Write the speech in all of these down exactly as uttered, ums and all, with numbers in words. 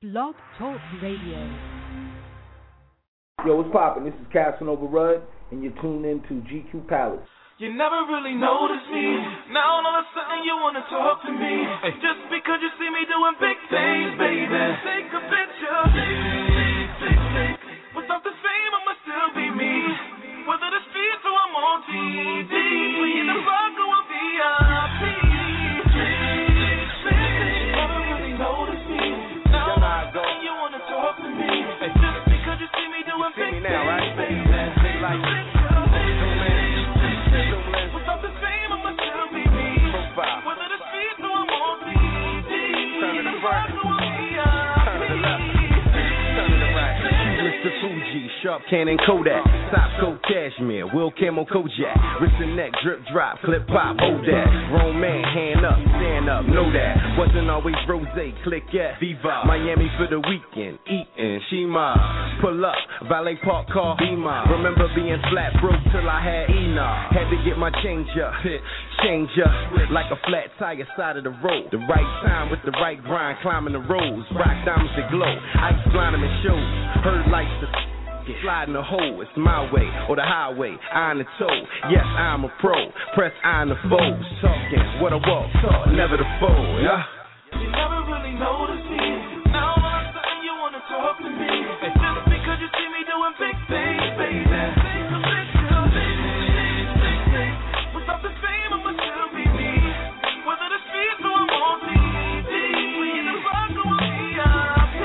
Blog Talk Radio. Yo, what's poppin'? This is Casanova Rudd, and you're tuned in to G Q Palace. You never really noticed me. Now all of a sudden you wanna talk to me. Hey. Just because you see me doing big things, baby. Take a picture. Without the fame, I'ma still be me. Whether the streets or I'm on T V. We in the rock or I'm V I P. You never really noticed me. Now all of a sudden you wanna talk to me. Hey. Just because you see me doing big things, now, right? baby. Take a picture. Whether the streets or I'm on T V, turn to the right, turn to the left, turn to the right. Mister Fuji, Sharp Cannon Kodak, Top Coat Cashmere, Will Camo Kojak, wrist and neck, drip drop, clip pop, hold that. Grown man, hand up, stand up, know that. Wasn't always rose, click at Viva. Miami for the weekend, eatin', Shima. Pull up, valet park car, Beamer. Remember being flat broke till I had Ena. Had to get my change up, change up, like a flat tire side of the road. The right time with the right grind, climbing the roads. Rock diamonds that glow, ice blinding the shows. Heard lights to slide in the hole. It's my way or the highway, eye on the toe. Yes, I'm a pro. Press eye on the foes. Talking what I walk, talk, never the foe. Yeah. You never really noticed me. Now all of a sudden you wanna talk to me. Just because you see me doing big things, baby. Take a picture. Without the fame, I'ma still be me. Whether the streets or I'm on T V. We in the rock or I'm V I P.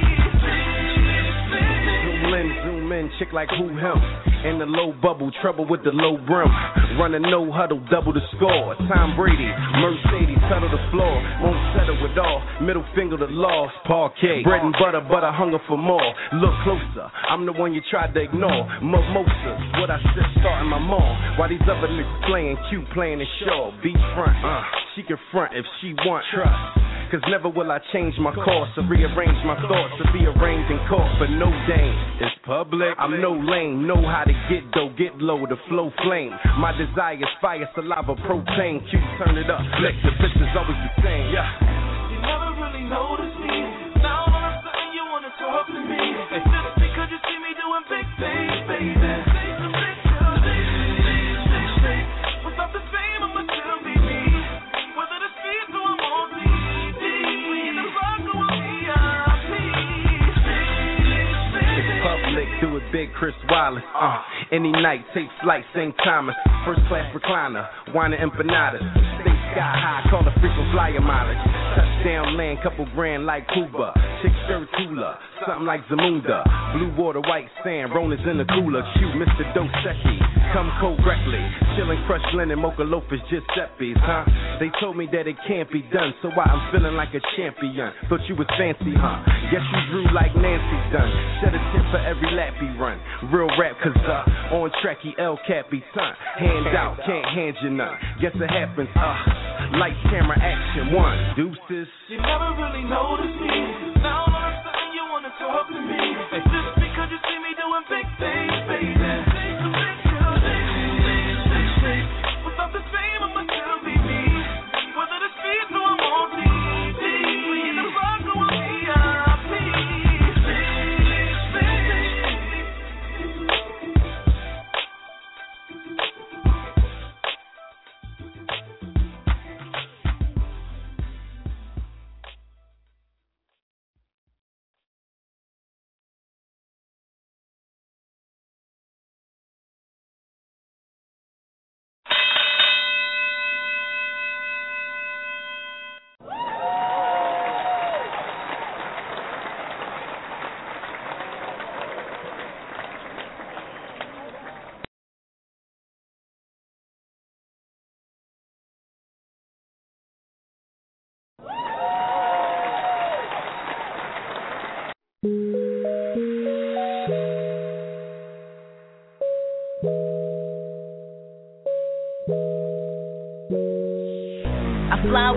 Zoom in, zoom in, chick like who him. In the low bubble, trouble with the low brim. Running no huddle, double the score. Tom Brady, Mercedes, pedal the floor. Won't settle with all, middle finger to law. Parquet, bread and butter, but I hunger for more. Look closer, I'm the one you tried to ignore. Mimosas, what I said starting my mall. While these other niggas playing cute, playing the show. Beach front, uh, she can front if she want trust. Cause never will I change my course or rearrange my thoughts to be arranged in court. But no dame, it's public. I'm no lame, know how to get dough, get low, the flow flame. My desire is fire, saliva, propane. Q, turn it up, flex, the bitch is always the same. Yeah. You never really noticed me. Now all of a sudden you wanna talk to me. Just because you see me doing big things, baby. Take a picture. Without the fame, I'ma still be me. Whether the streets or I'm on T V. Public, do it big, Chris Wallace. Uh, any night, take flight, Saint Thomas. First class recliner, wine and empanadas. Stay sky high, call the frequent flyer mileage. Touchdown land, couple grand like Cuba. Chick shirt cooler, something like Zamunda. Blue water, white sand, Rona's in the cooler. Cute Mister Dosecki, come correctly. Chillin' crushed linen, mocha loafers, Giuseppe's, huh? They told me that it can't be done, so why I'm feeling like a champion. Thought you was fancy, huh? Guess you drew like Nancy done. Shed a tip for every lap he run. Real rap, cause uh, on track he El Capi son. Hand out, can't hand you none. Guess it happens, uh, lights, camera, action, one. Deuces. You never really noticed me. Now all of a sudden you wanna talk to me. Just because you see me doing big things, baby. Take a picture. Without the fame, I'ma still be me. Whether the streets or I'm on T V. We in the rock or I'm V I P.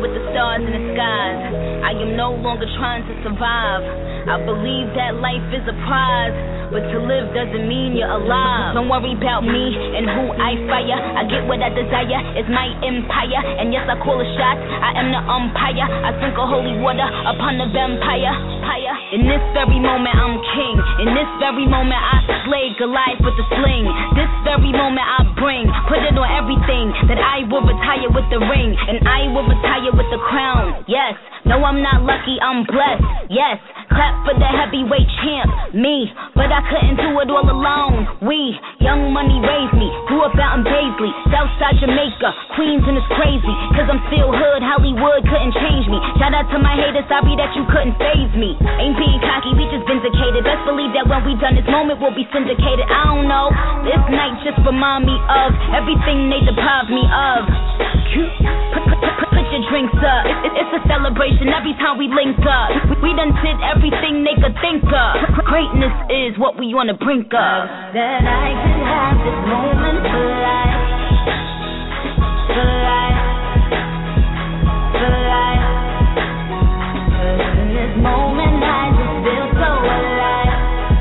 with the stars in the skies. I am no longer trying to survive. I believe that life is a prize, but to live doesn't mean you're alive. Don't worry about me and who I fire. I get what I desire, it's my empire. And yes, I call a shot, I am the umpire. I sprinkle holy water upon the vampire. In this very moment, I'm king. In this very moment, I slay Goliath with the sling. This very moment, I bring, put it on everything, that I will retire with the ring, and I will retire with the crown. Yes, no, I'm not lucky, I'm blessed. Yes, clap for the heavyweight champ, me. But I couldn't do it all alone. We, Young Money raised me, grew up out in Paisley, Southside Jamaica, Queens, and it's crazy, cause I'm still hood, Hollywood couldn't change me. Shout out to my haters, sorry that you couldn't faze me. Ain't being cocky, we just vindicated. Best believe that when we done this moment, we'll be syndicated. I don't know, this night just remind me of everything they deprived me of. Put, put, put, put your drinks up, it, it, it's a celebration every time we link up. We, we done did everything they could think of. Greatness is what we on the brink of. That I could have this moment for life, for life, for life. Cause in this moment I just feel so alive,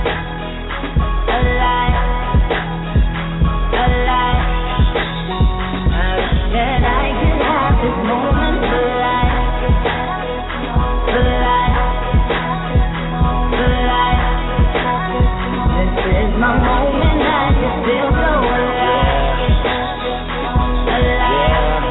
alive, alive. I wish that I could have this moment for life, for life, for life. This is my moment, I just feel so alive, alive,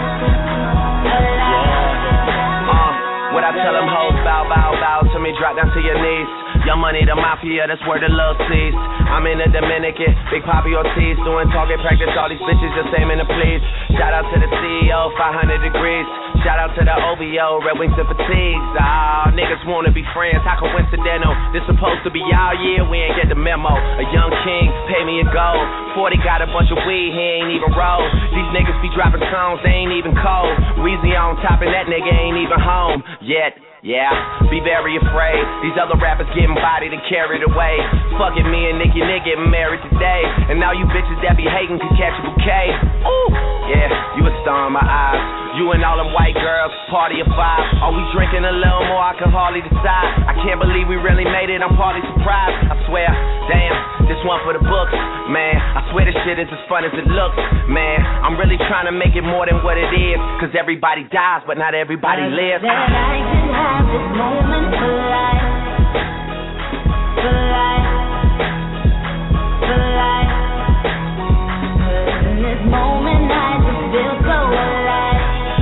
alive. Uh, what I tell them hoes, bow, bow, bow to me, drop down to your knees. Young Money, the mafia, that's where the love sees. I'm in the Dominican, Big Papi Ortiz, doing target practice, all these bitches just aiming to please. Shout out to the C E O, five hundred degrees. Shout out to the O V O, Red Wings and Fatigues. Ah, niggas wanna be friends, how coincidental? This supposed to be our year, we ain't get the memo. A young king, pay me a gold. forty got a bunch of weed, he ain't even roll. These niggas be dropping songs, they ain't even cold. Weezy on top and that nigga ain't even home yet. Yeah, be very afraid. These other rappers getting bodied and carried away. Fucking me and Nicki Nick getting married today. And now you bitches that be hating can catch a bouquet. Ooh, yeah, you a star in my eyes. You and all them white girls, party of five. Are we drinking a little more? I can hardly decide. I can't believe we really made it, I'm partly surprised. I swear, damn, this one for the books. Man, I swear this shit is as fun as it looks. Man, I'm really trying to make it more than what it is. Cause everybody dies, but not everybody lives. That I can have this moment for life, for life, for life. Cause in this moment I just feel so alive,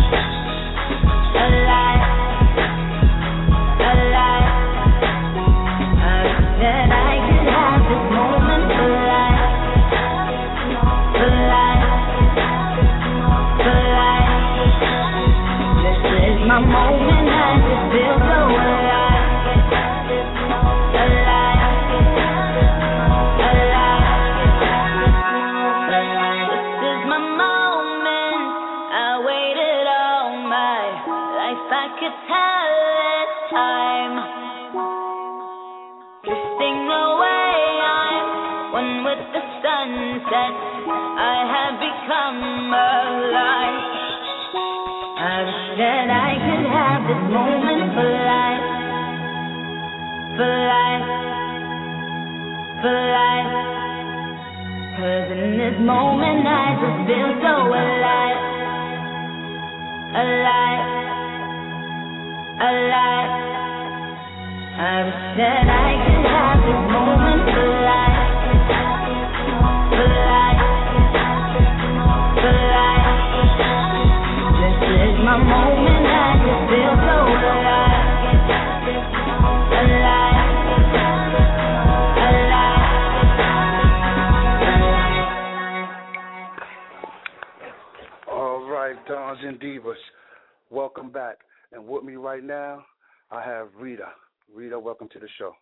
alive, alive. I wish that I could have this moment for life, for life, for life. This is my moment, I just feel so alive, alive, alive. This is my moment, I waited all my life, I could tell it's time. Drifting away, I'm one with the sunset, I have become alive. I wish that I could have this moment for life, for life, for life. Cause in this moment I just feel so alive, alive, alive. I wish that I could have this moment for life, for life, for life. This is my moment, I just feel so alive, alive, alive. All right, Dons and Divas, welcome back. And with me right now, I have Rita. Rita, welcome to the show.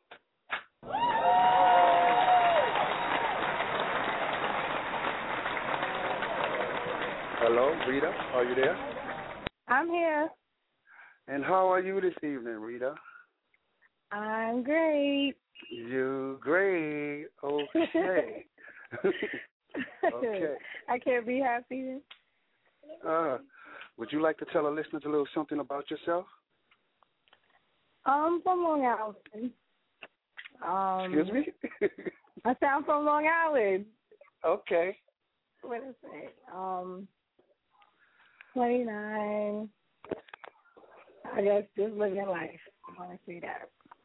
Hello, Rita, are you there? I'm here. And how are you this evening, Rita? I'm great. You great. Okay. Okay. I can't be happier. Uh, would you like to tell our listeners a little something about yourself? I'm from Long Island. Um, Excuse me? I sound from Long Island. Okay. What is it? Um, twenty-nine. I guess just living life. I want to say that.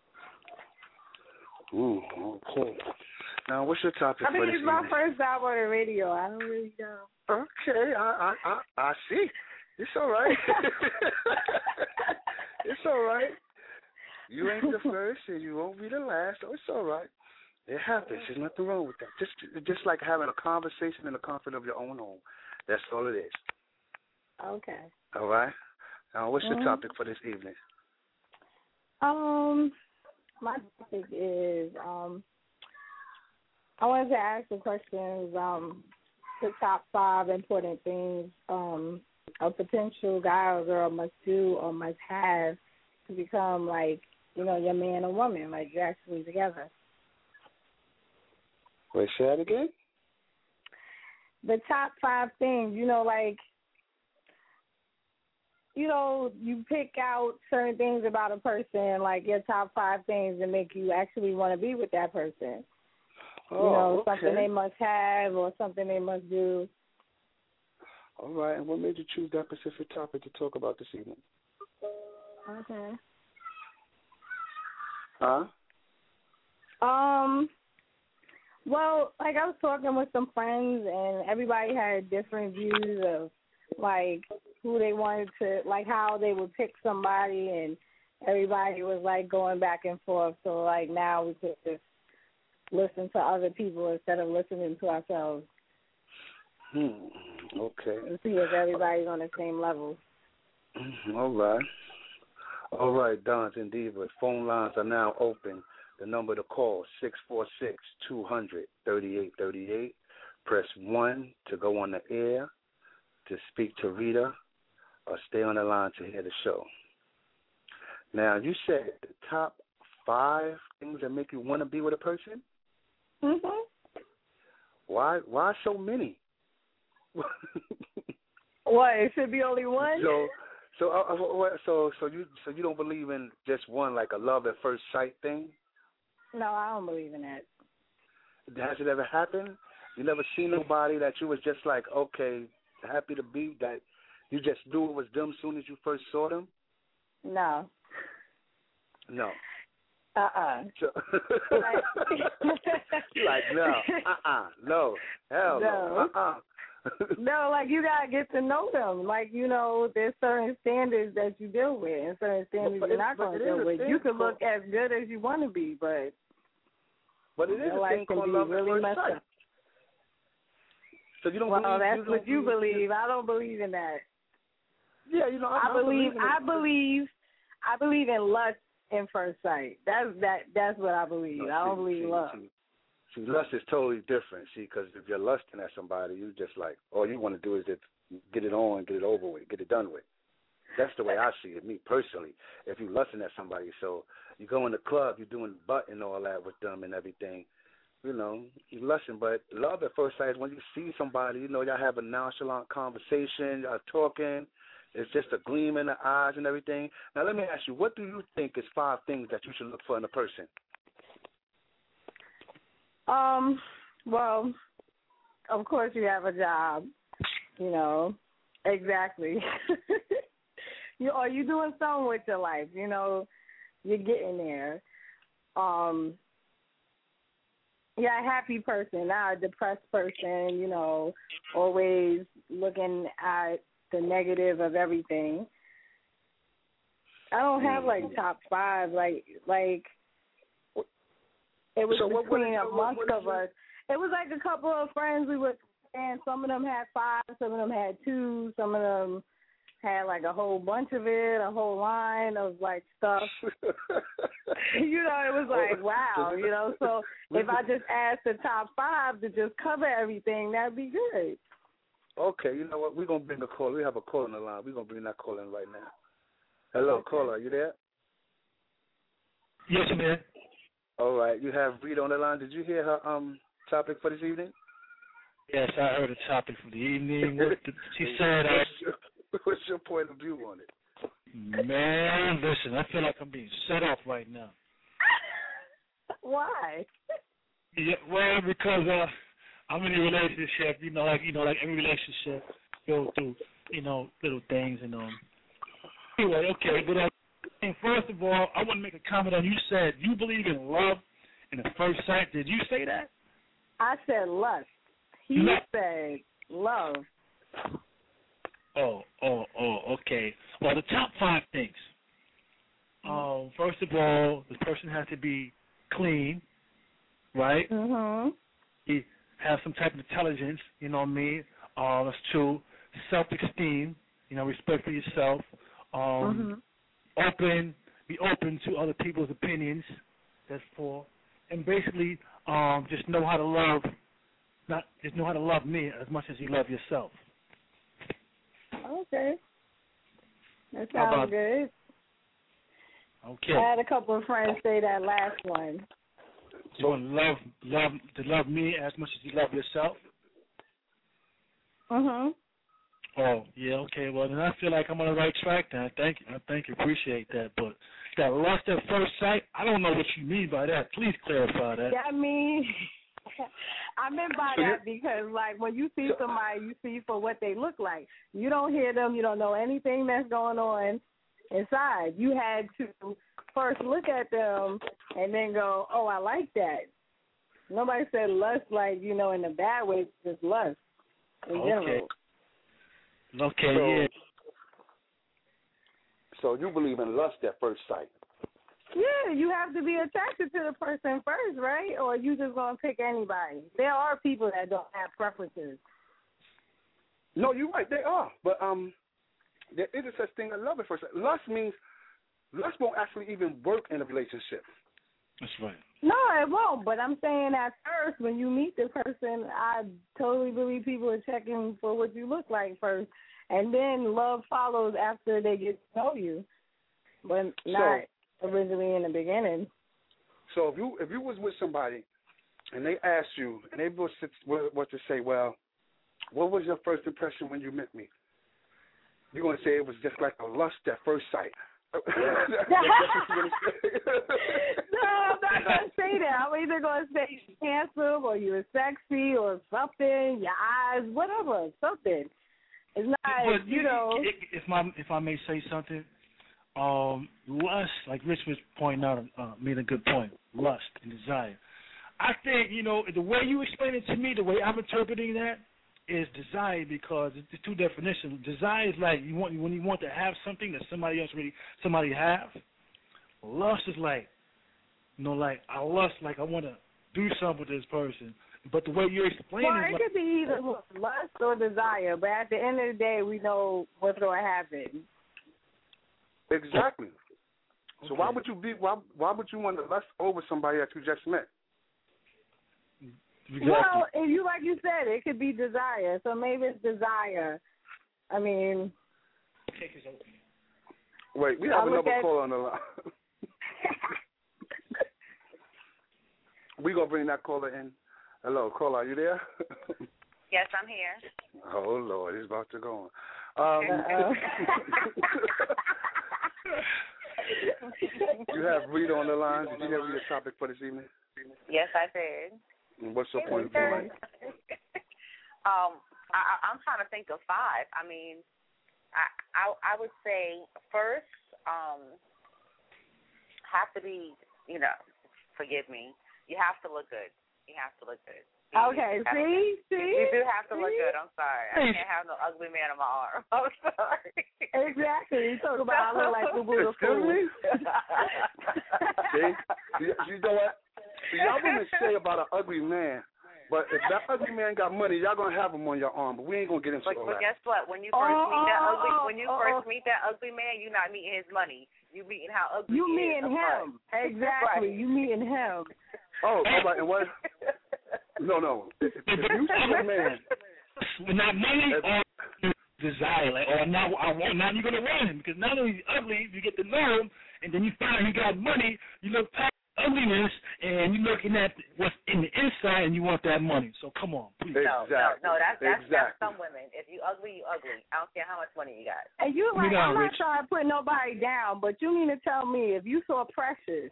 Ooh, okay. Now, what's your topic I for think this it's my evening? first time on the radio. I don't really know. Okay, I, I, I, I see. It's all right. It's all right. You ain't the first, and you won't be the last, so it's all right. It happens. There's nothing wrong with that. Just, just like having a conversation in the comfort of your own home. That's all it is. Okay. All right. Now, what's Mm-hmm. your topic for this evening? Um, my topic is um, I wanted to ask the questions. Um, the top five important things um a potential guy or girl must do or must have to become like you know your man or woman, like you're actually together. Wait, say that again? The top five things, you know, like, you know, you pick out certain things about a person, like your top five things that make you actually want to be with that person. Oh, you know, okay. something they must have or something they must do. All right. And what made you choose that specific topic to talk about this evening? Okay. Huh? Um, well, like I was talking with some friends, and everybody had different views of, like, who they wanted to, like, how they would pick somebody, and everybody was, like, going back and forth. So, like, now we could just listen to other people instead of listening to ourselves. Hmm. Okay. And see if everybody's on the same level. All right. All right, Dons and Divas. Phone lines are now open. The number to call, six four six, two hundred, thirty-eight thirty-eight. Press one to go on the air, to speak to Rita, or stay on the line to hear the show. Now, you said the top five things that make you want to be with a person? Mm-hmm. Why, why so many? What? It should be only one? So, so, uh, so, so you, so you don't believe in just one, like a love at first sight thing? No, I don't believe in that. Has it ever happened? You never seen nobody that you was just like, okay, happy to be, that you just knew it was them as soon as you first saw them? No. No. Uh-uh. So, like, no, uh-uh, no, hell no, No. uh-uh. No, like, you got to get to know them. Like, you know, there's certain standards that you deal with and certain standards But you're it- not but going it to is deal a with. thing You can called- look as good as you want to be, but But it is your a life thing can called be love at really first messed sight. up. So you don't Well, believe that's you don't what you believe. I don't believe in that. Yeah, you know, I, I believe in I it. believe I believe in lust in first sight. That's that that's what I believe. No, I don't see, believe in see, love. See, see, lust is totally different. See, because if you're lusting at somebody, you just like, all you want to do is just get it on, get it over with, get it done with. That's the way I see it, me personally. If you're lusting at somebody, so you go in the club, you're doing butt and all that with them and everything. You know, you lusting, but love at first sight is when you see somebody, you know, y'all have a nonchalant conversation, y'all talking. It's just a gleam in the eyes and everything. Now, let me ask you, what do you think is five things that you should look for in a person? Um, well, of course you have a job, you know, exactly. you are you doing something with your life, you know, you're getting there. Um, yeah, a happy person, not a depressed person, you know, always looking at the negative of everything. I don't have like top five, like like it was So what- between what is- amongst what is of your- us. It was like a couple of friends we were, and some of them had five, some of them had two, some of them had like a whole bunch of it, a whole line of like stuff. You know, it was like, wow, you know. So if I just asked the top five to just cover everything, that'd be good. Okay, you know what? We're going to bring a call. We have a call on the line. We're going to bring that call in right now. Hello, Okay. caller, are you there? Yes, man. All right, you have Rita on the line. Did you hear her um topic for this evening? Yes, I heard the topic for the evening. What the, she said, uh, What's your point of view on it? Man, listen, I feel like I'm being set off right now. Why? Yeah, well, because uh, I'm in a relationship. You know, like you know, like every relationship go through, you know, little things and um. Anyway, okay, but uh, and first of all, I want to make a comment on. You said you believe in love in the first sight. Did you say that? I said lust. He No. said love. Oh, oh, oh, okay. Well, the top five things. Um, first of all, the person has to be clean, right? Mhm. He has some type of intelligence, you know what I mean? Uh, that's two. Self-esteem, you know, respect for yourself. Um, Mhm. Open, be open to other people's opinions. That's four. And basically, um, just know how to love. Not just know how to love me as much as you love yourself. Okay. That How about- sounds good. Okay. I had a couple of friends say that last one. You want to love, love to love me as much as you love yourself. Mhm. Oh, yeah, okay. Well, then I feel like I'm on the right track. Then I thank you. I thank you. Appreciate that. But that lust at first sight, I don't know what you mean by that. Please clarify that. That means I meant by that because, like, when you see somebody, you see for what they look like. You don't hear them. You don't know anything that's going on inside. You had to first look at them and then go, oh, I like that. Nobody said lust like, you know, in a bad way, just lust in Okay. general. Okay, So, yeah. So you believe in lust at first sight? Yeah, you have to be attracted to the person first, right? Or you just gonna pick anybody. There are people that don't have preferences. No, you're right. They are, but um, there is a such thing as love at first sight. Lust means lust won't actually even work in a relationship. That's right. No, it won't. But I'm saying at first, when you meet the person, I totally believe people are checking for what you look like first, and then love follows after they get to know you, but not so, originally in the beginning. So if you if you was with somebody and they asked you and they was to, was to say, well, what was your first impression when you met me? You're gonna say it was just like a lust at first sight. No, I'm not gonna say that. I'm either gonna say you're handsome or you're sexy or something, your eyes, whatever, something. It's not, But, you know. If my if I may say something, um, lust, like Rich was pointing out, uh, made a good point. Lust and desire. I think you know the way you explain it to me, the way I'm interpreting that is desire, because it's two definitions. Desire is like you want when you want to have something that somebody else really somebody have. Lust is like, you know, like I lust, like I want to do something with this person. But the way you're explaining, Well, it like, could be either lust or desire, but at the end of the day, we know what's going to happen. Exactly. Okay. So why would you be why why would you want to lust over somebody that you just met? Exactly. Well, if you like you said, it could be desire. So maybe it's desire. I mean, wait, we have I'll look another at- caller on the line. We gonna bring that caller in. Hello, caller, are you there? Yes, I'm here. Oh Lord, he's about to go on. Um, you have Rita on the line. Did you have your topic for this evening? Yes, I did. And what's your point of view like? um, I, I'm trying to think of five. I mean, I I, I would say first, um, have to be, you know, forgive me. You have to look good. You have to look good. You, okay, you see, to, see, you do have to see? look good. I'm sorry. I can't have no ugly man on my arm. I'm sorry. Exactly. You talk about I look like Boo Boo the Excuse Fool. me? See, you, you know what? See, y'all women say about an ugly man, but if that ugly man got money, y'all gonna have him on your arm. But we ain't gonna get into But, all but that. guess what? When you first Oh, meet that oh, ugly, when you oh, first oh. meet that ugly man, you're not meeting his money. You meeting how ugly You he meeting is. him. Exactly. Right. You meeting him. Oh, all right, and what? No, no. If, if you see a man, not money or desire, like, or now I want, now you're gonna want him because not only he's ugly, you get to know him, and then you find he got money. You look past the ugliness, and you're looking at what's in the inside, and you want that money. So come on, please. No, Exactly. no, no. That's that's, Exactly. that's some women. If you ugly, you ugly. I don't care how much money you got. And you like, You know, I'm not Rich. trying to put nobody down, but you mean to tell me if you saw Precious,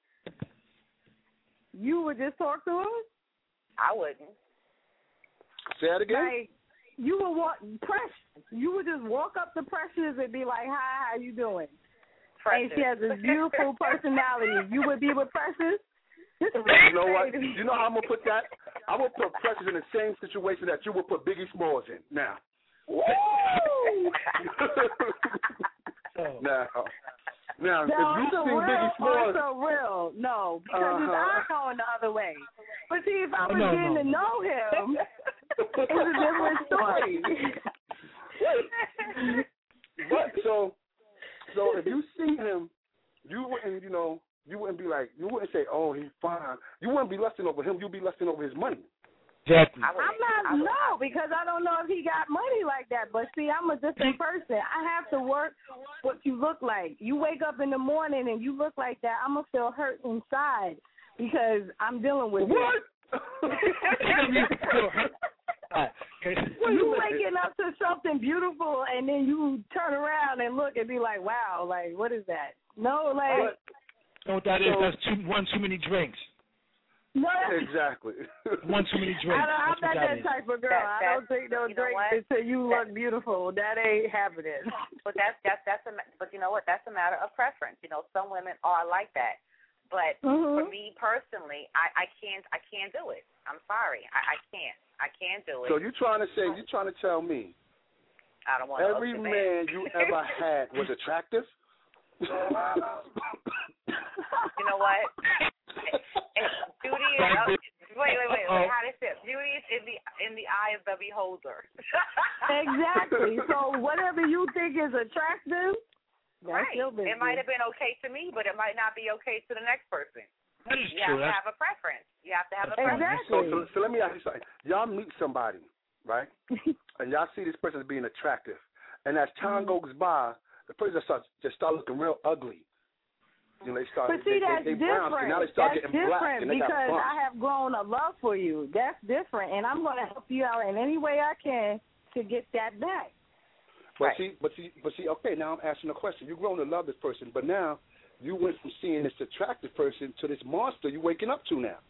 you would just talk to her? I wouldn't. Say that again. Like, you would walk Precious. You would just walk up to Precious and be like, "Hi, how you doing?" Precious. And she has this beautiful personality. You would be with Precious? This is You know what? You know how I'm gonna put that? I'm gonna put Precious in the same situation that you would put Biggie Smalls in. Now. Woo! now. Now, No, if you it's a see real, Biggie Smalls, it's a real. No, because his Uh-huh. eye going the other way. But see, if I Oh, was no, getting no. to know him, it's a different story. But so, so if you see him, you wouldn't, you know, you wouldn't be like, you wouldn't say, "Oh, he's fine." You wouldn't be lusting over him. You'd be lusting over his money. Exactly. I wouldn't. I'm not, I would- no, because I don't know if he got money like that. But see, I'm a different person. I have to work what you look like. You wake up in the morning and you look like that, I'm going to feel hurt inside because I'm dealing with What? Right. Okay. You waking up to something beautiful and then you turn around and look and be like, wow, like, what is that? No, like, You know what that is? So- That's too, one too many drinks. no, that's, Exactly. One too many I drinks. don't, I'm That's what not that that is. type of girl. That- I that- don't take no you know drinks what? until you That- look beautiful. That ain't happening. But that's that's that's a ma- but you know what? That's a matter of preference. You know, some women are like that. But Mhm. for me personally, I, I can't I can't do it. I'm sorry, I, I can't. I can't do it. So you're trying to say, you're trying to tell me I don't want every to man you ever had was attractive? You know what? It's beauty is uh, wait, wait, wait, wait. How does it? Beauty is in the in the eye of the beholder. Exactly. So whatever you think is attractive, that's Right. your business. It might have been okay to me, but it might not be okay to the next person. That is You true. have to That's, have a preference. You have to have a Exactly. preference. So, so, so let me ask you something. Y'all meet somebody, right? And y'all see this person as being attractive. And as time Mm-hmm. goes by, the person just starts, just start looking real ugly. You know, they start, But see, they, that's they, they brown, different. and now they start That's getting black, different and they got because bumps. I have grown a love for you. That's different, and I'm going to help you out in any way I can to get that back. But Right. see, but see, but see. Okay, now I'm asking a question. You've grown to love this person, but now you went from seeing this attractive person to this monster you're waking up to now.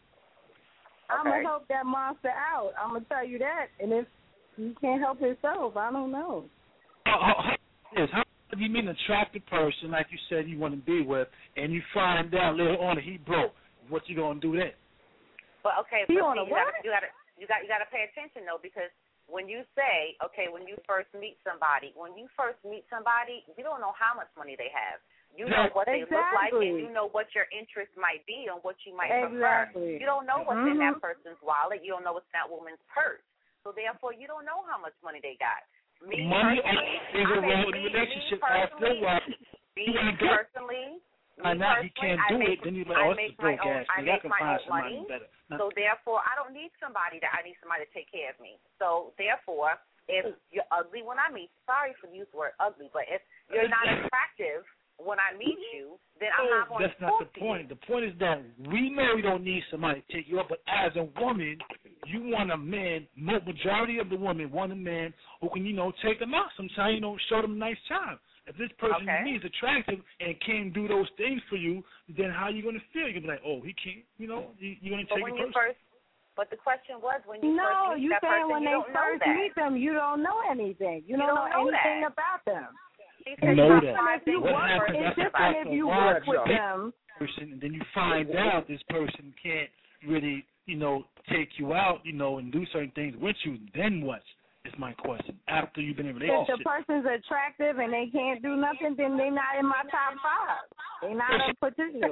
I'm Okay. going to help that monster out. I'm going to tell you that. And if he can't help himself, I don't know. how, how, how, is, how if you meet an attractive person, like you said you want to be with, and you find out later on that he broke, what you going to do then? But okay, He but on see, a you gotta, what? you gotta you got you gotta pay attention though, because when you say, okay, when you first meet somebody, when you first meet somebody, you don't know how much money they have. You know what they look like, Exactly. and you know what your interest might be and what you might Exactly. prefer. You don't know what's in that Mhm. person's wallet. You don't know what's in that woman's purse. So therefore, you don't know how much money they got. Me Money personally, is I a mean, role in me, the relationship. me After a personally, while, me you wanna get- personally, find me out he personally, can't I do make, it, then you're like, I oh, it's make a my broke own, ass. I I make can my find own somebody money. better. No. So therefore, I don't need somebody that I need somebody to take care of me. So therefore, if you're ugly when I meet, sorry for the use the word ugly, but if you're not attractive when I meet you, then I'm not going That's to not talk the to point. you. The point is that we know we don't need somebody to take you up, but as a woman, you want a man, mo- majority of the women want a man who can, you know, take them out sometimes, you know, show them a nice time. If this person Okay. to me is attractive and can't do those things for you, then how you going to feel? You're going to be like, oh, he can't, you know, you, you're going to But take when a you person. first, but the question was when you No, first meet you that saying person, when you they don't know first that. meet them, you don't know anything. You, You don't, don't know know anything that. about them. She You said know top that. five If you things What work, one happens person it's after different that if you for work a with while, them. person, and then you find out this person can't really, you know, take you out, you know, and do certain things with you, then what? Is my question. After you've been in a If the relationship. person's attractive and they can't do nothing, then they're not in my top five. They're not a potential.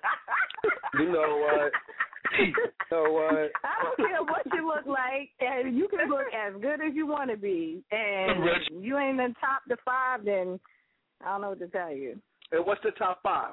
You know what? You know what? I don't care what you look like, and you can look as good as you want to be, and you ain't in the top the five, then I don't know what to tell you. And what's the top five?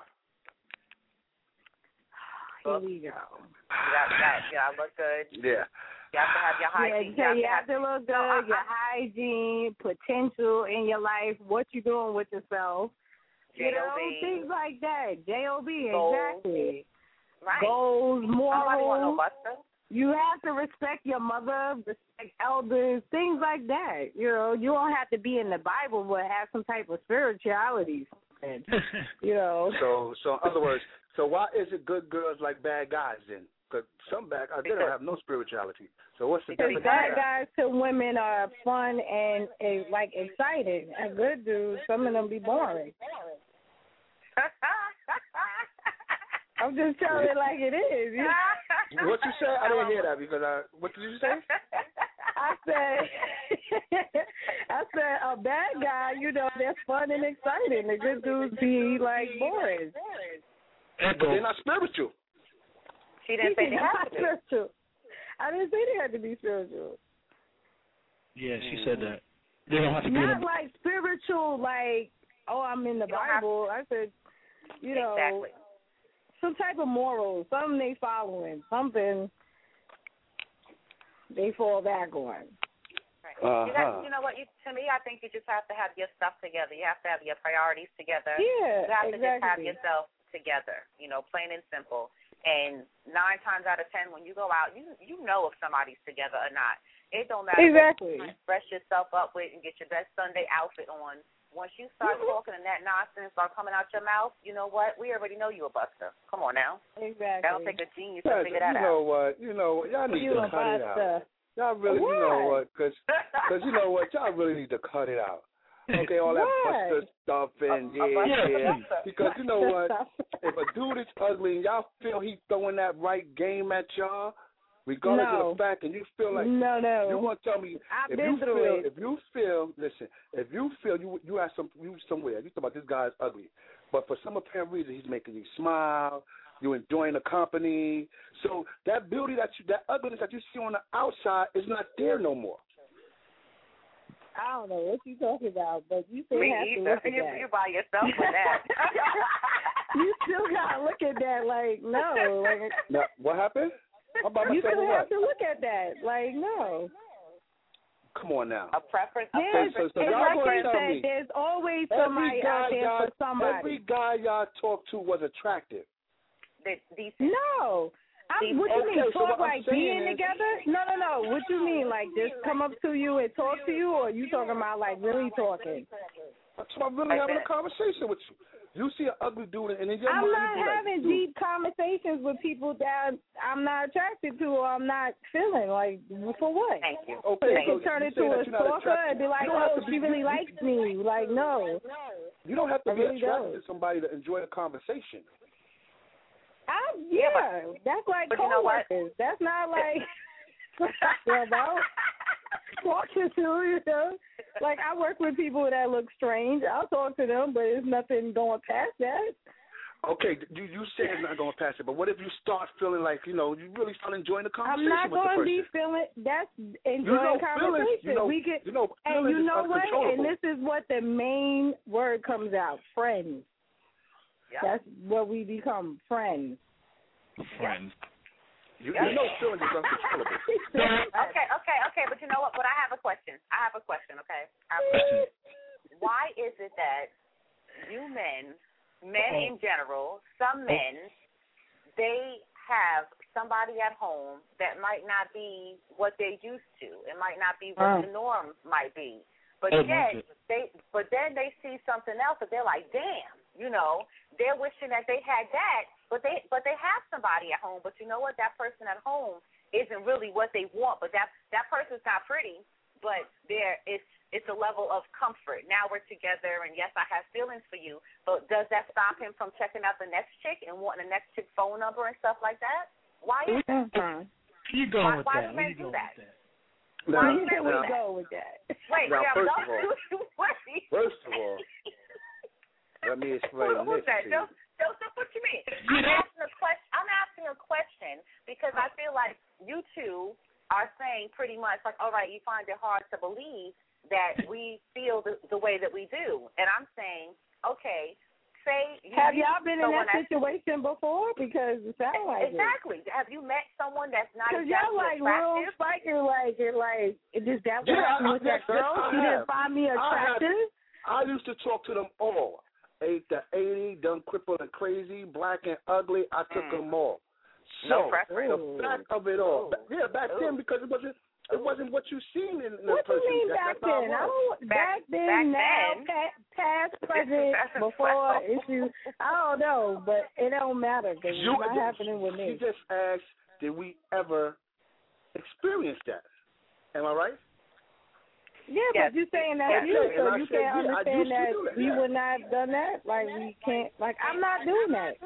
Here we go. You got, you got, you got to look good. Yeah. You have to have your hygiene. Yeah, you you have have to look good, your hygiene, potential in your life, what you doing with yourself. You know, J O B. things like that. J O B, Goals. exactly. right. goals, Nobody want no morals. buster. You have to respect your mother, respect elders, things like that. You know, you don't have to be in the Bible, but have some type of spirituality. You know. So, so in other words, so why is it good girls like bad guys then? Because some bad guys, they don't have no spirituality. So what's the Because difference? bad guys to women are fun and, and like exciting, and good dudes, some of them be boring. I'm just telling it like it is. What you say? I didn't hear that because I. What did you say? I said, I said a bad guy. You know, they're fun and exciting. The good dudes be like boring. But they're not spiritual. She didn't say they had to be spiritual. I didn't say they had to be spiritual. Yeah, she said that. They don't have to be. Not in the... like spiritual, like oh, I'm in the You don't Bible. I said, you know. Exactly. Some type of morals, something they following, something they fall back on. Right. Uh-huh. You, got, you know what? You, to me, I think you just have to have your stuff together. You have to have your priorities together. Yeah, You have to exactly. just have yourself together, you know, plain and simple. And nine times out of ten, when you go out, you you know if somebody's together or not. It don't matter exactly. what you dress yourself up with and get your best Sunday outfit on. Once you start mm-hmm. talking and that nonsense start coming out your mouth, you know what? We already know you a buster. Come on now. Exactly. That'll take a genius Yeah, to figure that you out. know what? You know what? Y'all need You to a cut it out. buster. Y'all really, What? you know what? Because you know what? Y'all really need to cut it out. Okay, all that What? buster stuff and A- a yeah, buster, yeah. buster. Because you know what? If a dude is ugly and y'all feel he's throwing that right game at y'all, regardless No. of the fact, and you feel like no, no. you want to tell me I've if been you through feel it. if you feel listen if you feel you you have some you somewhere you talk about this guy's ugly, but for some apparent reason he's making you smile, you're enjoying the company, so that beauty that you that ugliness that you see on the outside is not there no more. I don't know what you're talking about, but you still Me have to either. look at You, that. you by yourself with that. You still gotta look at that like no. Like, Now what happened? I'm by you myself still or have what? to look at that like no. Come on now. A preference. A There's, so- so and y'all like gonna I tell said, me, there's always Every somebody guy out there y'all, for somebody. every guy y'all talked to was attractive. The, decent. No. I'm, what you Okay, mean, so talk what I'm like saying being is- together? No, no, no. What you mean, like just come up to you and talk to you, or you talking about like really talking? I'm talking about really having a conversation with you. You see an ugly dude, and in your I'm mind not you be like, having dude, deep conversations with people that I'm not attracted to or I'm not feeling. Like, for what? Thank you. Okay, They so can turn you it say to that a you're not stalker attracted. and be like, You don't have oh, to she be- really you- likes me. Like, no. You don't have to I be really attracted don't. to somebody to enjoy a conversation. I, Yeah, yeah, that's like but you know what? coworkers. That's not like about talking to, you know. Like, I work with people that look strange. I'll talk to them, but there's nothing going past that. Okay, you you say it's not going to pass it, but what if you start feeling like, you know, you really start enjoying the conversation I'm not with the going to person? be feeling, that's You know enjoying feelings, conversation. you know, we get, you know, and feelings you is know what? uncontrollable. And this is what the main word comes out, friends. Yeah. That's what we become, friends. Friends. You, you know feelings is uncontrollable. Okay, okay, okay. But you know what? But I have a question. I have a question. Okay. I have a question. Why is it that you men, men Uh-oh. in general, some men, they have somebody at home that might not be what they're used to. It might not be what Uh. the norm might be. But Oh, yet okay. they, but then they see something else that they're like, damn, you know, they're wishing that they had that, but they, but they have somebody at home. But you know what? That person at home isn't really what they want. But that that person's not pretty, but there it's it's a level of comfort. Now we're together, and yes, I have feelings for you. But does that stop him from checking out the next chick and wanting the next chick's phone number and stuff like that? Why is that? Mm-hmm. Where you going Why- with why that? do Where men you do going that? with that? Now, Where do we now, go with that? Wait, Now, yeah, first don't of all- wait. first of all, let me explain Who- Who's this that? to you. Joseph, Joseph, what you mean? I'm asking a question. I'm asking a question because I feel like you two are saying pretty much like, all right, you find it hard to believe that we feel the, the way that we do, and I'm saying, okay, say you Have meet y'all been in someone that that's- situation before? Because it sounds like it. exactly. Have you met someone that's not Because exactly y'all like real attractive? spiking, like it, like it just that what Yeah, happened I- with yes, that girl. yes, I She have. didn't find me I have. attractive. I used to talk to them all. Eight to eighty, done crippled and crazy, black and ugly. I took Mm. them all. So No preference. the fact of it all, Ooh. yeah, back Ooh. then because it wasn't it wasn't what you seen in, in What the person. you mean That- back that's how it then? I was. don't. Back- Back then, back now, then. pa- past, present, before issues. I don't know, but it don't matter because You- it's not happening with You me. just asked, did we ever experience that? Am I right? Yeah, Yes. but you're saying that's Yes. you, And so I you said, can't yeah, I understand used to that do that, we yeah. would not have done that. Like we can't. Like I'm not doing that.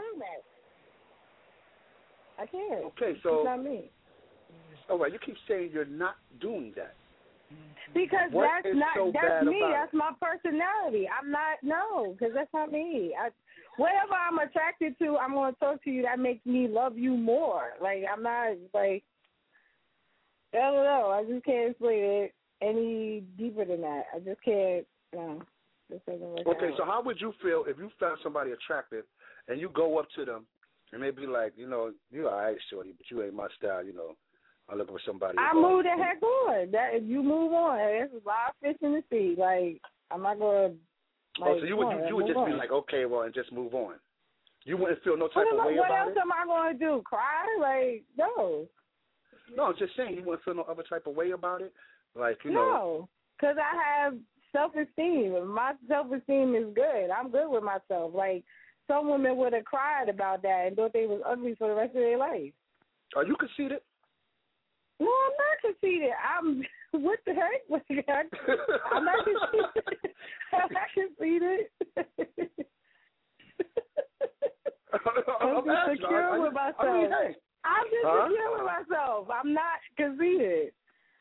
I can't. Okay, It's so not me. all right, you keep saying you're not doing that. Because What that's is not so that's bad me. about That's it? my personality. I'm not no, because that's not me. I, whatever I'm attracted to, I'm going to talk to you. That makes me love you more. Like I'm not like I don't know. I just can't explain it any deeper than that. I just can't. No, this doesn't work Okay, out. so how would you feel if you found somebody attractive and you go up to them and they be like, you know, you all right, shorty, but you ain't my style, you know. I'm looking for somebody. I above move the you." heck on. That if you move on, there's a lot of fish in the sea. Like I'm not gonna. Like, Oh, so you would come you, on, you would move just be on. like, okay, well, and just move on. You wouldn't feel no What, type am of I, way what about else it. am I going to do? Cry? Like no, No, I'm just saying you wouldn't feel no other type of way about it. Like you know. no, because I have self-esteem. My self-esteem is good. I'm good with myself. Like some women would have cried about that and thought they was ugly for the rest of their life. Are you conceited? No, I'm not conceited. I'm what the heck? What the heck? I'm not conceited. I'm not conceited. I'm just asking, secure I- I- with myself. I mean, hey. I'm just Huh? secure with myself. I'm not conceited.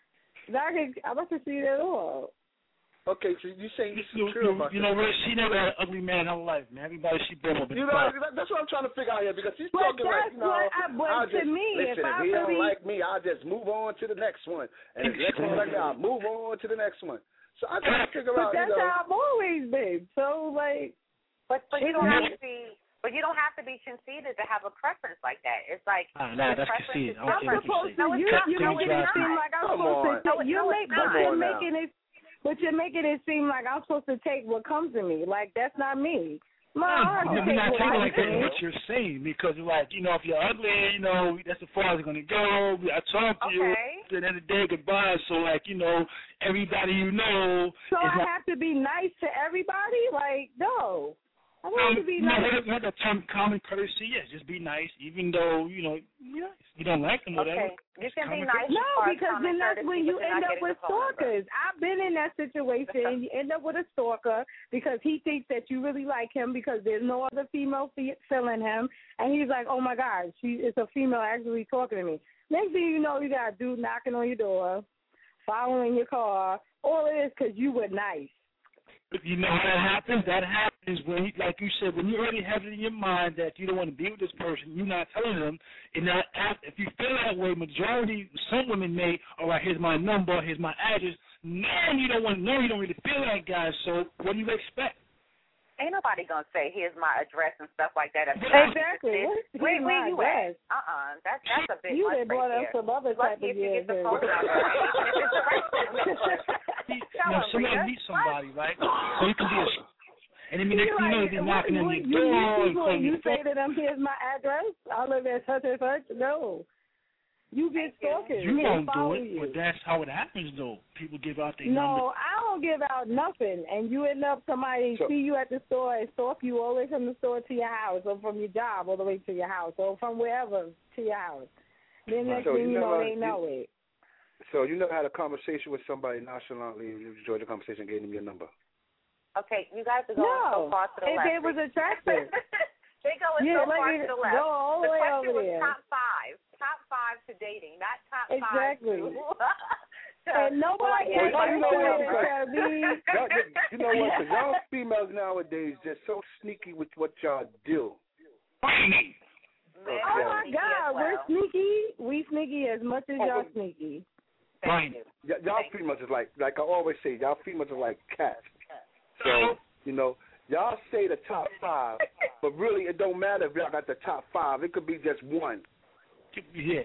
Not con- I'm not conceited at all. Okay, so you saying You, you're you, secure you, about you that. know, Rich, she never had an ugly man in her life, man. Everybody she been with. You know, that, that's what I'm trying to figure out here because she's But talking like, that's you know, what I- but I'll to just, me, listen, if I he don't really- like me, I'll just move on to the next one. And if the next one like me, I'll move on to the next one. So I try to figure But out, you that's know. how I've always been. So, like, But but you It's don't not- have to be. But you don't have to be conceited to have a preference like that. It's like Ah, nah, your that's preference conceited. is I don't I'm care what different. you supposed say. to. No, it's You, not. you're No, making it's it seem not. like I'm Come supposed on. to. Take, No, you're, no, make, it's but not. you're Come on making it. But you're making it seem like I'm supposed to take what comes to me. Like that's not me. My heart No, can we're take not what taking comes like to that me. what you're saying because, like, you know, if you're ugly, you know, that's as far as it's going to go. I talk to you. Okay. At the end of the day, goodbye. So, like, you know, everybody you know So is I not. have to be nice to everybody? Like no, I don't have to be no, nice. not that term common courtesy. Yes, just be nice, even though you know, yeah, you don't like them, whatever. Okay, you can be Common nice. No, as far as because common then that's courtesy, when you but you're end not up getting with the phone number. stalkers. I've been in that situation. You end up with a stalker because he thinks that you really like him because there's no other female fe- feeling him, and he's like, oh my God, she it's a female actually talking to me. Next thing you know, you got a dude knocking on your door, following your car. All it is because you were nice. You know how that happens? That happens when, you, like you said, when you already have it in your mind that you don't want to be with this person, you're not telling them. And that if you feel that way, majority, some women may, all right, here's my number, here's my address. No, you don't want. No, you don't really feel that guy. So what do you expect? Ain't nobody gonna say here's my address and stuff like that. Exactly. Where, Here's where my you address. at? Uh uh That's that's a bit You much done brought right up there. some other type Lucky of if you years. get the here. phone number, even if it's the right number. You Tell know, him, somebody Rita. meet somebody, right? So you can be a. And I mean, next You thing you know, like, they're what, knocking on what, your you door meet and people calling and you your say phone. to them, here's my address, I live at such and such. No. You get stalkers. You They don't do follow it, you. but that's how it happens, though. People give out their number. No, I don't give out nothing. And you end up, somebody So- see you at the store and stalk you all the way from the store to your house or from your job all the way to your house or from wherever to your house. Then next So thing you you know, never- they know it. So you never had a conversation with somebody nonchalantly and you enjoyed the conversation and gave them your number? Okay, you guys are going No. so far to the If left. it was attractive. They going Yeah, so let far me to the left. go all the the way question over was there. top five. Top five to dating, not top Exactly. five to... to And nobody well, ain't Well, you know what, gonna because- be. Y'all, you know what? 'Cause y'all females nowadays just so sneaky with what y'all do. Men Oh are my sneaky as God, well. we're sneaky. We sneaky as much as Oh, y'all well- sneaky. Thank you. Y- y'all Thank you. females is like, like I always say, y'all females are like cats. So, you know, y'all say the top five, but really it don't matter if y'all got the top five. It could be just one. Yeah.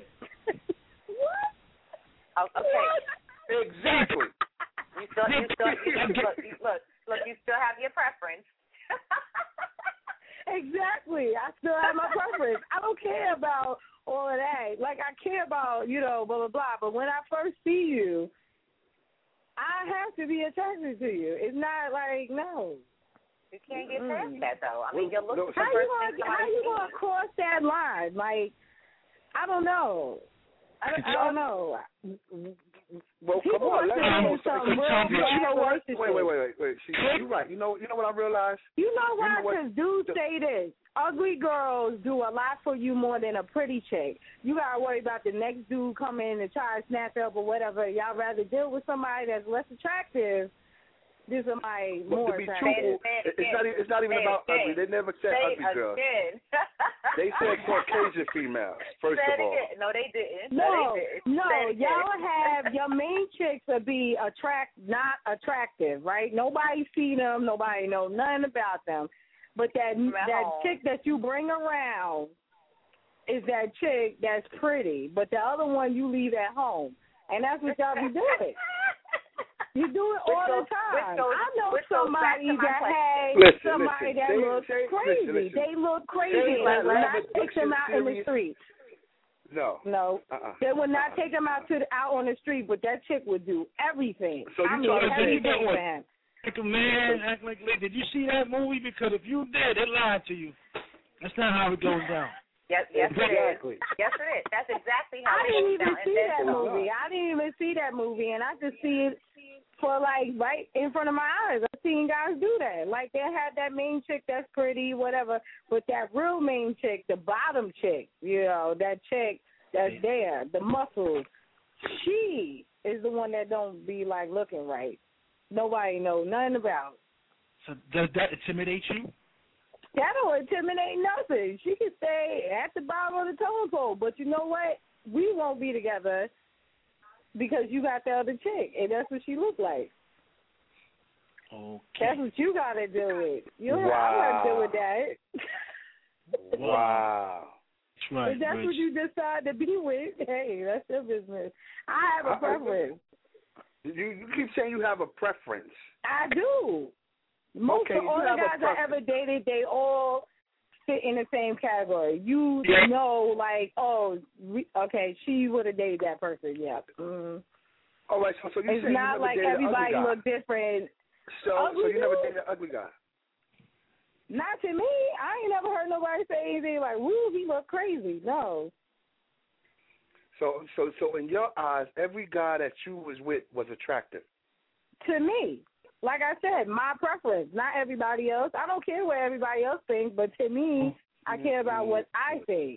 Oh, okay. Exactly. You still, you still, you, look, you, look, look, you still have your preference. Exactly. I still have my preference. I don't care about all of that. Like, I care about, you know, blah, blah, blah. But when I first see you, I have to be attracted to you. It's not like, no. You can't get past that, though. I mean, you're looking how for you gonna, How you going to cross that line? Like, I don't know. I don't, I don't know. Well, People come on, are let me saying know something real something. You know what? bad Wait, wait, wait, wait, wait. See, you're right. You know, you know what I realized? You know why? You know Because dudes say this. Ugly girls do a lot for you more than a pretty chick. You got to worry about the next dude coming in and try to snap up or whatever. Y'all rather deal with somebody that's less attractive than somebody But more to be attractive. truthful, it's not, it's not even about ugly. They never said ugly girls. They said Caucasian females, first Say of all. it again. No, they didn't. No, no, they didn't. no, Say it again. y'all have your main chicks to be attract, not attractive, right? Nobody see them, nobody know nothing about them, but that No. that chick that you bring around is that chick that's pretty, but the other one you leave at home, and that's what y'all be doing. You do it all goes, the time. goes, I know back somebody to my that question. had Listen, somebody listen. that Say- looks say- crazy. listen, listen. They look crazy. Say They that would not Love take them Addiction out in the series- street. No. No, Uh-uh. they would not Uh-uh. take him out to the, out on the street, but that chick would do everything. So you I mean, trying to say- everything for him. Like a man, act like like. Did you see that movie? Because if you did, they lied to you. That's not how it goes down. Yes, yes, Exactly. it is. Yes, it is. That's exactly how I it didn't goes even down. see And that then- movie. I didn't even see that movie, and I just see it for like right in front of my eyes. I've seen guys do that. Like they had that main chick that's pretty, whatever, but that real main chick, the bottom chick, you know, that chick that's there, the muscles, she is the one that don't be like looking right. Nobody know nothing about. So does that intimidate you? That don't intimidate nothing. She can stay at the bottom of the totem pole, but you know what? We won't be together because you got the other chick, and that's what she look like. Okay. That's what you got to deal with. You don't Wow. have to deal with that. Wow. That's right. If that's Rich. what you decide to be with, hey, that's your business. I have a I- I- preference. You, you keep saying you have a preference. I do. Most Okay, of all you the have a guys I ever dated, they all fit in the same category. You Yeah. know, like, oh, we, okay, she would have dated that person. Yeah. Mm. All right, so, so you It's saying not you never like dated an everybody ugly guy. look different. So, so Ugly you never dude? dated an ugly guy. Not to me. I ain't never heard nobody say anything like, "Woo, he look crazy." No. So, so, so in your eyes, every guy that you was with was attractive. To me, like I said, my preference. Not everybody else. I don't care what everybody else thinks, but to me, I care about what I think.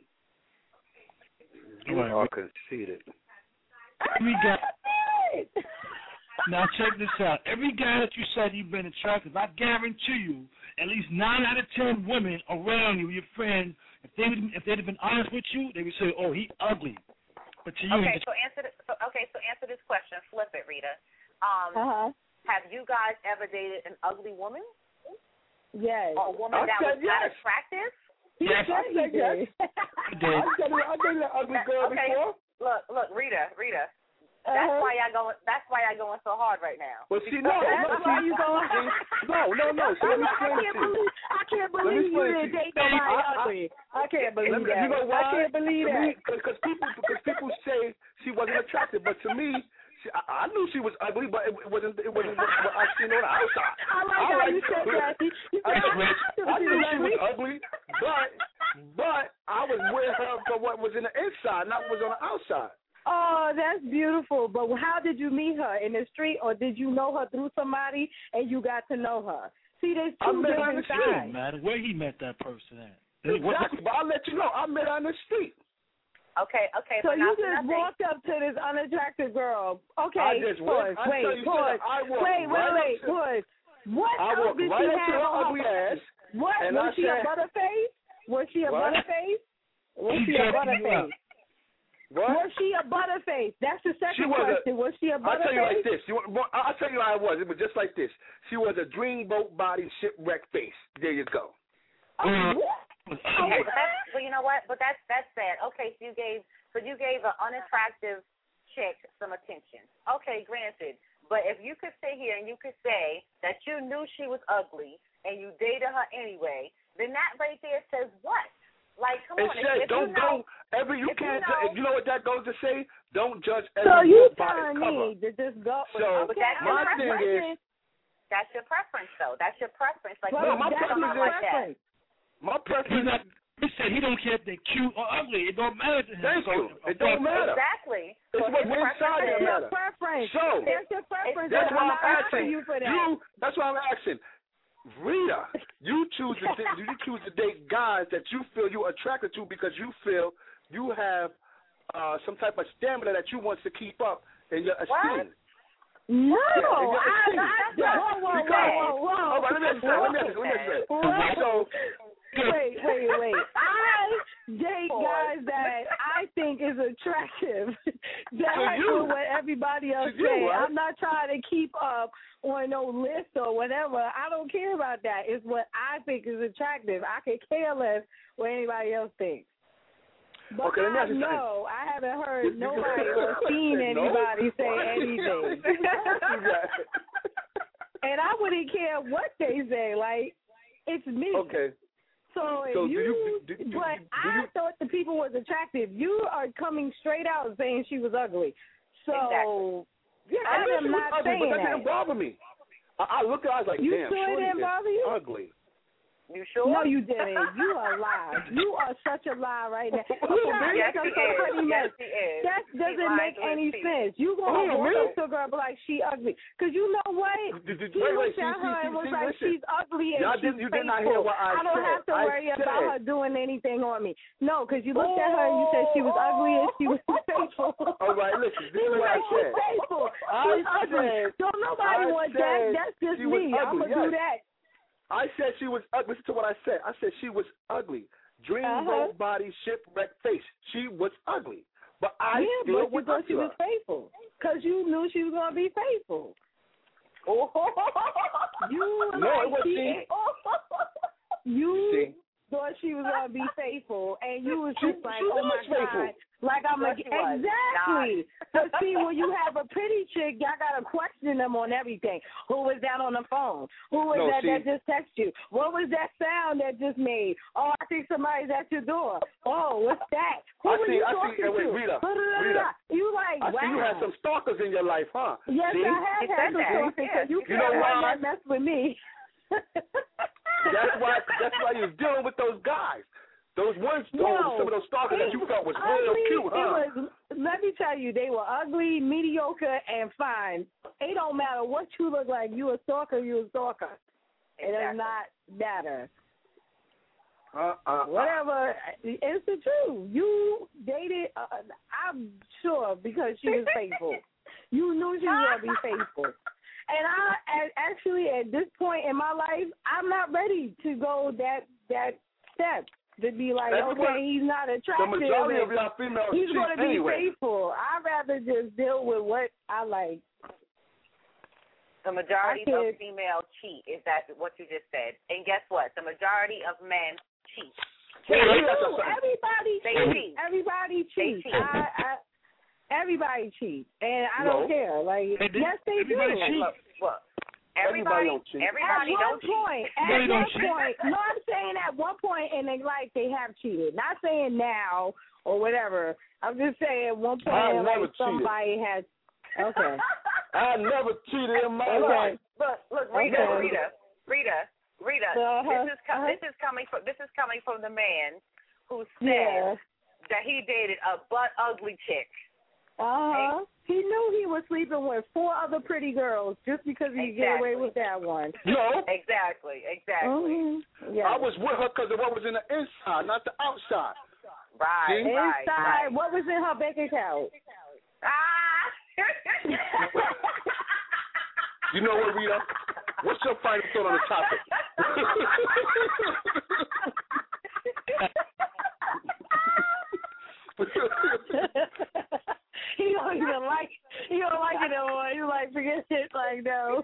You Right. are conceited. Every guy. It. Now check this out. Every guy that you said you've been attractive, I guarantee you, at least nine out of ten women around you, your friends, if they if they'd have been honest with you, they would say, "Oh, he ugly." But to you, Okay, so answer. The, so, okay, so answer this question. Flip it, Rita. Um, Uh-huh. Have you guys ever dated an ugly woman Yes. or a woman I that said was not yes. attractive? He Yes. said I said he yes. did. did. I dated, I dated an ugly girl Okay. before. Look, look, Rita, Rita. That's Uh-huh. why y'all going. That's why y'all going so hard right now. Well, see, no, That's no, why see, you going. no, no, no. So let me I explain can't to you. believe. I can't Let me believe you explain didn't to you. date nobody I- I- ugly. I can't believe Let me- that. You know why? I can't believe to that. me, because people, because people say she wasn't attractive, but to me, she, I, I knew she was ugly, but it, it wasn't. It wasn't what, what I seen on the outside. I like how like you said that. You, you I, said, I, I knew she was ugly, but but I was with her for what was in the inside, not what was on the outside. Oh, that's beautiful. But how did you meet her? In the street, or did you know her through somebody and you got to know her? See, there's I two met her in different the street. It sides. matter where he met that person at. Exactly, but I'll let you know. I met her in the street. Okay, okay. So but you not for just nothing. walked up to this unattractive girl. Okay, I just pause. walked- I Wait, tell you pause. something, I walked Wait, wait, right wait, up to- pause. What I else walked did right she up to have her on her ugly face? ass. What? and Was I she said- a butterface? Was she a What? butterface? Was He she a checking you butterface? What? Was she a butterface? That's the second She was a- question. was she a I'll tell you like butterface? this. You want, well, I'll tell you how it was. It was just like this. She was a dreamboat body shipwreck face. There you go. Oh, Mm. what? Okay, but that's, well, you know what? But that's that's sad. Okay, so you gave so you gave an unattractive chick some attention. Okay, granted. But if you could sit here and you could say that you knew she was ugly and you dated her anyway, then that right there says what? Like, come And on. Shay, if don't you know, go every. You if can't. You know, you know what that goes to say? Don't judge every So you book by its telling cover. me to just go? So but that's my your thing preference. is, That's your preference, though. That's your preference. Like, Well, no, my that's preference my is preference. my He's preference. not, he said he don't care if they're cute or ugly. It don't matter to him. Thank So, you. It don't matter. Exactly. It's So what's his inside preference that is- Your matter. preference. So That's your preference. that's and why I'm I'm not asking asking you for that. you. That's why I'm asking. Rita, you choose to date, you choose to date guys that you feel you're attracted to because you feel you have uh, some type of stamina that you want to keep up in your esteem. No, Yeah, I, exactly. I, Yes, whoa, whoa, because- whoa, whoa, whoa. Oh, but let me explain. Let me explain. Let me explain. Whoa. So, Wait, wait, wait. I date Boy. guys that I think is attractive. That To I you. do what everybody else To you, say. right? I'm not trying to keep up on no list or whatever. I don't care about that. It's what I think is attractive. I could care less what anybody else thinks. But Okay, let me I ask you something. know I haven't heard You- nobody or seen No? anybody say Why? anything. And I wouldn't care what they say. Like, it's me. Okay. So if So do you, you- do- do- but do I you- thought the people was attractive. You are coming straight out saying she was ugly. So Exactly. Yeah, I I knew am she was not ugly, but saying that that. didn't bother me. I, I looked at her, I was like, You damn, sure it Shorty didn't is bother you? ugly. You sure? No, you didn't. You are lying. You are such a lie right now. You gotta Yes, make up he some is. funny Yes, mess. he is. That He doesn't lies make to his any teeth. sense. You Oh, gonna walk really? up to a girl and be like, she ugly. Because you know what? Did- did- He wait, wait, looked at see, her see, and was see, like, listen. she's ugly and Y'all she's didn't- you did not faithful. hear what I I don't said. have to I worry about said- her doing anything on me. No, because you looked at her and you said she was ugly and she was faithful. All right, listen, this You is what I like, she's said. faithful. I She's ugly. said- Don't nobody I want that. said That's just she was me. I'm ugly, going to do yes. that. I said she was ugly. Listen to what I said. I said she was ugly. Dreamboat Uh-huh. body, shipwreck face. She was ugly. But I yeah, still but you went thought up she to was her. faithful because you knew she was going to be faithful. Oh. You No, like it was she, she. you See? thought she was going to be faithful, and you was She- just like, she oh my was faithful. God. Like I'm Yes, like, she was. exactly. But see, when you have a pretty chick, y'all got to question them on everything. Who was that on the phone? Who was No, that see- that just texted you? What was that sound that just made? Oh, I think somebody's at your door. Oh, what's that? Who I were see- you I see- talking hey, wait, to? Rita, Blah, blah, blah, Rita. blah. You like, I wow. see you had some stalkers in your life, huh? Yes, See? I have He had said some that. talking, so Yes. you You can't know let why? that mess with me. That's why. That's why you was dealing with those guys. Those ones, those, No, some of those stalkers that you felt was ugly, real cute, huh? It was, let me tell you, they were ugly, mediocre, and fine. It don't matter what you look like. You a stalker, you a stalker. It does Exactly. not matter. Uh, uh, Whatever, it's the truth. You dated, uh, I'm sure, because she was faithful. You knew she was going to be faithful. And I, and actually, at this point in my life, I'm not ready to go that that step to be like, Everyone- okay, he's not the attractive. majority of and y'all females he's cheat going to be anyway. faithful. I'd rather just deal with what I like. The majority I of could- female cheat. Is that what you just said? And guess what? The majority of men cheat. They Hey, do. that's a fact. Everybody They cheats. cheat. Everybody They cheats. cheat. I, I, everybody cheats, and I No. don't care. Like, They do. yes, they do. Everybody cheats. Look, look. Everybody Everybody, don't cheat. everybody At don't one cheat. point, at Everybody one don't cheat. point, no, I'm saying at one point in their life they have cheated. Not saying now or whatever. I'm just saying at one point I in never life somebody has. Okay. I never cheated in my Okay. life. Look, look, Rita, Okay. Rita, Rita, Rita. Uh-huh, This is com- uh-huh. this is coming from this is coming from the man who said Yeah. that he dated a butt ugly chick. Uh huh. He knew he was sleeping with four other pretty girls just because he could get away Exactly. with that one. No, Exactly, exactly. Mm-hmm. Yeah. I was with her because of what was in the inside, not the outside. Right, See? right, Inside, right. what was in her bank account? Ah. You know what, Rita? What's your final thought on the topic? He don't even like. He don't like it no more. He's like, forget it. Like, no.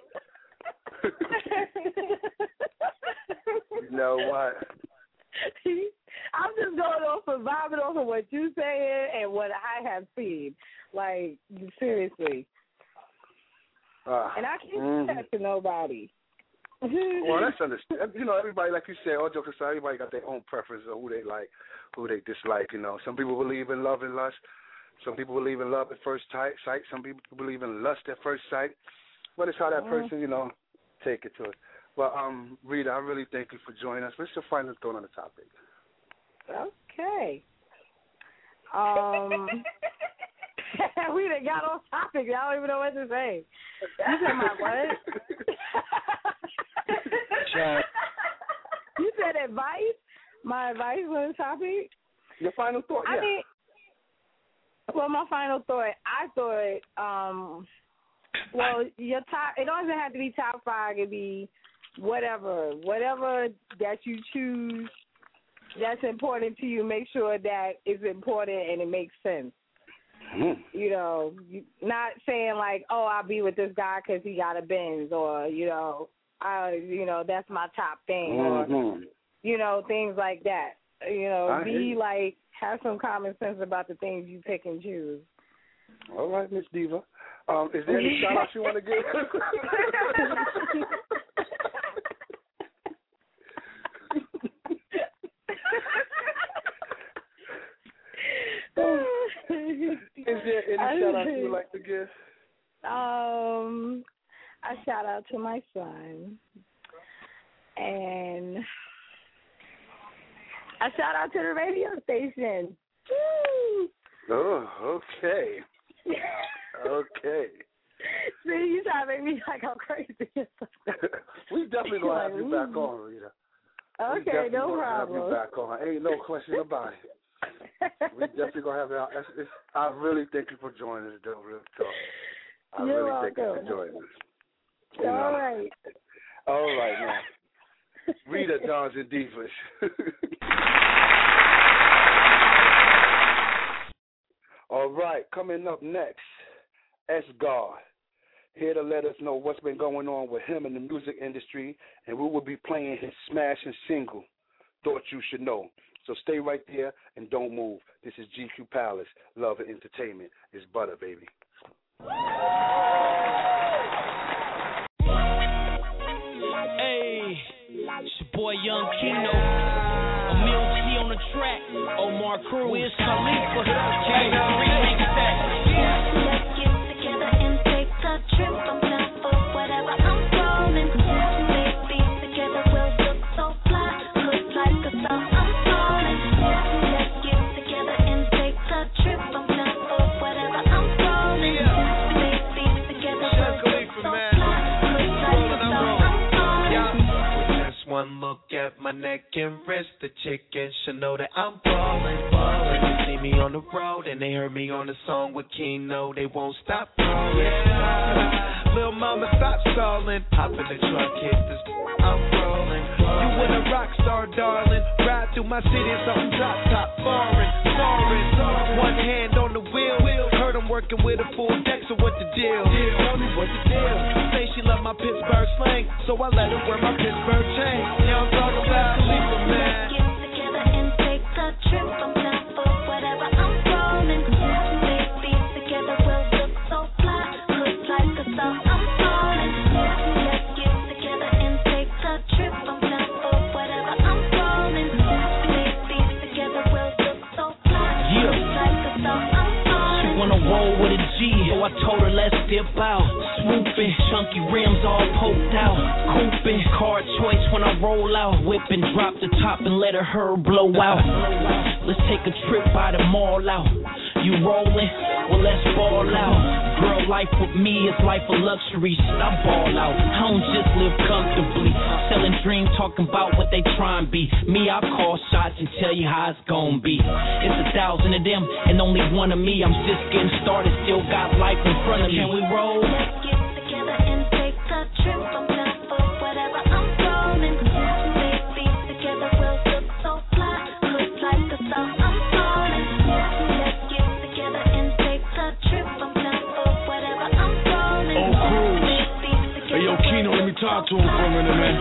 You know what? I'm just going off of vibing off of what you saying and what I have seen. Like, seriously. Uh, And I can't mhm. do that to nobody. Well, that's understandable. You know, everybody, like you said, all jokes aside, everybody got their own preference of who they like, who they dislike. You know, some people believe in love and lust. Some people believe in love at first sight. Some people believe in lust at first sight. But it's how that person, you know, take it to it. Well, um, Rita, I really thank you for joining us. What's your final thought on the topic? Okay. Um, we done got off topic. I don't even know what to say. You said my what? You said advice? My advice on the topic? Your final thought, yeah. I mean, well, my final thought, I thought, um, well, your top, it doesn't have to be top five. It could be whatever, whatever that you choose that's important to you. Make sure that it's important and it makes sense. Mm. You know, you, not saying like, oh, I'll be with this guy because he got a Benz, or you know, I, you know, that's my top thing, mm-hmm. or you know, things like that. You know, I be like, have some common sense about the things you pick and choose. All right, Miss Diva. Um, is there any shout outs you want to give? Is there any shout outs you would like to give? Um, a shout out to my son, and a shout out to the radio station. Woo! Oh, okay. Okay. See, you trying to make me like I'm crazy. We definitely gonna have you back on, Rita. Okay, no problem. Have you back on. Ain't no question about it. We definitely gonna have you out. It's, it's, I really thank you for joining us, though. Real talk. I You're really welcome. thank you for joining us. You All know. right. All right, man. Rita, Dons and Divas. All right, coming up next, S-God, here to let us know what's been going on with him in the music industry, and we will be playing his smashing single, Thought You Should Know. So stay right there and don't move. This is G Q Palace, Love and Entertainment. It's butter, baby. Hey, it's your boy Young Kino. Emil G on the track. Omar Cruz. Wiz Khalifa. Hey, remix that. Let's get together and take a trip. I'm down for whatever I'm rolling. Maybe together we'll look so fly. Look like a star I'm falling. Let's get together and take a trip. I'm down for whatever I'm rolling. Maybe together we'll look so fly. Look like a star I'm falling. Just one look at my neck and wrist, the chicken should know that I'm ballin', ballin'. They see me on the road and they heard me on the song with Kino. They won't stop ballin'. Yeah. Lil' mama, stop stallin'. Hop in the truck, hit this. I'm rollin'. You with a rock star, darling. Ride through my city in something drop top, foreign, foreign. One hand on the wheel. Heard I'm working with a full deck, so what the deal? Tell me what the deal. Say she love my Pittsburgh slang, so I let her wear my Pittsburgh chain. Yeah, I'm talking about Khalifa, man. Let's get together and take a trip. I'm down for whatever I'm rolling. Maybe together we'll look so fly. Look like a star I'm falling. Let's get together and take a trip. I'm down for whatever I'm rolling. Maybe together we'll look so fly. Yeah. Look like a star I'm falling. She wanna roll with a G, so I told her let's dip out. Swooping, chunky rims all poked out. Cooping, car choice when I roll out. Whip and drop the top and let her her blow out. Let's take a trip by the mall out. You rolling? Well, let's ball out. Girl, life with me is life of luxury. Shit, I ball out. I don't just live comfortably. Selling dreams, talking about what they trying to be. Me, I call shots and tell you how it's gonna be. It's a thousand of them and only one of me. I'm just getting started, still got life in front of me. Can we roll? Let's get together and take a trip. I'm down for whatever I'm rolling. Maybe together we'll look so fly. Look like a star I'm falling. Let's get together and take a trip. I'm down for whatever I'm rolling. Oh, Cruz. Hey, yo, Kino, let me talk to him for a minute, man.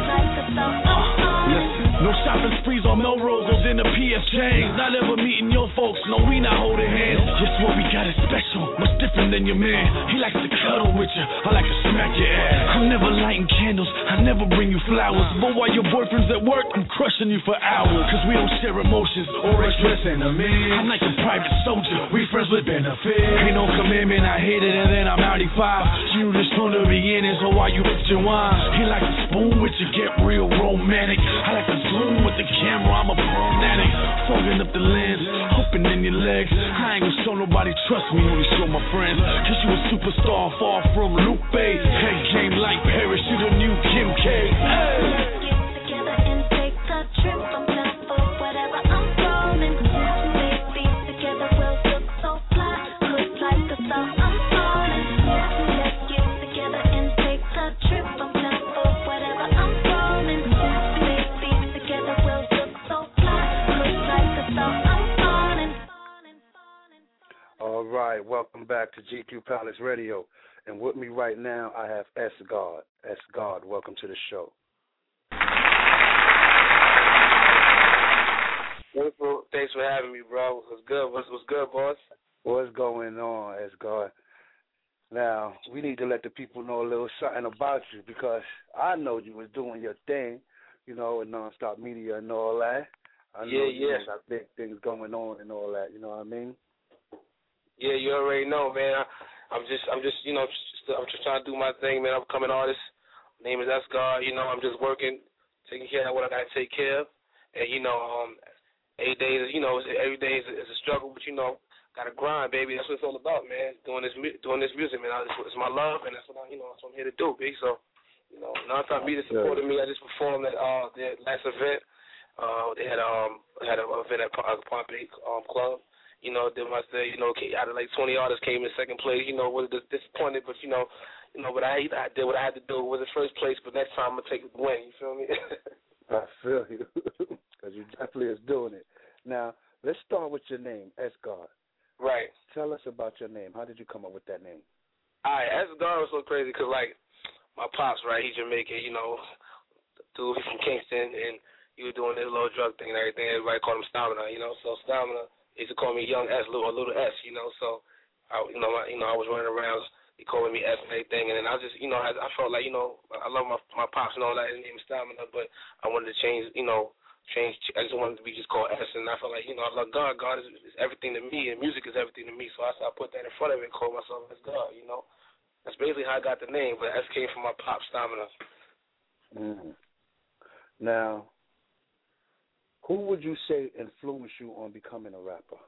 Listen, no shopping sprees on Melrose or in the P F chains. Not ever meeting your folks, no, we not holding hands. Just what we got is special, much different different than your man. He likes to cuddle with you, I like to smack your ass. I'm never lighting candles, I never bring you flowers. But while your boyfriend's at work, I'm crushing you for hours. Cause we don't share emotions or express enemies. I'm like a private soldier, we friends with benefits. Ain't no commitment, I hit it and then I'm ninety-five. You just from the beginning, so why you with your wine? He like to spoon with you, get real romantic. I like to zoom with the camera, I'm a fanatic. Fogging up the lens, opening your legs. I ain't gonna show nobody, trust me, only show my friends. Cause you a superstar, far from Lupe. Head game like Paris, you the new Kim K. Hey. Together and take a trip. I'm down for whatever I'm rolling. Baby, together we'll look so fly. Look like the star I'm falling. Let's get together and take a trip. I'm down for whatever I'm rolling. Baby, together we'll look so fly. Look like the star I'm falling. All right, welcome back to G Q Palace Radio. And with me right now, I have S. God. S. God, welcome to the show. Wonderful. Thanks for having me, bro. What's good? What's, what's good, boss? What's going on, S. God? Now, we need to let the people know a little something about you because I know you was doing your thing, you know, in Nonstop Media and all that. I know Yeah, you yeah. got big things going on and all that, you know what I mean? Yeah, you already know, man. I, I'm just, I'm just, you know, just, I'm just trying to do my thing, man. I'm a coming artist. My name is S. God. You know, I'm just working, taking care of what I got to take care of. And, you know, um, eight days, you know, every day is, is a struggle, but, you know, got to grind, baby. That's what it's all about, man. Doing this doing this music, man. It's, it's my love, and that's what, I, you know, that's what I'm here to do, big. So, you know, Nonstop Media supported me. I just performed at uh, their last event. Uh, they had um had an event at uh, Palm Bay um, Club. You know, did my thing. You know, out of like twenty artists came in second place. You know, was disappointed, but you know, you know, but I, I did what I had to do. It was in first place, but next time I'm gonna take the win. You feel me? I feel you, because you definitely is doing it. Now, let's start with your name, S. God. Right. Tell us about your name. How did you come up with that name? All right, S. God was so crazy because like my pops, right? He's Jamaican. You know, dude, he's from Kingston, and he was doing this little drug thing and everything. Everybody called him Stamina. You know, so Stamina. They used to call me Young S, little, little S, you know. So, I, you know, I, you know, I was running around. He calling me S and everything, and then I just, you know, I, I felt like, you know, I love my my pops and all that. His name is Stamina, but I wanted to change, you know, change. I just wanted to be just called S, and I felt like, you know, I love God. God is, is everything to me, and music is everything to me. So I, so I put that in front of it and called myself as God. You know, that's basically how I got the name. But S came from my pop Stamina. Mm. Now, who would you say influenced you on becoming a rapper?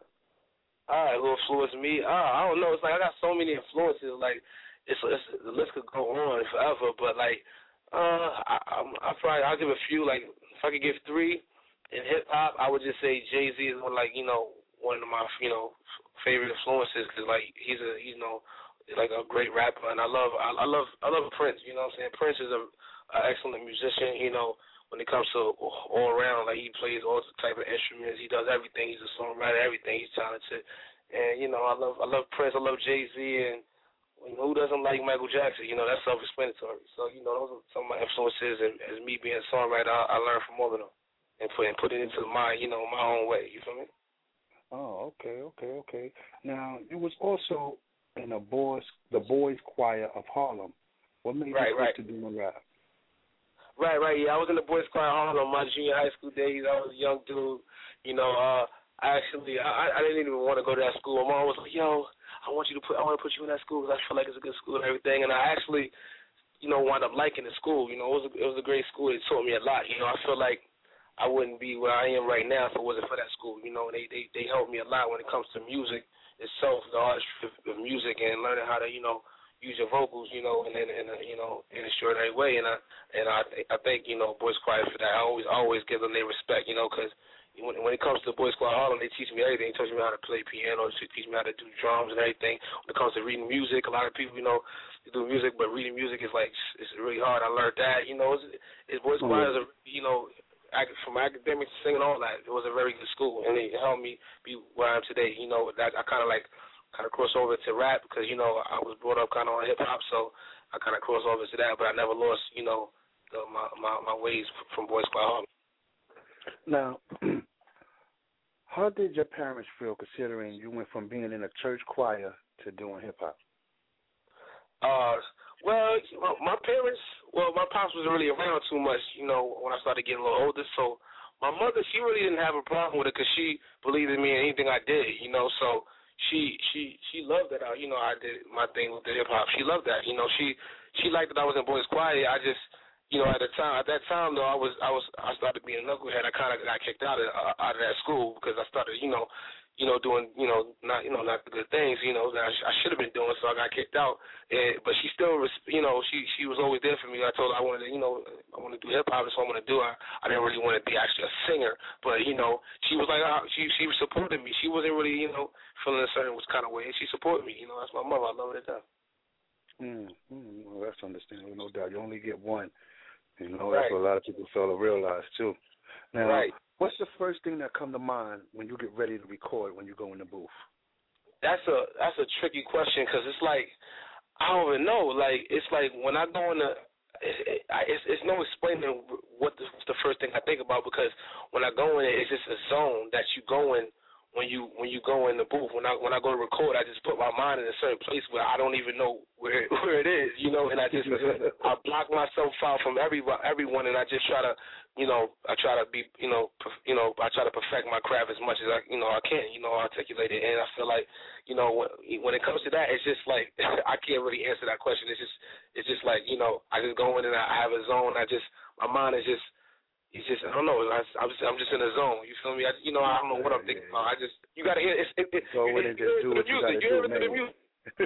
All right, who influenced me? Uh, I don't know. It's like I got so many influences. Like, it's, it's the list could go on forever. But like, uh, I, I'm, I probably I'll give a few. Like, if I could give three in hip hop, I would just say Jay Z is one, like, you know, one of my, you know, favorite influences because like he's a, you know, like a great rapper, and I love, I, I love, I love Prince. You know what I'm saying? Prince is a, a excellent musician. You know. When it comes to all around, like he plays all type of instruments, he does everything. He's a songwriter, everything. He's talented, and you know, I love, I love Prince, I love Jay Z, and you know, who doesn't like Michael Jackson? You know, that's self-explanatory. So you know, those are some of my influences, and as me being a songwriter, I, I learned from all of them and put and put it into my, you know, my own way. You feel me? Oh, okay, okay, okay. Now, you was also in a boys, the boys' choir of Harlem. What made right, you right. to do rap? Right, right, yeah. I was in the boys' choir Harlem my junior high school days. I was a young dude. You know, uh, I actually, I, I didn't even want to go to that school. My mom was like, yo, I want you to put, I want to put you in that school because I feel like it's a good school and everything. And I actually, you know, wound up liking the school. You know, it was a, it was a great school. It taught me a lot. You know, I feel like I wouldn't be where I am right now if it wasn't for that school. You know, they, they, they helped me a lot when it comes to music itself, the artistry of music, and learning how to, you know, use your vocals, you know, and in, in a, you know, in a extraordinary way. And I and I I thank, you know, Boys Choir for that. I always always give them their respect, you know, because when when it comes to Boys Choir Harlem, they teach me everything. They teach me how to play piano. They teach me how to do drums and everything. When it comes to reading music, a lot of people, you know, they do music, but reading music is like it's really hard. I learned that, you know. It's, it's Boys Choir is a, you know, from academics to singing, all that. It was a very good school, and it helped me be where I am today. You know, that I kind of like. kind of cross over to rap because, you know, I was brought up kind of on hip-hop, so I kind of crossed over to that, but I never lost, you know, the, my, my my ways from Boys Choir Harlem. Now, How did your parents feel considering you went from being in a church choir to doing hip hop? Uh, well, my parents, well, my pops wasn't really around too much, you know, when I started getting a little older. So my mother, she really didn't have a problem with it because she believed in me and anything I did, you know. So she she she loved that I, you know, I did my thing with the hip hop. She loved that, you know. She she liked that I was in boys choir. I just, you know, at the time, at that time though, I was I was I started being a knucklehead. I kind of got kicked out of uh, out of that school because I started, you know. you know, doing, you know, not, you know, not the good things, you know, that I, sh- I should have been doing, so I got kicked out. And, but she still, res- you know, she she was always there for me. I told her I wanted to, you know, I want to do hip hop, that's what I'm going to do. I, I didn't really want to be actually a singer, but, you know, she was like, uh, she she supported me. She wasn't really, you know, feeling a certain kind of way, and she supported me. You know, that's my mother. I love her to death. Mm, mm, well, that's understandable, no doubt. You only get one. You know, Right. that's what a lot of people fail to realize, too. Now, Right. what's the first thing that come to mind when you get ready to record, when you go in the booth? That's a that's a tricky question because it's like I don't even know. Like it's like when I go in the, it, it, I, it's it's no explaining what the, what's the first thing I think about because when I go in it, it's just a zone that you go in when you when you go in the booth. When I when I go to record, I just put my mind in a certain place where I don't even know where where it is, you know. And I just I block myself out from every everyone, and I just try to. You know, I try to be, you know, perf- you know, I try to perfect my craft as much as I, you know, I can, you know, articulate it. And I feel like, you know, when, when it comes to that, it's just like I can't really answer that question. It's just, it's just like, you know, I just go in and I have a zone. I just, my mind is just, it's just, I don't know. I, I'm just, I'm just in a zone. You feel me? I, you know, I don't know what I'm thinking about. I just, you gotta hear. It's, it, it, Go in and just do what you gotta do, man. The music.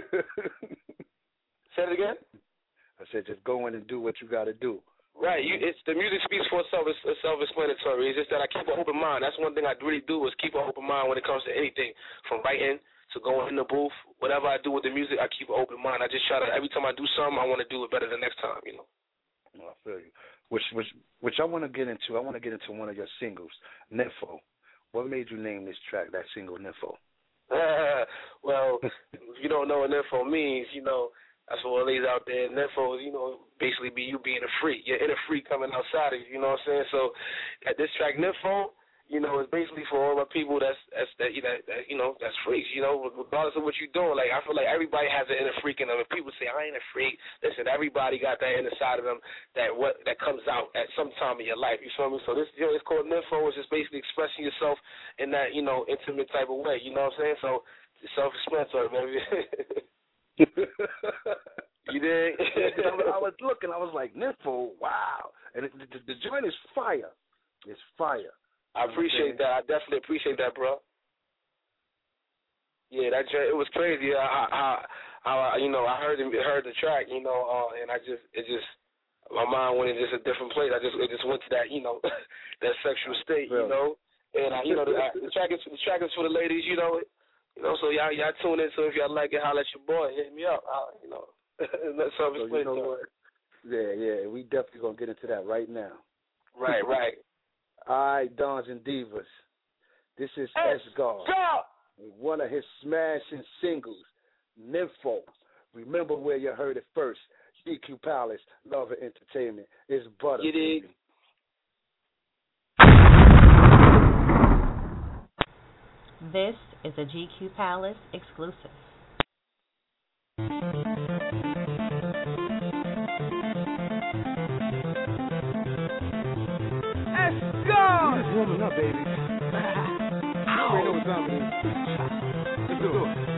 Say it again. I said, just go in and do what you gotta do. Right, you, it's the music speaks for itself. It's, it's self-explanatory. It's just that I keep an open mind. That's one thing I really do is keep an open mind when it comes to anything, from writing to going in the booth. Whatever I do with the music, I keep an open mind. I just try to every time I do something, I want to do it better the next time. You know. I feel you. Which which which I want to get into. I want to get into one of your singles, Nympho. What made you name this track, that single, Nympho? Well, if you don't know what Nympho means, you know. That's what ladies out there. Nympho, you know, basically be you being a freak. Your inner freak coming outside of you, you know what I'm saying? So at this track, Nympho, you know, it's basically for all the people that's, that's that, you know, that, you know, that's freaks, you know, regardless of what you're doing. Like, I feel like everybody has an inner freak in them. If people say, I ain't a freak, listen, everybody got that inner side of them that what that comes out at some time in your life, you feel me? So this, you know, it's called Nympho. It's just basically expressing yourself in that, you know, intimate type of way, you know what I'm saying? So it's self-explanatory, baby. You did? I was looking. I was like, Nympho, wow. And it, the, the joint is fire. It's fire. I appreciate that. I definitely appreciate that, bro. Yeah, that joint, it was crazy. I, I, I, I you know, I heard the, heard the track, you know, uh, and I just, it just, my mind went in just a different place. I just, it just went to that, you know, that sexual state, you know. And I, you know, the, the track is, the track is for the ladies, you know. You know, so y'all, y'all tune in. So if y'all like it, holla at your boy. Hit me up. I, you know, that's something so you know what? Yeah, yeah. We definitely gonna get into that right now. Right, right. All right, Dons and Divas. This is S-God, one of his smashing singles, Nympho. Remember where you heard it first. G Q Palace, Love and Entertainment. It's butter. You dig? This is a G Q Palace exclusive. Let's go! Just warming up, baby. You already know what time it is. Let's do it.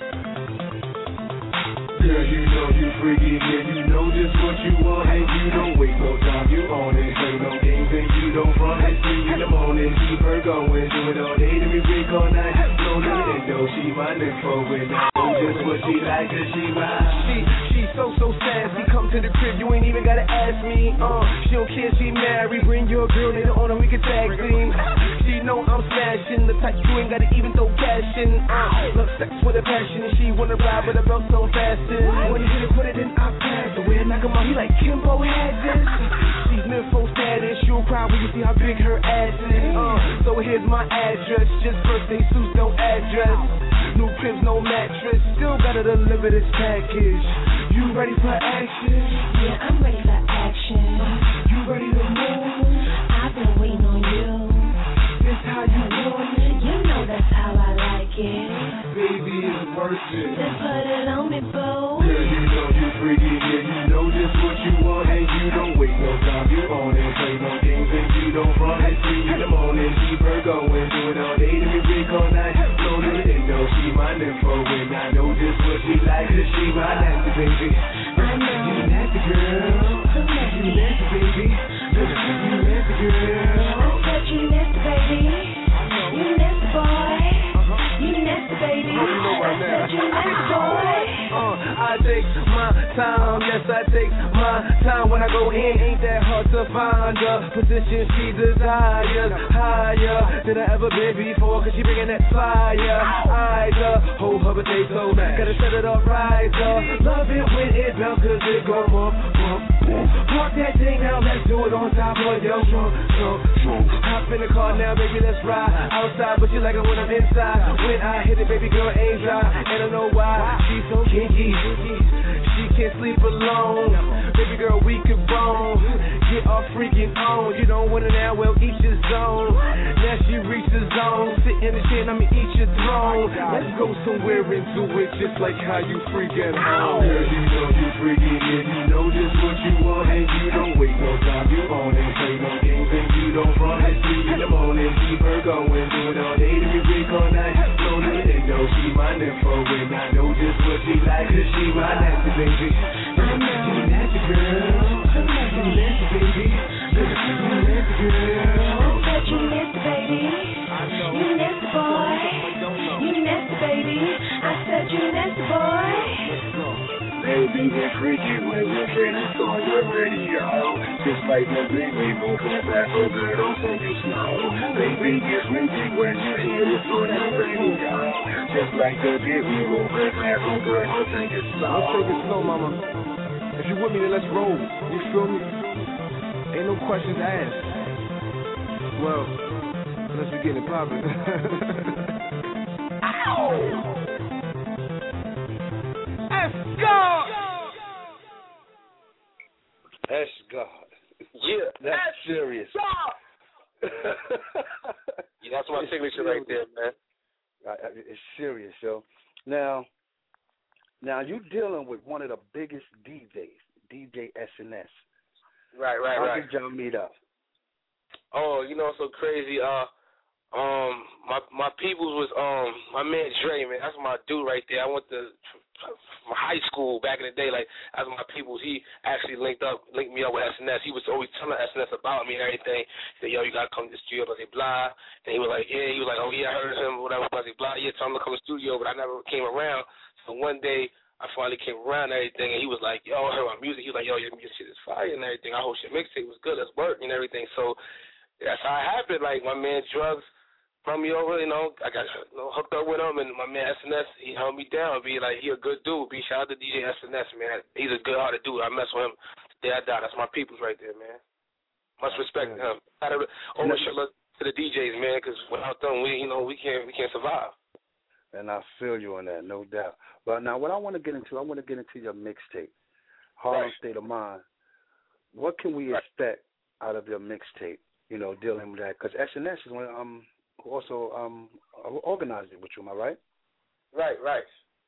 Girl, you know you freaky, yeah, you know just what you want, and you don't waste no time, you own it, play no games, and you don't run it, three in the morning, keep her going, do it all day, to be weak all night, no limit, no, she my Nympho, and I know just what she like, cause she mine. She, she's so, so sassy, come to the crib, you ain't even gotta ask me, uh, she don't care, she married, bring your girl later on, and we can tag team. She know I'm smashing, the type you ain't gotta even throw cash in, uh, love sex with a passion, and she wanna ride with a belt so fast. When you hit it, put it in, I pass. The way I knock him out, he like Kimbo had this. She's Nympho status. She'll cry when you see how big her ass is. Uh, so here's my address. Just birthday suits, no address. New cribs, no mattress. Still gotta deliver this package. You ready for action? Yeah, I'm ready for action. You ready to move? I've been waiting on you. This how you want it? You know that's worth it. Then put it on me, boo. Girl, you know you freaky, yeah, you know just what you want, and you don't wait no time. You own it, play no games, and you don't run it. Three in the morning, keep her going, do it all day, to be big all night. Flow to the window, she my nympho, and I know just what she likes, cause she my nasty baby. I know. You nasty girl. So nasty. You nasty baby. You nasty girl. I said you nasty, baby. You nasty boy. You nasty, baby. I said you nasty boy. Uh, I take my time, yes I take my time when I go in. Ain't that hard to find the position she desires, higher than I ever been before, cause she bringing that fire. I the whole her potato, gotta set it up right, uh. Love it when it bounce cause it go bump, bump, bump. Park that thing now, let's do it on top of your trunk, trunk, trunk. Hop in the car now, baby, let's ride outside, but you like it when I'm inside. When I hit it, baby girl, ain't dry, and I know why she's so kinky. She can't sleep alone. Baby girl, we could bone. Get off freaking on. You don't want it now, well, each his own. Now she reached the zone. Sit in the chair, I'ma eat your throne. Let's go somewhere into it, just like how you freak at home. Girl, you know you freaky, yeah, you know just what you want, and you don't wait no time. You own it, play no games, and you don't run it. Three in the morning, keep her going, do it all day, to be big all night. Flow to the window, she my nympho, and I know just what she likes, cause she my nasty baby. I know. You nasty girl. So nasty. You nasty baby. You nasty girl. I said you nasty, baby. You nasty boy. You nasty, baby. I said you nasty boy. Baby, get freaky when you finish on your radio. Just like the baby, move it back over, don't take it slow. Baby, get freaky when you hear it on that radio. Just like the baby, move it back over, don't take it slow. Let's take it slow, mama. If you with me, then let's roll. You feel me? Ain't no questions asked. Well, unless we get it poppin'. Ow! God! That's God. Yeah, that's, that's serious. Yeah, that's my signature right there, man. It's serious, yo. Now, now you dealing with one of the biggest D Js, D J S N S. Right, right, How right. did y'all meet up? Oh, you know, it's so crazy. Uh, um, my my peoples was um my man Dre, man. That's my dude right there. I went to my high school back in the day, like as my peoples, he actually linked up, linked me up with S N S. He was always telling S N S about me and everything. He said, "Yo, you gotta come to the studio," blah blah blah. And he was like, "Yeah," he was like, "Oh yeah, I heard of him, whatever, blah blah blah. Yeah, tell him to come to the studio," but I never came around. So one day I finally came around and everything, and he was like, "Yo, I heard my music." He was like, "Yo, your music is fire and everything. I hope your mixtape was good. Let's work and everything." So that's how it happened. Like my man Drugs brought me over, you know, I got you know, hooked up with him, and my man S N S, he held me down, be like, he a good dude, be shout out to D J S N S, man. He's a good-hearted dude. I mess with him the day I die. That's my peoples right there, man. Much respect to him. I gotta owe to the D Js, man, because without them, we, you know, we can't, we can't survive. And I feel you on that, no doubt. But now, what I want to get into, I want to get into your mixtape, Harlem right. State of Mind. What can we right. expect out of your mixtape? You know, dealing with that, because S N S is one um. who also um, organized it with you, am I right? Right, right.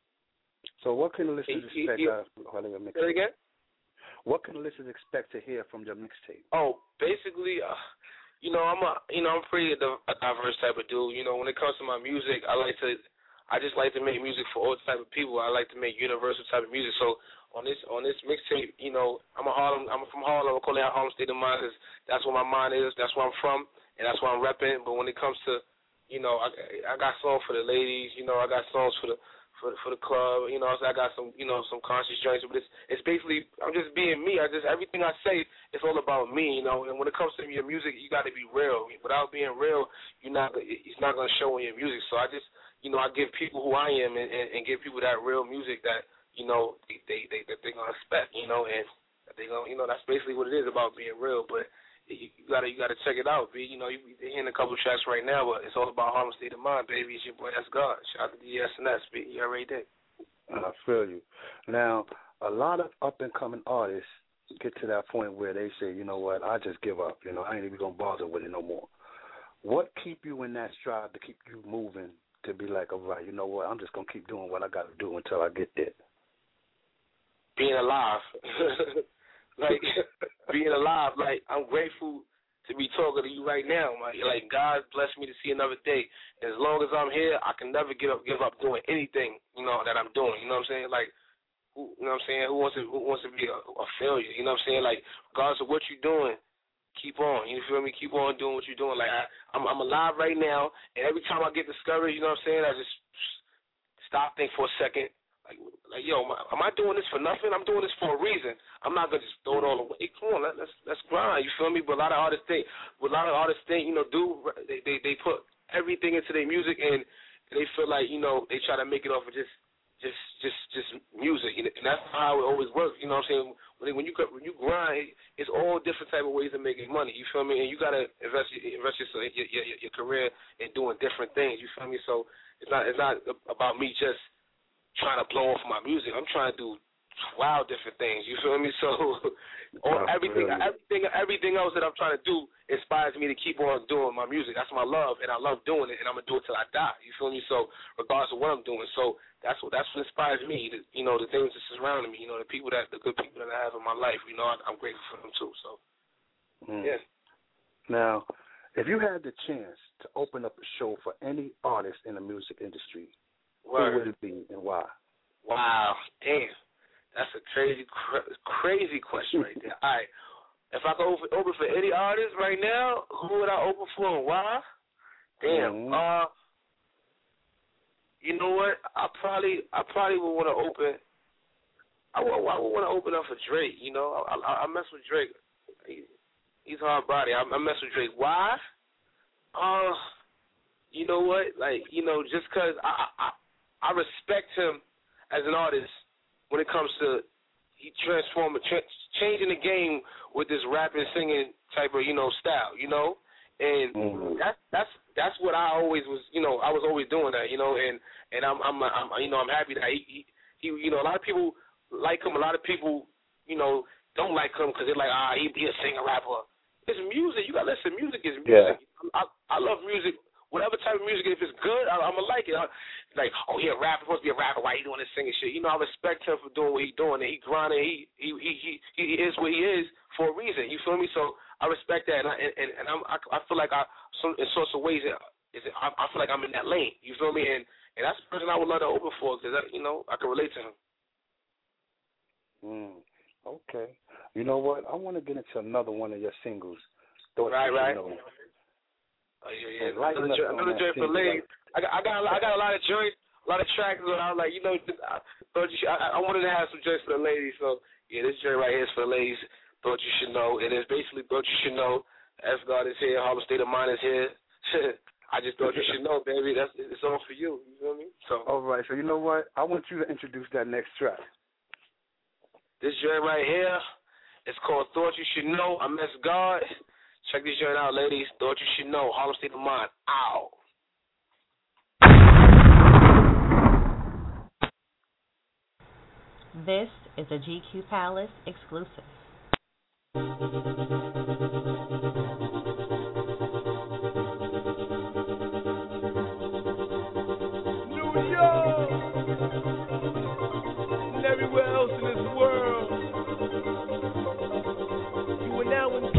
So what can the listeners he, expect he, out of your mixtape? Say it again? What can the listeners expect to hear from your mixtape? Oh, basically, uh, you know, I'm a, you know, I'm pretty a, a diverse type of dude. You know, when it comes to my music, I like to, I just like to make music for all type of people. I like to make universal type of music. So on this, on this mixtape, you know, I'm a Harlem, I'm from Harlem. I call it Harlem State of Mind because that's where my mind is. That's where I'm from. And that's why I'm repping. But when it comes to, you know, I, I got songs for the ladies. You know, I got songs for the for for the club. You know, so I got some, you know, some conscious joints. But it's it's basically I'm just being me. I just everything I say, it's all about me. You know, and when it comes to your music, you got to be real. Without being real, you're not. It's not gonna show in your music. So I just, you know, I give people who I am and, and, and give people that real music that, you know, they they they that they're gonna expect. You know, and they gonna, you know, that's basically what it is about being real. But You, you gotta, you gotta check it out, B. You know, you, you're hearing a couple of tracks right now, but it's all about Harlem State of Mind, baby. It's your boy, that's God. Shout out to the S N S, B. You already did. I feel you. Now, a lot of up and coming artists get to that point where they say, you know what, I just give up. You know, I ain't even gonna bother with it no more. What keep you in that stride to keep you moving to be like, all right, you know what? I'm just gonna keep doing what I got to do until I get there? Being alive, like being alive. Like I'm grateful to be talking to you right now. My, like God blessed me to see another day. As long as I'm here, I can never give up, give up doing anything, you know, that I'm doing. You know what I'm saying? Like, who, you know what I'm saying? Who wants to, who wants to be a, a failure? You know what I'm saying? Like, regardless of what you're doing, keep on. You feel me? Keep on doing what you're doing. Like I, I'm, I'm alive right now, and every time I get discouraged, you know what I'm saying? I just stop, think for a second. Like, like, yo, am I doing this for nothing? I'm doing this for a reason. I'm not gonna just throw it all away. Hey, come on, let, let's let's grind. You feel me? But a lot of artists think, what a lot of artists think, you know, do they they, they put everything into their music, and they feel like, you know, they try to make it off of just just just just music, and that's how it always works. You know what I'm saying? When when you when you grind, it's all different type of ways of making money. You feel me? And you gotta invest invest your your, your, your career in doing different things. You feel me? So it's not it's not about me just trying to blow off my music. I'm trying to do twelve different things. You feel me? So all, everything, everything, everything else that I'm trying to do inspires me to keep on doing my music. That's my love, and I love doing it, and I'm gonna do it till I die. You feel me? So regardless of what I'm doing, so that's what that's what inspires me. The, you know, the things that surround me. You know, the people that the good people that I have in my life. You know, I, I'm grateful for them too. So mm. yeah. Now, if you had the chance to open up a show for any artist in the music industry, Word. who would it be and why? Wow, damn, that's a crazy, cra- crazy question right there. All right, if I could open, open for any artist right now, who would I open for and why? Damn, mm-hmm. uh, you know what? I probably, I probably would want to open. I would, I would want to open up for Drake. You know, I, I, I mess with Drake. He, he's hard body. I, I mess with Drake. Why? Uh, you know what? Like, you know, just because I, I I respect him as an artist when it comes to he transforming, tra- changing the game with this rapping, singing type of, you know, style, you know, and mm-hmm. that's that's that's what I always was, you know, I was always doing that, you know, and and I'm I'm, I'm you know I'm happy that he, he he you know a lot of people like him, a lot of people you know don't like him because they're like ah he be a singer rapper. It's music, you gotta listen. Music is music. Yeah. I I love music. Whatever type of music, if it's good, I, I'm going to like it. I, like, oh, he a rapper, supposed to be a rapper. Why he doing this singing shit? You know, I respect him for doing what he's doing. And he grinding. He, he he he he is what he is for a reason. You feel me? So I respect that. And I, and, and I'm, I, I feel like I, some, in sorts of ways, is I, I feel like I'm in that lane. You feel me? And, and that's the person I would love to open for because, you know, I can relate to him. Mm, okay. You know what? I want to get into another one of your singles. Thought right, right. Know. Oh yeah, yeah. Another, jo- another joint for ladies. I got, I got, I got a lot of joints, a lot of tracks. But I was like, you know, I thought you should, I, I wanted to have some joints for the ladies. So yeah, this joint right here is for the ladies. Thought you should know. It is basically thought you should know. F God is here. Harlem State of Mind is here. I just thought you should know, baby. That's it's all for you. You feel me? So all right. So you know what? I want you to introduce that next track. This joint right here, it's called Thought You Should Know. I'm F God. Check this joint out, ladies. Thought you should know. Harlem State of Mind. Ow. This is a G Q Palace exclusive. New York! And everywhere else in this world. You are now in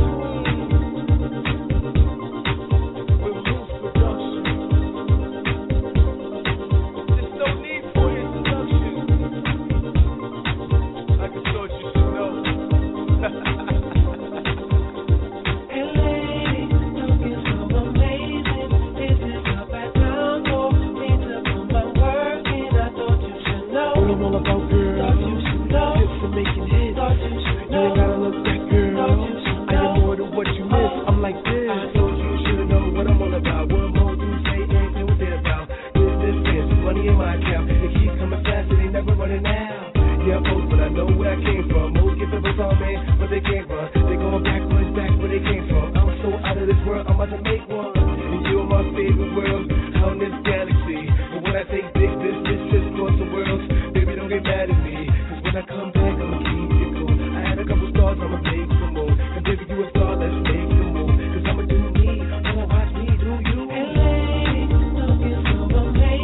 Let's make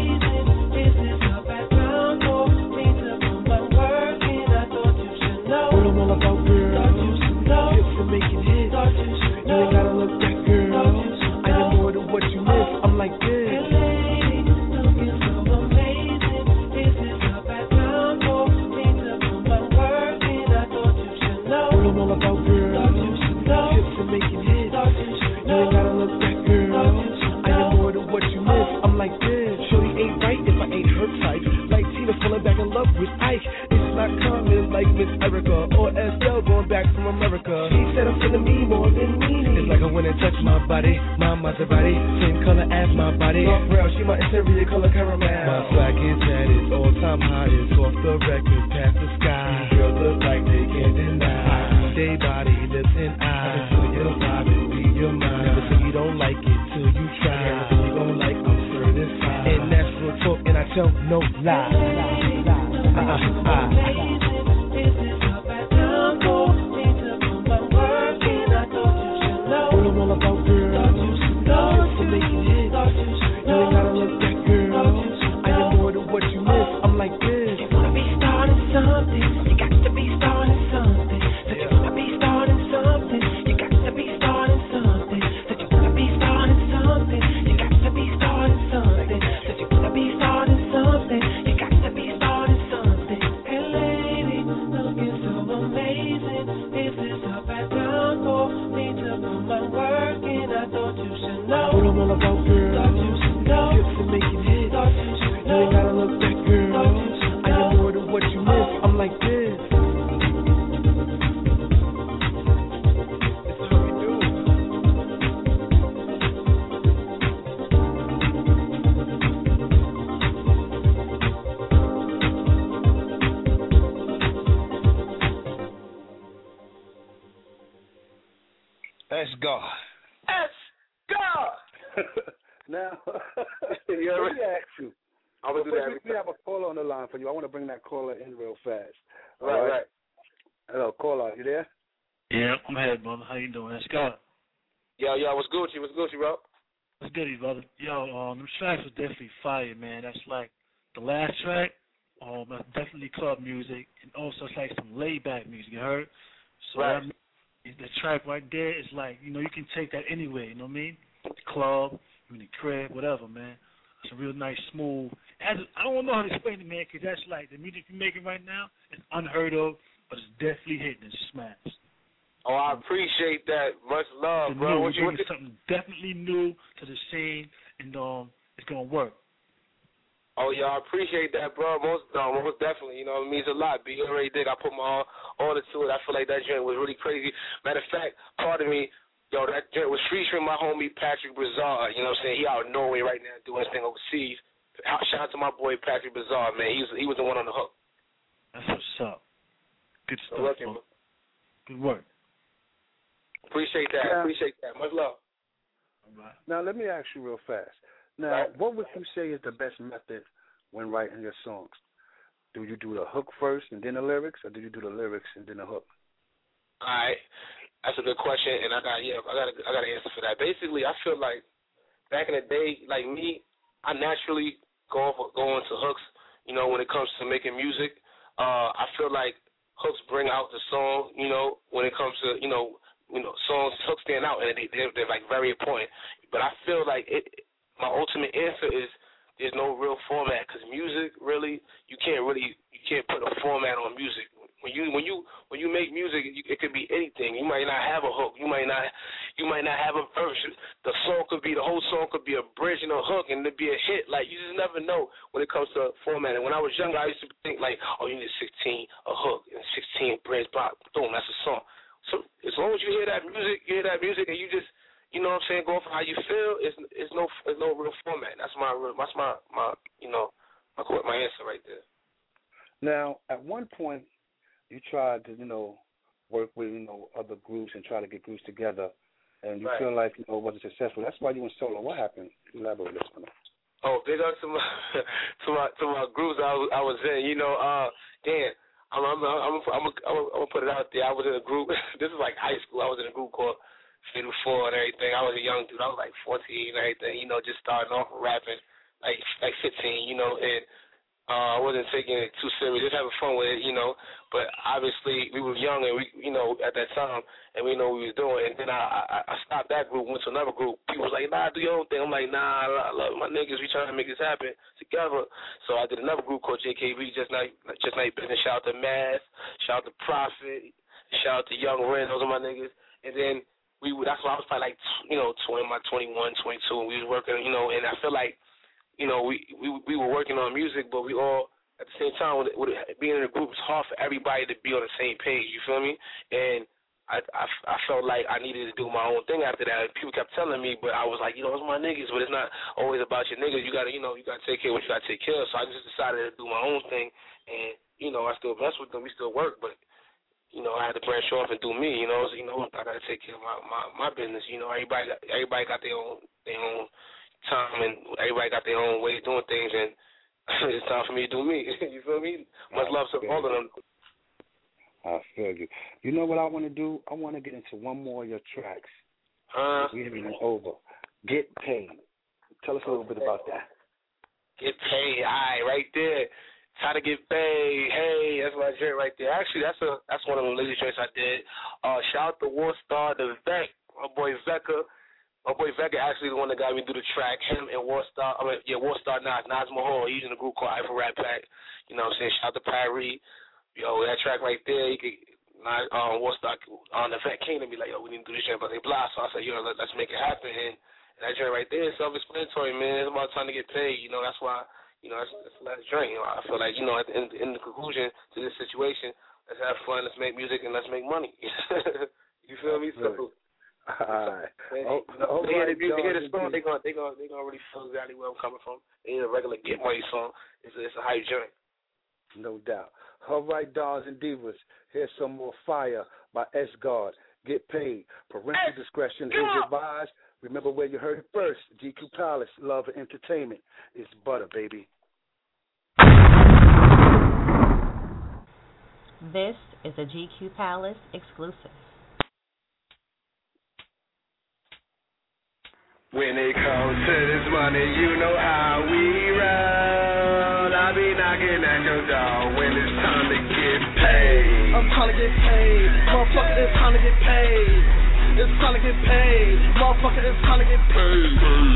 with Ike. It's not common like Miss Erica or S L going back from America. She said I'm feeling me more than me. It's like I went and touched my body, my Maserati, same color as my body. Dark brown, she my interior color caramel. My swag is tatted, all time high, it's off the record, past the sky. These girls look like they can't deny. They body, lips and eyes. Until you're vibing, read your mind. Never say you don't like it till you try. Everything you gon' like, I'm certified. And that's real talk, and I tell no lie. Uh, uh, uh. All about girl, just to make it hit. You ain't gotta look that girl. I am more than what you miss. I'm like this. You wanna be starting something? You got to be starting something. Said you wanna be starting something. You got to be starting something. Said you wanna be starting something. You got to be starting something. Said you wanna be starting something. You got to be starting something. Hey lady, looking so amazing. This is a bad time for me to put my work in. I thought you should know what I'm all about, girl. Thought you should know. Just to make it hit. Thought you should know. You ain't gotta look that girl. I am more than what you miss. I'm like this. It's how we do. Let's go. Let's go. Now, You let ever- me ask you. I would do Before that we, every we have a caller on the line for you. I want to bring that caller in real fast. All Right, right. Hello, caller. You there? Yeah, I'm ahead, brother. How you doing? That's Scott. Yo, yo, what's Gucci? What's Gucci, bro? What's goody, brother? Yo, um, them tracks was definitely fire, man. That's like the last track. Um, that's definitely club music, and also it's like some laid back music. You heard? So Right. that, the track right there is like, you know, you can take that anywhere. You know what I mean? The club, in the crib, whatever, man. It's a real nice, smooth. As, I don't know how to explain it, man, because that's like the music you're making right now. It's unheard of, but it's definitely hitting. It's smashed. Oh, I appreciate that. Much love, It's bro. new. What you You're what bringing something definitely new to the scene, and um, it's gonna work. Oh yeah, I appreciate that, bro. Most, no, most definitely. You know, it means a lot. B, you already did. I put my all, all into it. I feel like that joint was really crazy. Matter of fact, pardon me, yo, that joint was featuring my homie Patrick Brazard. You know what I'm saying? He out in Norway right now doing his thing overseas. Shout out to my boy Patrick Brazard, man. He was he was the one on the hook. That's what's up. Good stuff. Good working, bro. Good work. Appreciate that. Yeah. Appreciate that. Much love. All right. Now, let me ask you real fast. Now, Right. what would you say is the best method when writing your songs? Do you do the hook first and then the lyrics, or do you do the lyrics and then the hook? All right, that's a good question, and I got yeah, I got a, I got an answer for that. Basically, I feel like back in the day, like me, I naturally go off, go into hooks. You know, when it comes to making music, uh, I feel like hooks bring out the song. You know, when it comes to you know, you know, songs hooks stand out, and they they're, they're like very important. But I feel like it. My ultimate answer is there's no real format, because music really you can't really you can't put a format on music. When you when you when you make music, you, it could be anything. You might not have a hook. You might not you might not have a verse. The song could be the whole song could be a bridge and a hook, and it'd be a hit. Like you just never know when it comes to format. And when I was younger, I used to think like, oh, you need sixteen a hook and sixteen bridge, block, boom, that's a song. So as long as you hear that music, you hear that music, and you just you know what I'm saying, go for how you feel. It's it's no it's no real format. That's my that's my my you know my my answer right there. Now, at one point, you tried to, you know, work with, you know, other groups and try to get groups together, and you Right. feel like, you know, it wasn't successful. That's why you went solo. What happened? Elaborate this one. Oh, big up to my to my to my groups I was I was in. You know, uh, Dan, I'm I'm I'm I'm I'm I'm gonna put it out there. I was in a group. This is like high school. I was in a group called Fatal Four and everything. I was a young dude. I was like fourteen and everything. You know, just starting off rapping, like like fifteen. You know, and uh, I wasn't taking it too serious, just having fun with it. You know, but obviously we were young and we, you know, at that time, and we know what we was doing. And then I I, I stopped that group, went to another group. People was like, nah, do your own thing. I'm like, nah, I love my niggas. We trying to make this happen together. So I did another group called J K V, Just Night, Just Night Business. Shout out to Mass, shout out to Prophet, shout out to Young Ren. Those are my niggas. And then we that's why I was probably like, you know, twenty, my twenty-one, twenty-two, and we was working, you know, and I feel like, you know, we, we we were working on music, but we all at the same time, with, with it, being in a group, it's hard for everybody to be on the same page. You feel me? And I, I, I felt like I needed to do my own thing after that. People kept telling me, but I was like, you know, it's my niggas, but it's not always about your niggas. You gotta, you know, you gotta take care of what you gotta take care of. So I just decided to do my own thing, and you know, I still mess with them. We still work, but you know, I had to branch off and do me. You know, so, you know, I gotta take care of my, my, my business. You know, everybody got, everybody got their own their own time, and everybody got their own way of doing things, and it's time for me to do me. You feel me? Much love to all of them. I feel you. You know what I want to do? I want to get into one more of your tracks. Uh, we haven't been over. Get Paid. Tell us a little bit about that. Get Paid. All right, right there. How to Get Paid. Hey, that's my joint right there. Actually, that's a that's one of the latest joints I did. Uh, shout out to Warstar, the Vec, my boy Vecca. My boy Vecca actually the one that got me through the track. Him and Warstar. I mean, yeah, Warstar Nas, Nas Mahal. He's in a group called Hyper Rat Pack. You know what I'm saying? Shout out to Pyrie. Yo, that track right there, you could, um, Warstar on the Vec came to me like, yo, we need to do this shit, but they blah. So I said, yo, let, let's make it happen. And that joint right there is self-explanatory, man. It's about time to get paid. You know, that's why, you know, that's, that's the last joint. You know, I feel like, you know, at the, in, in the conclusion to this situation, let's have fun, let's make music, and let's make money. You feel me? So, all right. Man, oh, they hear the music, they hear the song, they're going they gonna, they gonna really feel exactly where I'm coming from. They hear a regular Get Money song. It's a, it's a hype joint. No doubt. All right, dolls and divas, here's some more fire by S-Guard. Get Paid. Parental discretion is advised. Remember where you heard it first. G Q Palace, Love and Entertainment. It's butter, baby. This is a G Q Palace exclusive. When it comes to this money, you know how we roll. I be knocking at your door when it's time to get paid. I'm trying to get paid. Motherfucker, it's time to get paid. It's time to get paid. Motherfucker, it's time to get paid.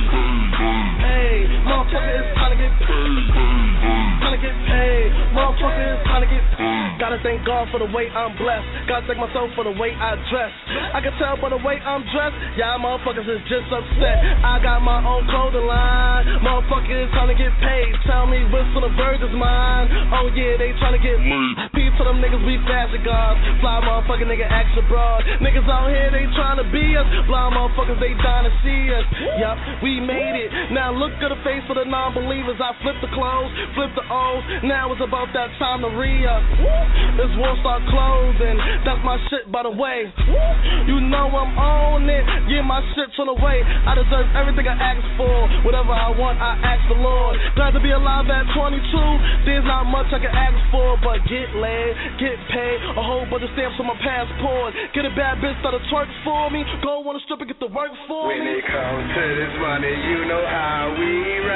Hey, motherfucker, it's time to get paid. Time to get paid. Motherfucker, it's time to get paid. Gotta thank God for the way I'm blessed. Gotta thank myself for the way I dress. I can tell by the way I'm dressed, y'all motherfuckers is just upset. I got my own clothing line. Motherfucker, it's time to get paid. Tell me what's for the burgers mine. Oh yeah, they trying to get me. Peace to them niggas, we fashion guards. Fly motherfucking nigga, act abroad. Niggas out here, they trying to be us. Blind motherfuckers, they dying to see us. Yup, we made it. Now look at the face of the non-believers. I flip the clothes, flip the O's. Now it's about that time to re-up. This Warstar clothing, that's my shit by the way. You know I'm on it, yeah, my shit's on the way. I deserve everything I ask for. Whatever I want, I ask the Lord. Glad to be alive at twenty-two. There's not much I can ask for, but get laid, get paid, a whole bunch of stamps on my passport. Get a bad bitch that'll twerk for me. Go on a strip and get the work for when me. When it comes to this money, you know how we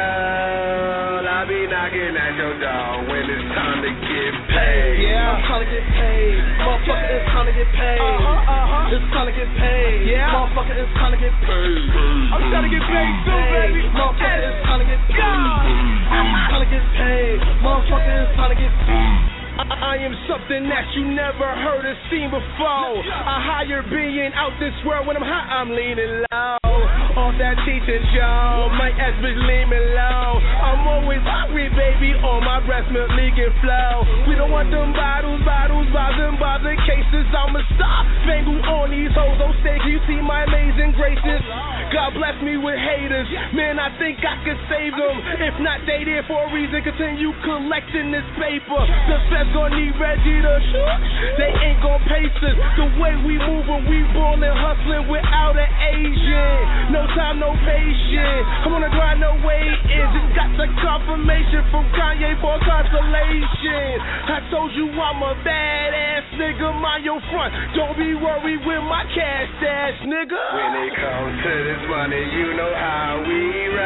roll. I be knocking at your door when it's time to get paid. Yeah, I'm trying to get paid. Motherfucker, it's time to get paid. Uh-huh, uh-huh. It's time to get paid. Yeah. Motherfucker, it's time to get paid. I'm trying to get paid too, baby. Motherfucker, it's time to get paid. I'm trying to get paid. Motherfucker, it's time to get paid. I am something that you never heard or seen before. A higher being out this world. When I'm high, I'm leaning low. Off that teaching show, my ass bitch leave me low. I'm always hungry, baby, on my breast milk leaking flow. We don't want them bottles, bottles, bottles, and bottles cases. I'ma stop, spangle on these hoes on stage. You see my amazing graces. God bless me with haters. Man, I think I could save them. If not, they there for a reason. Continue collecting this paper. The feds gonna need Reggie to shoot. They ain't gonna pace us. The way we moving, we ballin', hustling without an Asian. No time, no patience. I'm on the grind, no waiting. Just got the confirmation from Kanye for consolation. I told you I'm a badass nigga. Mind your front. Don't be worried with my cash stash, nigga. When it comes to this money, you know how we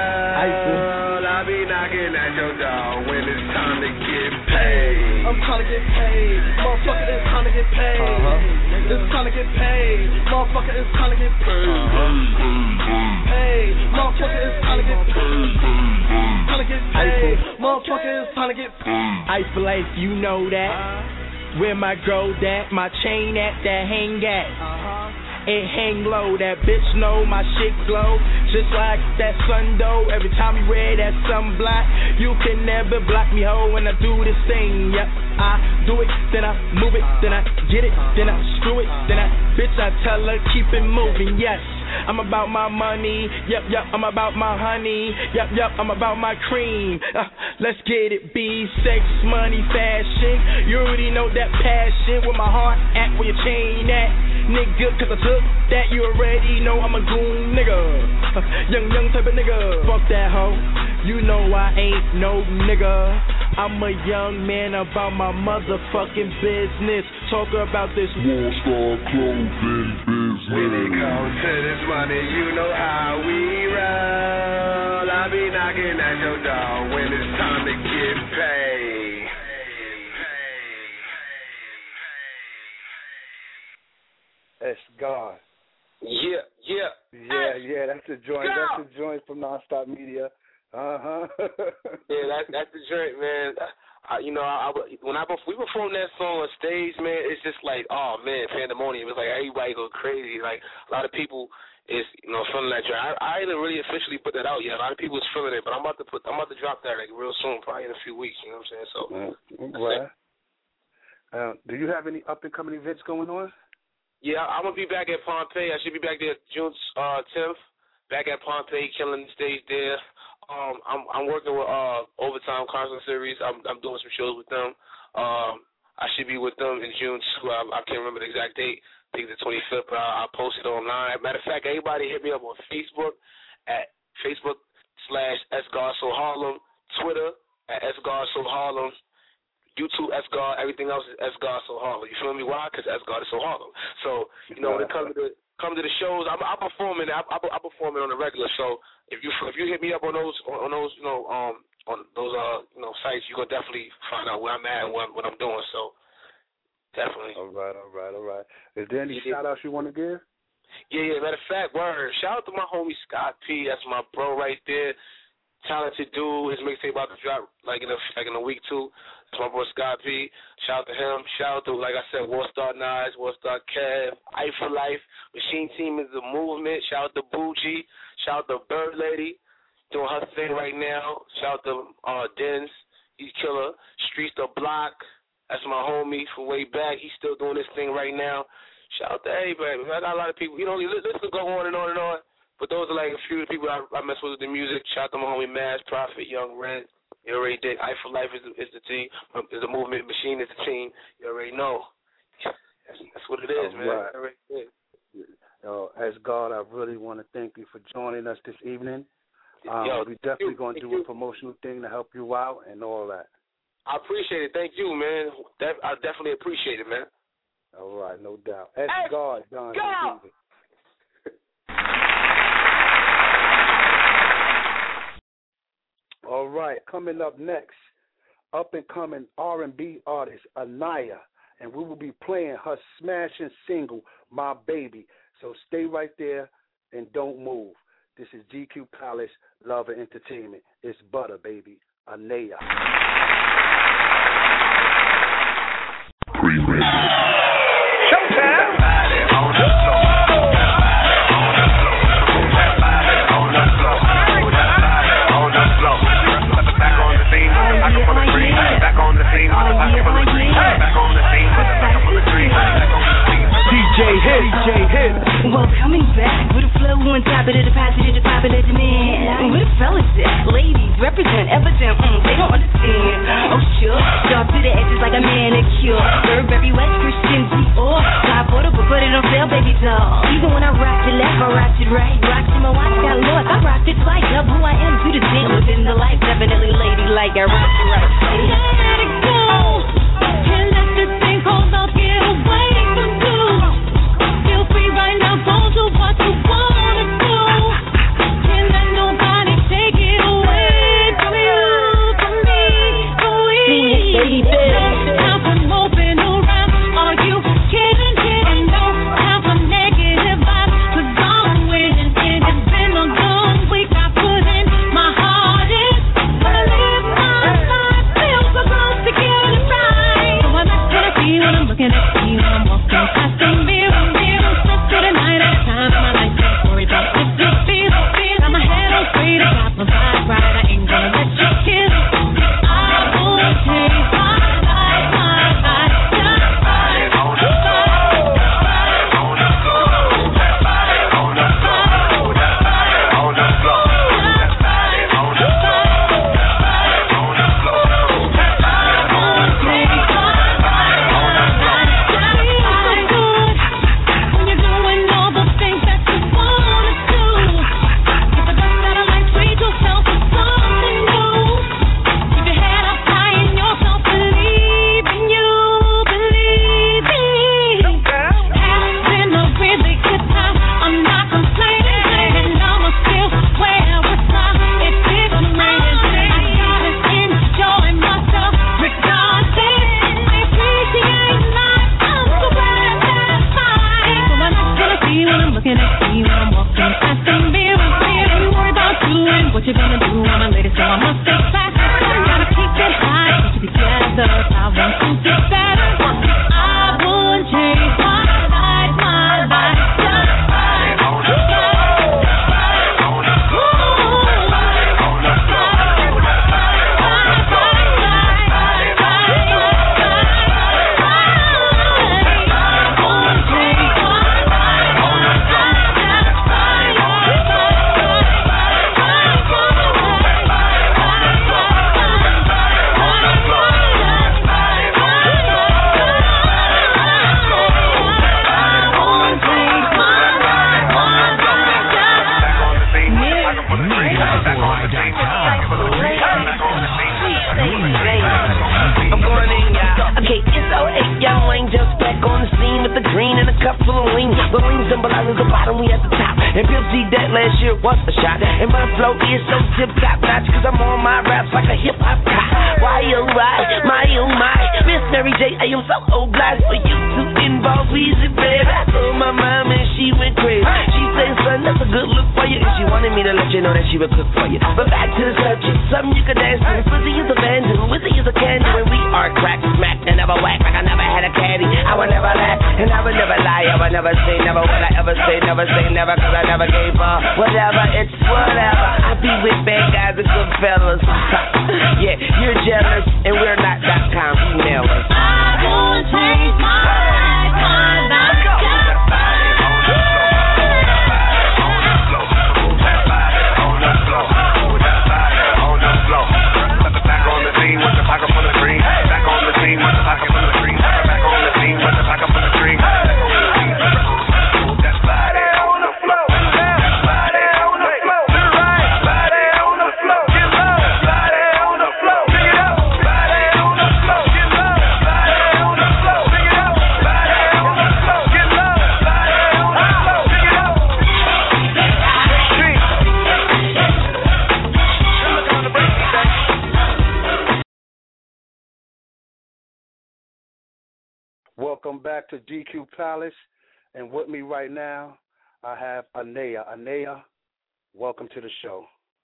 roll. I be knocking at your door when it's time to get paid. I'm trying to get paid. Motherfucker, it's time to get paid. Uh-huh. It's time to get paid. Motherfucker, it's time to get paid. Uh-huh. Hey, motherfucker, it's time to get paid. Time to get paid. Motherfucker, it's time to get paid. Ice for life, you know that. Where my gold at, my chain at, that hang at. Uh-huh. and hang low. That bitch know my shit glow, just like that sun though. Every time you wear that sunblock, you can never block me, ho. When I do this thing, yep, I do it, then I move it, then I get it, then I screw it, then I, bitch, I tell her keep it moving, yes. I'm about my money, yep, yep, I'm about my honey, yep, yep, I'm about my cream. Uh, let's get it, B, sex, money, fashion. You already know that passion, where my heart at, where your chain at, nigga, cause I took that, you already know I'm a goon nigga. Uh, young, young type of nigga, fuck that hoe, you know I ain't no nigga. I'm a young man about my motherfucking business. Talk about this Wall-Star clothing business. When it comes to this money, you know how we roll. I be knocking at your door when it's time to get paid. That's God. Yeah, yeah. Yeah, yeah, that's a joint. That's a joint from Nonstop Media. Uh-huh. Yeah, that, that's the joint, man. I, you know, I, I, when I we performed that song on stage, man, it's just like, oh, man, pandemonium. It's like everybody go crazy. Like, a lot of people is, you know, feeling that joint. I, I didn't really officially put that out yet. A lot of people is feeling it, but I'm about to put, I'm about to drop that, like, real soon, probably in a few weeks, you know what I'm saying? So, mm, right. Uh, do you have any up-and-coming events going on? Yeah, I'm going to be back at Pompeii. I should be back there June uh, tenth, back at Pompeii, killing the stage there. Um, I'm I'm working with uh Overtime Concert Series. I'm I'm doing some shows with them. Um, I should be with them in June too. I, I can't remember the exact date. I think the twenty-fifth, but I, I'll post it online. Matter of fact, everybody hit me up on Facebook at Facebook slash Esgarso Harlem, Twitter at Esgarso Harlem, YouTube Esgar. Everything else is Esgarso Harlem. You feel me? Why? Because Esgar is so Harlem. So you know when it comes to the come to the shows, I'm I perform it. I, I, I perform it on a regular. So if you if you hit me up on those on those you know um on those uh you know sites, you gonna definitely find out where I'm at and what what I'm doing. So definitely. All right, all right, all right. Is there any yeah. shout outs you want to give? Yeah, yeah. Matter of fact, word. Shout out to my homie Scott P. That's my bro right there. Talented dude. His mixtape about to drop like in a like in a week too. That's my bro Scott P. Shout out to him. Shout out to, like I said, Warstar Nice, Warstar Kev, Eye for Life, Machine Team is the movement. Shout out to Bougie. Shout out to Bird Lady, doing her thing right now. Shout out to uh, Dens, he's killer. Streets the Block, that's my homie from way back. He's still doing this thing right now. Shout out to everybody. I got a lot of people. You know, this could go on and on and on. But those are like a few of the people I, I mess with with the music. Shout out to my homie Mass, Prophet, Young Red. You already did. Eye for Life is the, is the team. Is the movement. Machine is the team. You already know. That's, that's what it is, All man. right. Already did. Uh, as God, I really want to thank you for joining us this evening. Um, Yo, we're definitely going to do you. a promotional thing to help you out and all that. I appreciate it. Thank you, man. That, I definitely appreciate it, man. All right, no doubt. As Hey, God, Don. go! All right, coming up next, up and coming R and B artist Anaya, and we will be playing her smashing single, My Baby. So stay right there and don't move. This is G Q Palace, Love and Entertainment. It's Butter, baby. Anaya. Pre-ready. Showtime. D J Hit, D J Hit. Well, coming back with a flow on top of the deposit of the popular demand. Where the fellas at? Ladies represent evident, mm, they don't understand. Oh, sure, sharp to the edges like a manicure. Burberry, West Christian, Dior. Fly portable, put it on sale, baby doll. Even when I rocked it left, I rocked it right. Rocked in my watch, got lost, I rocked it twice. Love who I am, to the dance within the life. Definitely ladylike, I rocked it right. Let it go. Can't let this thing called love get away from you. Feel free right now, go do what you wanna do. Can't let nobody take it away from you, from me, from we. Time for moping around. Are you kidding, kidding? No time for negative vibes. Cause I'm winning, and it's been a long week. I put in my hardest. Wanna live my life, feel so close to you. we at the top. And Pimp C that last year was a shot. And my flow is so tip top notch, cause I'm on my raps like a hip hop cop. Why oh why, my oh my, Miss Mary J, I am so obliged for you to involve Weezy, baby. I told my mom and she went crazy. She said, son, that's a good look for you. And she wanted me to let you know that she would cook for you. But back to the subject, something you can dance to. Pussy is a vandal, Wizzy is a candle. And we are crack, smack, and never whack. Like I never had a caddy, I would never laugh. And I would never lie, I would never say never. Will I ever say never say never, cause I never gave up. Whatever, it's whatever. I be with bad guys and good fellas. Yeah, you're jealous, and we're not dot com. Email us. I won't change my life, cause I'm Back on the scene with the pocket full of green. Back on the scene with the pocket full of green. Back on the scene with the pocket full of green. That's body on the floor. That's body on the floor. To the right. Body on the floor. Get low. Body on the floor. Pick it up. Body on the floor. Get low. Body on the floor. Pick it up. Body on the floor. Get low. Body on the floor. Pick it up. Welcome back to G Q Palace, and with me right now, I have Anaya. Anaya, welcome to the show.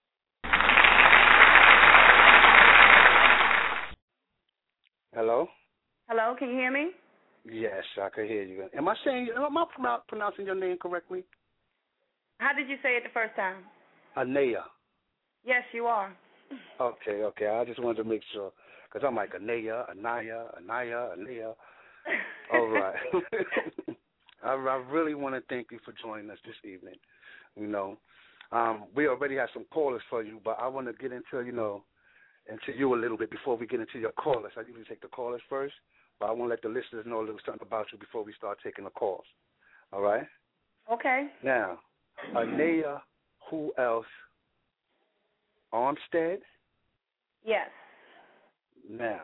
Hello? Hello, can you hear me? Yes, I can hear you. Am I saying? Am I pronouncing your name correctly? How did you say it the first time? Anaya. Yes, you are. Okay, okay. I just wanted to make sure, because I'm like Anaya, Anaya, Anaya, Anaya. All right. I, I really want to thank you for joining us this evening. You know, um, we already have some callers for you, but I want to get into, you know, into you a little bit before we get into your callers. I usually take the callers first, but I want to let the listeners know a little something about you before we start taking the calls. All right? Okay. Now, Anaya, who else? Armstead? Yes. Now,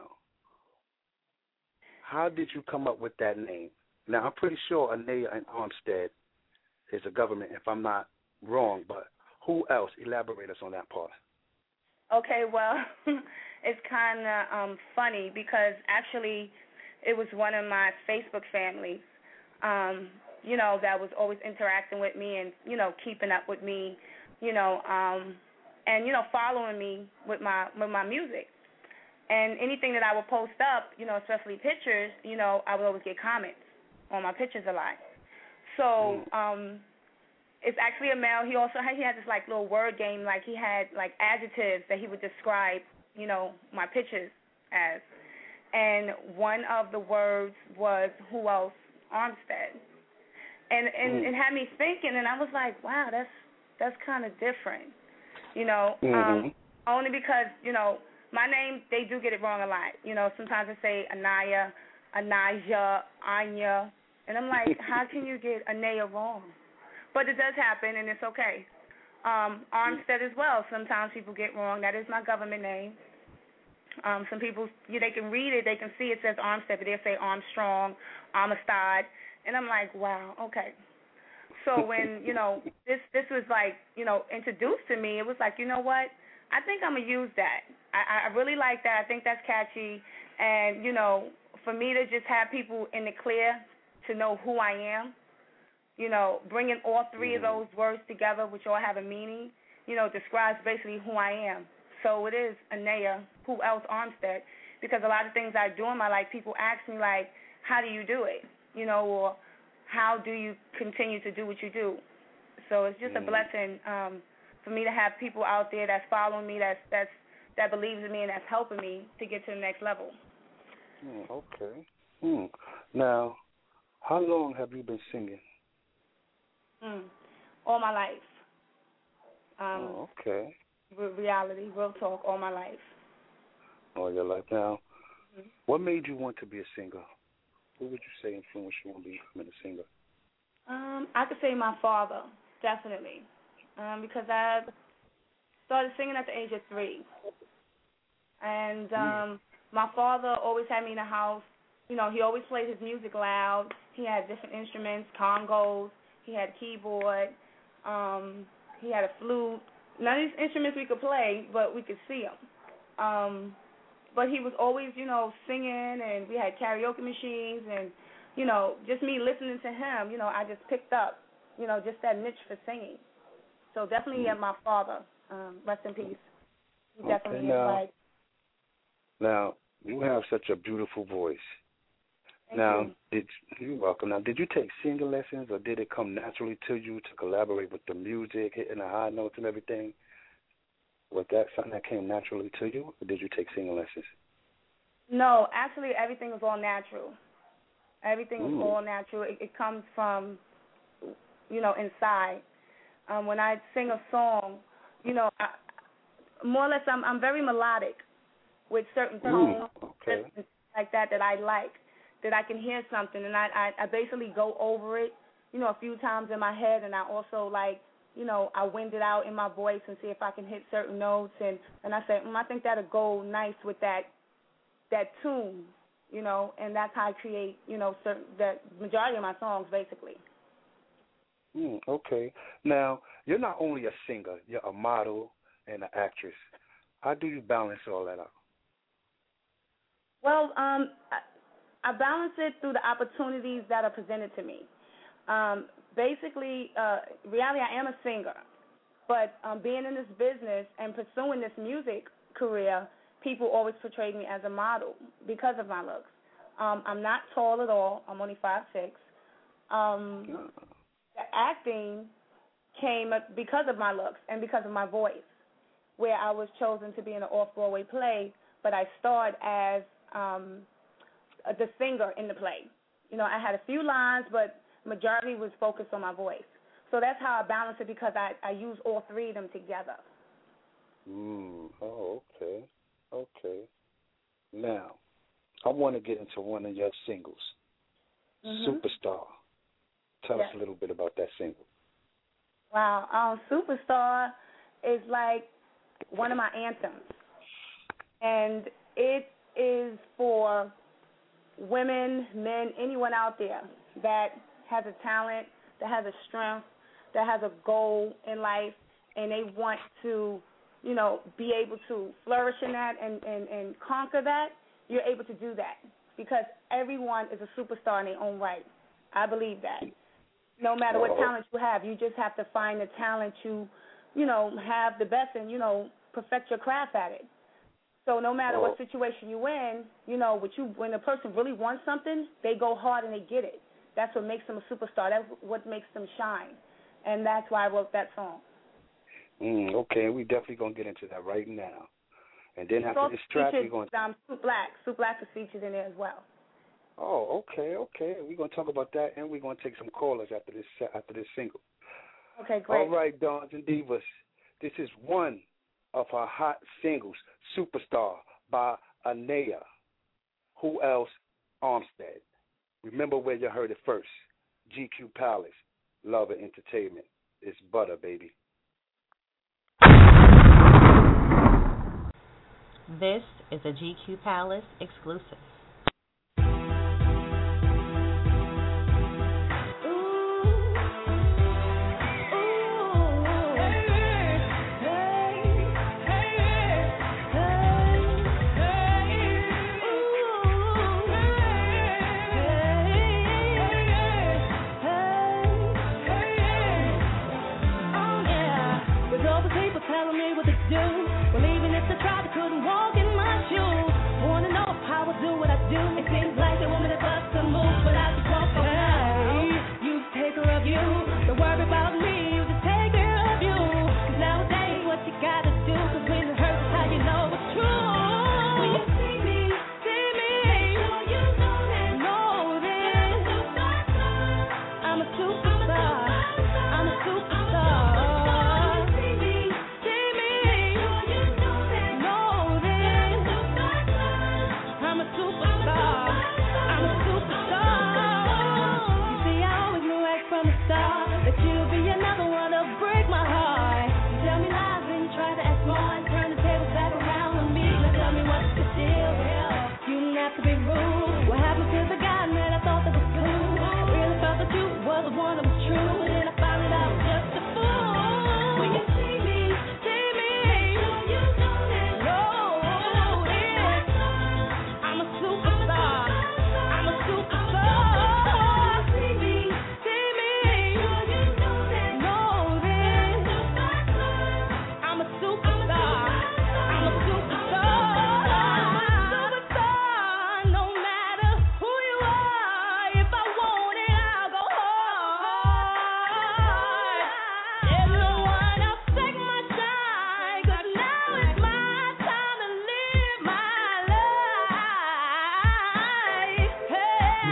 how did you come up with that name? Now, I'm pretty sure Anaya and Armstead is a government, if I'm not wrong, but who else? Elaborate us on that part. Okay, well, it's kind of um, funny because actually it was one of my Facebook families, um, you know, that was always interacting with me and, you know, keeping up with me, you know, um, and, you know, following me with my with my music. And anything that I would post up, you know, especially pictures, you know, I would always get comments on my pictures a lot. So um, it's actually a male. He also had, he had this, like, little word game. Like, he had, like, adjectives that he would describe, you know, my pictures as. And one of the words was, who else? Armstead. And, and it had me thinking, and I was like, wow, that's that's kind of different, you know, mm-hmm. um, only because, you know, my name, they do get it wrong a lot. You know, sometimes they say Anaya, Anaya, Anya, and I'm like, how can you get Anaya wrong? But it does happen, and it's okay. Um, Armstead as well. Sometimes people get wrong. That is my government name. Um, some people, yeah, they can read it, they can see it says Armstead, but they'll say Armstrong, Armistad, and I'm like, wow, okay. So when, you know, this this was like, you know, introduced to me, it was like, you know what? I think I'm going to use that. I, I really like that. I think that's catchy. And, you know, for me to just have people in the clear to know who I am, you know, bringing all three of those words together, which all have a meaning, you know, describes basically who I am. So it is Anaya, who else Armstead, because a lot of things I do in my life, people ask me, like, how do you do it, you know, or how do you continue to do what you do? So it's just a blessing um, for me to have people out there that's following me, that's, that's, that believes in me and that's helping me to get to the next level. Mm, okay. Mm. Now, how long have you been singing? Mm. All my life. Um, oh, okay. Reality, real talk, all my life. All your life. Now, mm-hmm. what made you want to be a singer? Who would you say influenced you on becoming a singer? Um, I could say my father, definitely, um, because I started singing at the age of three. And um, mm. my father always had me in the house. You know, he always played his music loud. He had different instruments, congos, He had a keyboard. Um, he had a flute. None of these instruments we could play, but we could see them. Um, but he was always, you know, singing, and we had karaoke machines, and, you know, just me listening to him, you know, I just picked up, you know, just that niche for singing. So definitely mm. my father, um, rest in peace. He definitely okay, now, is like. Now, you have such a beautiful voice. Thank now, you. did you're welcome. Now, did you take singing lessons, or did it come naturally to you to collaborate with the music, hitting the high notes and everything? Was that something that came naturally to you, or did you take singing lessons? No, actually, everything was all natural. Everything was Mm. all natural. It, it comes from, you know, inside. Um, when I sing a song, you know, I, more or less, I'm I'm very melodic with certain tones, mm, okay. like that that I like, that I can hear something, and I, I I basically go over it, you know, a few times in my head, and I also like, you know, I wind it out in my voice and see if I can hit certain notes, and and I say, mm, I think that'll go nice with that that tune, you know, and that's how I create, you know, certain the majority of my songs basically. Mm, okay. Now, you're not only a singer, you're a model and an actress. How do you balance all that out? Well, um, I, I balance it through the opportunities that are presented to me. Um, basically, uh, reality, I am a singer, but um, being in this business and pursuing this music career, people always portrayed me as a model because of my looks. Um, I'm not tall at all. I'm only five six. Um, the acting came because of my looks and because of my voice, where I was chosen to be in an off-Broadway play, but I starred as um, the singer in the play. You know, I had a few lines, but majority was focused on my voice. So that's how I balance it, because I, I use all three of them together. Mm, oh, okay. Okay. Now, I want to get into one of your singles, mm-hmm. Superstar. Tell yes. us a little bit about that single. Wow. Um, Superstar is like one of my anthems. And it is for women, men, anyone out there that has a talent, that has a strength, that has a goal in life, and they want to, you know, be able to flourish in that and, and, and conquer that. You're able to do that, because everyone is a superstar in their own right. I believe that. No matter what talent you have, you just have to find the talent you, you know, have the best and, you know, perfect your craft at it. So no matter what situation you're in, you know, what you, when a person really wants something, they go hard and they get it. That's what makes them a superstar. That's what makes them shine. And that's why I wrote that song. Mm, okay, we definitely going to get into that right now. And then after this track, we're going to... Um, Sue Black. Sue Black is featured in there as well. Oh, okay, okay. We're going to talk about that, and we're going to take some callers after this after this single. Okay, great. All right, Dons and Divas. This is one of her hot singles, Superstar by Anaya. Who else? Armstead. Remember where you heard it first. G Q Palace, Love and Entertainment. It's butter, baby. This is a G Q Palace exclusive. Do what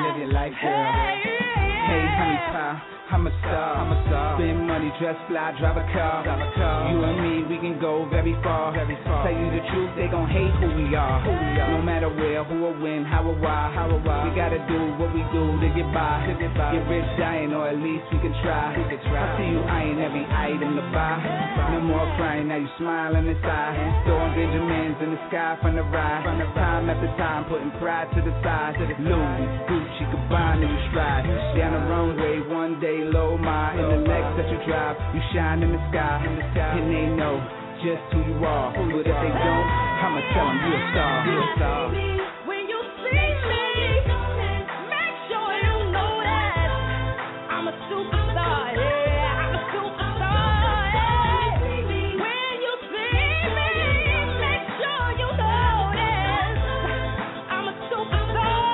live your life, girl. Hey, honey pie. I'm a star, I'm a star. Spend money, dress fly, drive a car. Drive a car. You and me, we can go very far. Very far. Tell you the truth, they gon' hate who we are. Who we are. No matter where, who or when, how or why. How or why. We gotta do what we do to get by. To get by. Get rich dying, or at least we can try. We can try. I see you eyeing every item to buy. No more crying, now you smiling inside. Throwing Benjamins in the sky from the ride. From the time after time, putting pride to the side. To the Louis, Gucci, Gabbana, you stride. Down the runway, one day. Low my in the next that you drive, you shine in the sky, and they know just who you are. But if they don't, I'ma tell them you a star. You a star. When you see me, make sure you know that I'm a superstar. Yeah, I'm a superstar. Yeah. When you see me, make sure you know that I'm a superstar.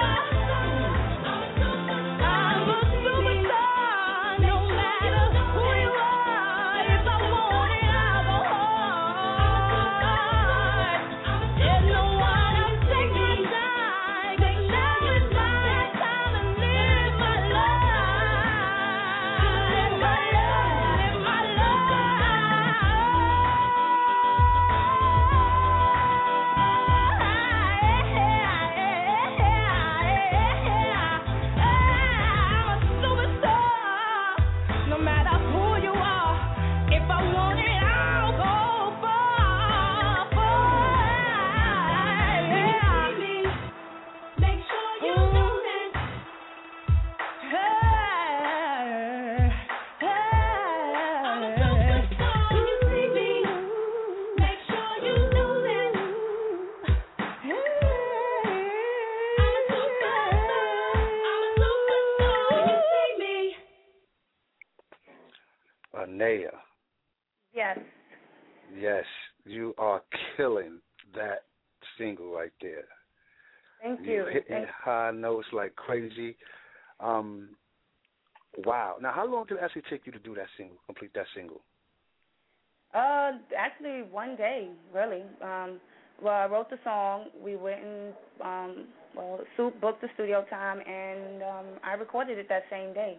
I'm a superstar. Naya. Yes. Yes, you are killing that single right there. Thank you. You're hitting Thank high notes like crazy. Um, wow. Now, how long did it actually take you to do that single, complete that single? Uh, actually, one day, really. Um, well, I wrote the song. We went and, um, well, Soup booked the studio time, and um, I recorded it that same day.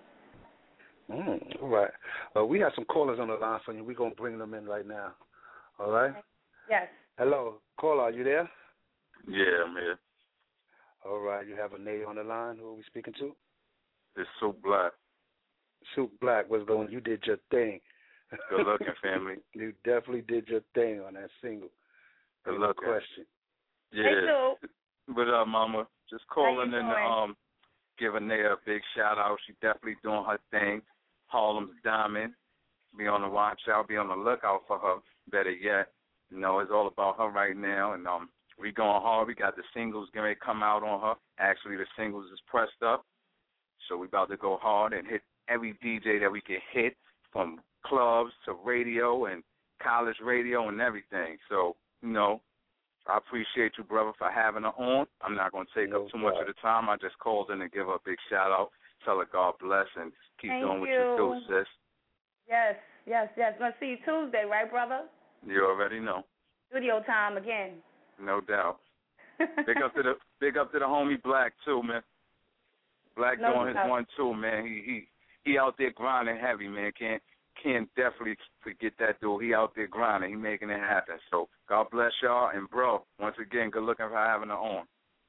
Mm, all right. Uh, we have some callers on the line for you. We're going to bring them in right now. All right? Yes. Hello. Caller, are you there? Yeah, I'm here. All right. You have a name on the line. Who are we speaking to? It's Soup Black. Soup Black, what's going on? You did your thing. Good looking, family. You definitely did your thing on that single. Good no looking. question. Yeah. Hey, What up, Mama? Just calling in to doing? um, give Anaya a big shout out. She definitely doing her thing. Harlem's Diamond. Be on the watch out. Be on the lookout for her. Better yet, you know, it's all about her right now. And um, we going hard. We got the singles getting ready to come out on her. Actually, the singles is pressed up. So we about to go hard and hit every D J that we can hit, from clubs to radio and college radio and everything. So, you know, I appreciate you, brother, for having her on. I'm not going to take no up too much of the time. I just called in to give her a big shout-out, tell her God bless, and keep Thank doing what you. you do, sis. Yes, yes, yes. Gonna see you Tuesday, right, brother? You already know. Studio time again. No doubt. Big up to the big up to the homie Black, too, man. Black No doing his doubt. one, too, man. He he he out there grinding heavy, man. Can't can't definitely forget that dude. He out there grinding. He making it happen. So God bless y'all. And, bro, once again, good looking for having her on.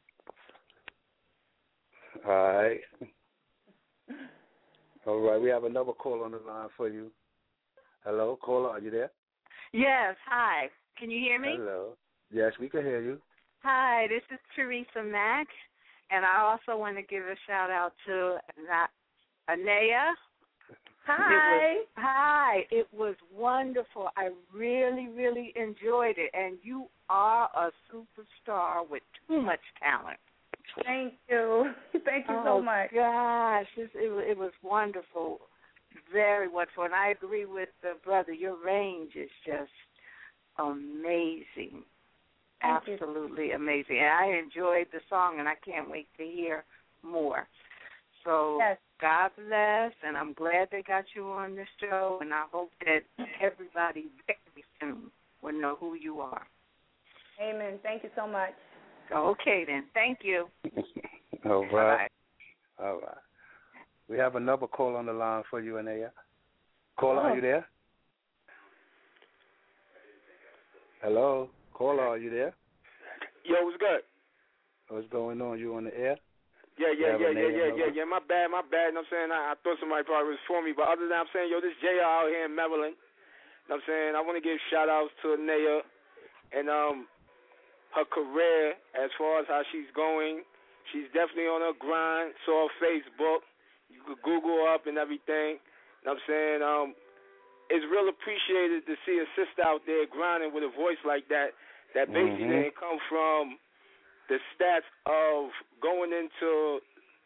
All right. All right. We have another call on the line for you. Hello, caller. Are you there? Yes, hi. Can you hear me? Hello. Yes, we can hear you. Hi, this is Teresa Mack, and I also want to give a shout-out to Na- Anaya. Hi. It was, hi. It was wonderful. I really, really enjoyed it, and you are a superstar with too much talent. Thank you. Thank you oh, so much. Gosh, it, it, it was wonderful. Very wonderful. And I agree with the brother. Your range is just amazing. Thank Absolutely you. amazing. And I enjoyed the song, and I can't wait to hear more. So yes. God bless, and I'm glad they got you on the show, and I hope that everybody very soon will know who you are. Amen. Thank you so much. Okay, then. Thank you. All right. Bye. All right. We have another call on the line for you, Anaya. Caller, Oh. are you there? Hello? Caller, are you there? Yo, what's good? What's going on? You on the air? Yeah, yeah, You have yeah, a yeah, name yeah, on yeah, it? yeah. My bad, my bad. You know what I'm saying? I, I thought somebody probably was for me, but other than I'm saying, yo, this J R out here in Maryland. You know what I'm saying? I want to give shout outs to Anaya and um her career as far as how she's going. She's definitely on her grind. Saw her Facebook. You could Google her up and everything. You know what I'm saying? Um, it's real appreciated to see a sister out there grinding with a voice like that, that basically Mhm. didn't come from the stats of going into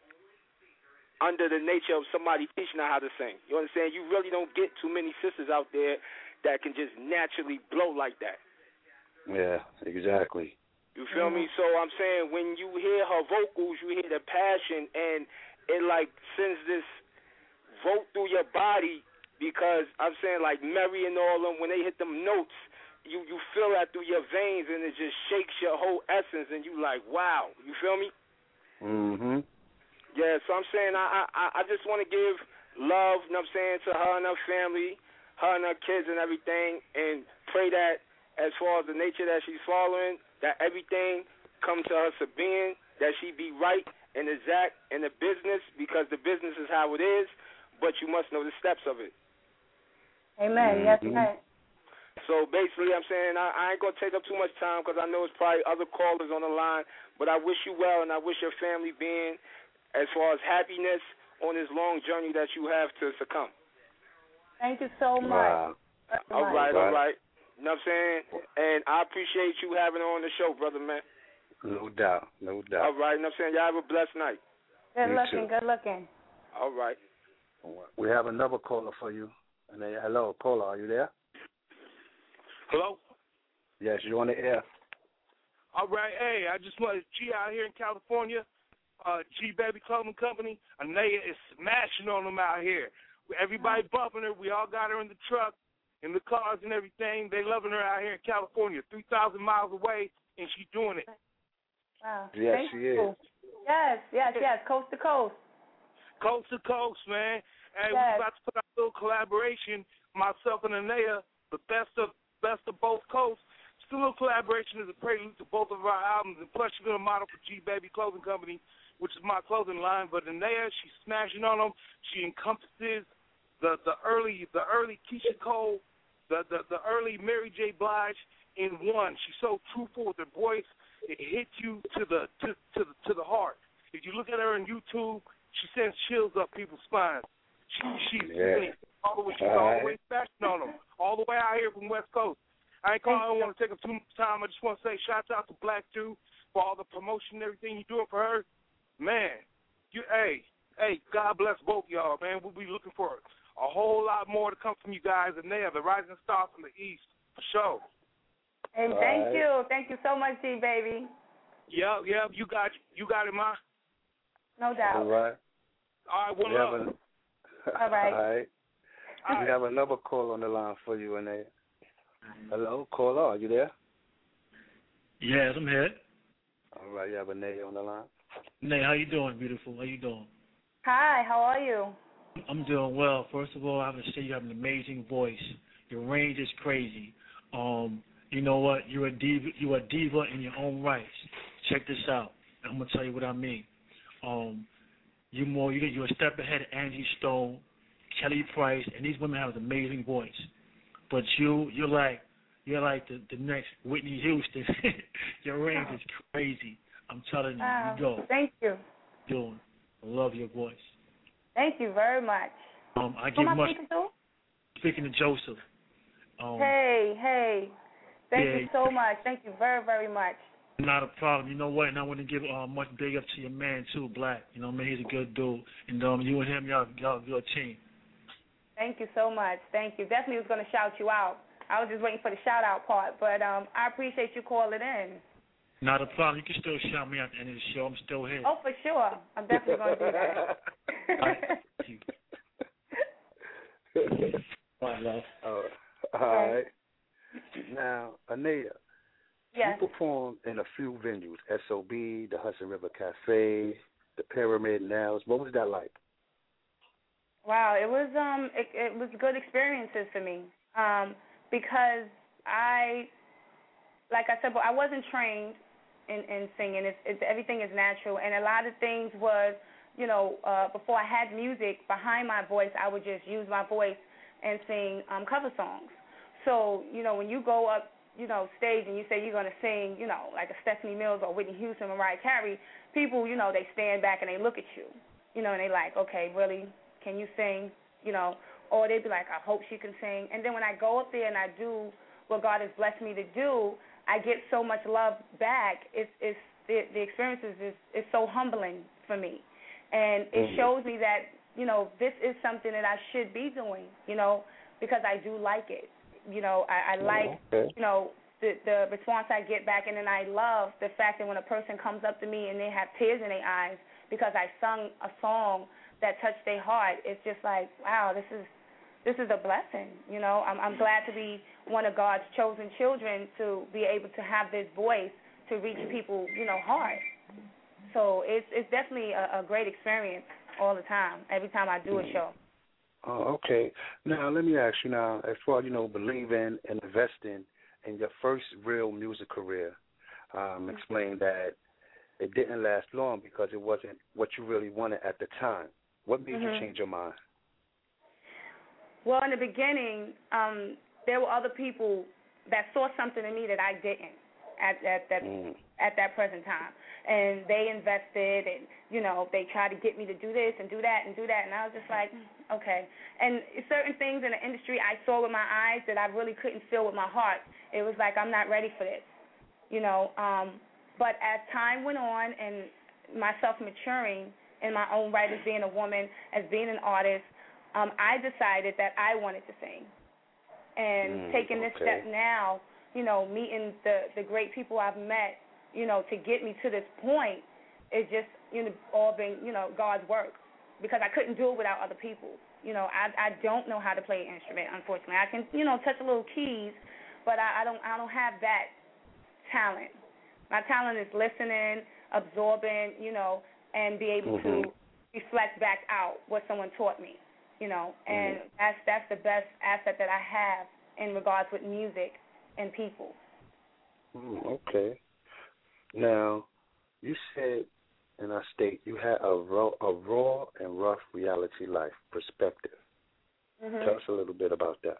under the nature of somebody teaching her how to sing. You understand? You really don't get too many sisters out there that can just naturally blow like that. Yeah, exactly. You feel me? So I'm saying when you hear her vocals, you hear the passion, and it like sends this vote through your body because I'm saying like Mary and all them, when they hit them notes, you you feel that through your veins, and it just shakes your whole essence, and you like, wow. You feel me? Mm-hmm. Yeah, so I'm saying I I, I just want to give love, you know what I'm saying, to her and her family, her and her kids and everything, and pray that as far as the nature that she's following, that everything comes to her to being, that she be right and exact in the business, because the business is how it is, but you must know the steps of it. Amen. Yes, right. So basically, I'm saying I, I ain't going to take up too much time because I know it's probably other callers on the line, but I wish you well, and I wish your family being as far as happiness on this long journey that you have to succumb. Thank you so much. Wow. All right, all right. You know what I'm saying? And I appreciate you having her on the show, brother, man. No doubt, no doubt. All right, you know what I'm saying? Y'all have a blessed night. Good You looking, too. good looking. All right. We have another caller for you. Anaya, hello, caller, are you there? Hello? Yes, you're on the air. All right, hey, I just want to G out here in California, uh, G Baby Clothing Company. Anaya is smashing on them out here. Everybody bumping her. We all got her in the truck, in the cars and everything. They loving her out here in California, three thousand miles away, and she's doing it. Wow. Yes, Thank she you. is. Yes, yes, yes, coast to coast. Coast to coast, man. And Yes. we're about to put out a little collaboration, myself and Anaya, the best of best of both coasts. It's a little collaboration as a prelude to both of our albums, and plus she's going to model for G Baby Clothing Company, which is my clothing line. But Anaya, she's smashing on them. She encompasses the the early the early Keisha Cole, the the, the early Mary J. Blige in one. She's so truthful with her voice. It hits you to the to to the to the heart. If you look at her on YouTube, she sends chills up people's spines. She she's Yeah. all the way she's All all right. the way smashing on them, all the way out here from West Coast. I ain't calling. I don't want to take up too much time. I just want to say shout out to Black Two for all the promotion and everything you're doing for her. Man, you hey hey God bless both y'all, man. We'll be looking for a whole lot more to come from you guys, and they are the rising star from the East for sure. And All thank right. you. Thank you so much, G baby. Yep, yep. You got you got it, ma. No doubt. All right. All right, one We have love. an- All right. All right. All We right. have another call on the line for you, Anaya. Hello, caller, are you there? Yes, I'm here. All right, you have Anaya on the line. Nay, how you doing, beautiful? How you doing? Hi, how are you? I'm doing well. First of all, I have to say you have an amazing voice. Your range is crazy. Um, you know what? You're a diva. You're a diva in your own rights. Check this out. I'm gonna tell you what I mean. Um, you more. You you're a step ahead of Angie Stone, Kelly Price, and these women have an amazing voice. But you, you're like, you're like the, the next Whitney Houston. Your range is crazy. I'm telling you. Wow. You go. Thank you. Doing. I love your voice. Thank you very much. Um, I Who give am I much. speaking to? Speaking to Joseph. Um, Hey, hey. Thank yeah, you so much. Thank you very, very much. Not a problem. You know what? And I want to give uh, much big up to your man too, Black. You know, man, he's a good dude. And um, you and him, y'all, y'all, you're a team. Thank you so much. Thank you. Definitely was going to shout you out. I was just waiting for the shout out part, but um, I appreciate you calling in. Not a problem. You can still shout me at the end of the show. I'm still here. Oh, for sure. I'm definitely going to do that. Bye, love. Oh, all right. Now, Anaya, Yes. you performed in a few venues, S O B, the Hudson River Cafe, the Pyramid Nails. What was that like? Wow, it was um it, it was good experiences for me um because I, like I said, but I wasn't trained in, in singing. It's, it's everything is natural, and a lot of things was, you know, uh, before I had music behind my voice, I would just use my voice and sing um, cover songs. So, you know, when you go up, you know, stage and you say you're going to sing, you know, like a Stephanie Mills or Whitney Houston or Mariah Carey, people, you know, they stand back and they look at you, you know, and they like, okay, really, can you sing, you know, or they'd be like, I hope she can sing. And then when I go up there and I do what God has blessed me to do, I get so much love back. It's, it's the, the experiences is, is so humbling for me. And it Mm-hmm. shows me that, you know, this is something that I should be doing, you know, because I do like it. You know, I, I like, okay. you know, the, the response I get back, and then I love the fact that when a person comes up to me and they have tears in their eyes because I sung a song that touched their heart, it's just like, wow, this is this is a blessing. You know, I'm, I'm glad to be one of God's chosen children to be able to have this voice to reach people, you know, heart. So it's it's definitely a, a great experience all the time, every time I do a show. Oh, okay. Now, let me ask you now, as far as, you know, believing and investing in your first real music career, um, explain that it didn't last long because it wasn't what you really wanted at the time. What made Mm-hmm. you change your mind? Well, in the beginning, um, there were other people that saw something in me that I didn't at, at that Mm. at that present time. And they invested, and, you know, they tried to get me to do this and do that and do that. And I was just like, okay. And certain things in the industry I saw with my eyes that I really couldn't feel with my heart. It was like, I'm not ready for this, you know. Um, but as time went on and myself maturing in my own right as being a woman, as being an artist, um, I decided that I wanted to sing. And Mm, taking this okay. step now, you know, meeting the, the great people I've met, you know, to get me to this point, it's just, you know, all been, you know, God's work, because I couldn't do it without other people. You know, I I don't know how to play an instrument, unfortunately. I can, you know, touch a little keys, but I, I don't I don't have that talent. My talent is listening, absorbing, you know, and be able Mm-hmm. to reflect back out what someone taught me, you know, and Mm-hmm. that's that's the best asset that I have in regards with music and people. Mm, okay. Now, you said, and I state, you had a raw, a raw and rough reality life perspective. Mm-hmm. Tell us a little bit about that.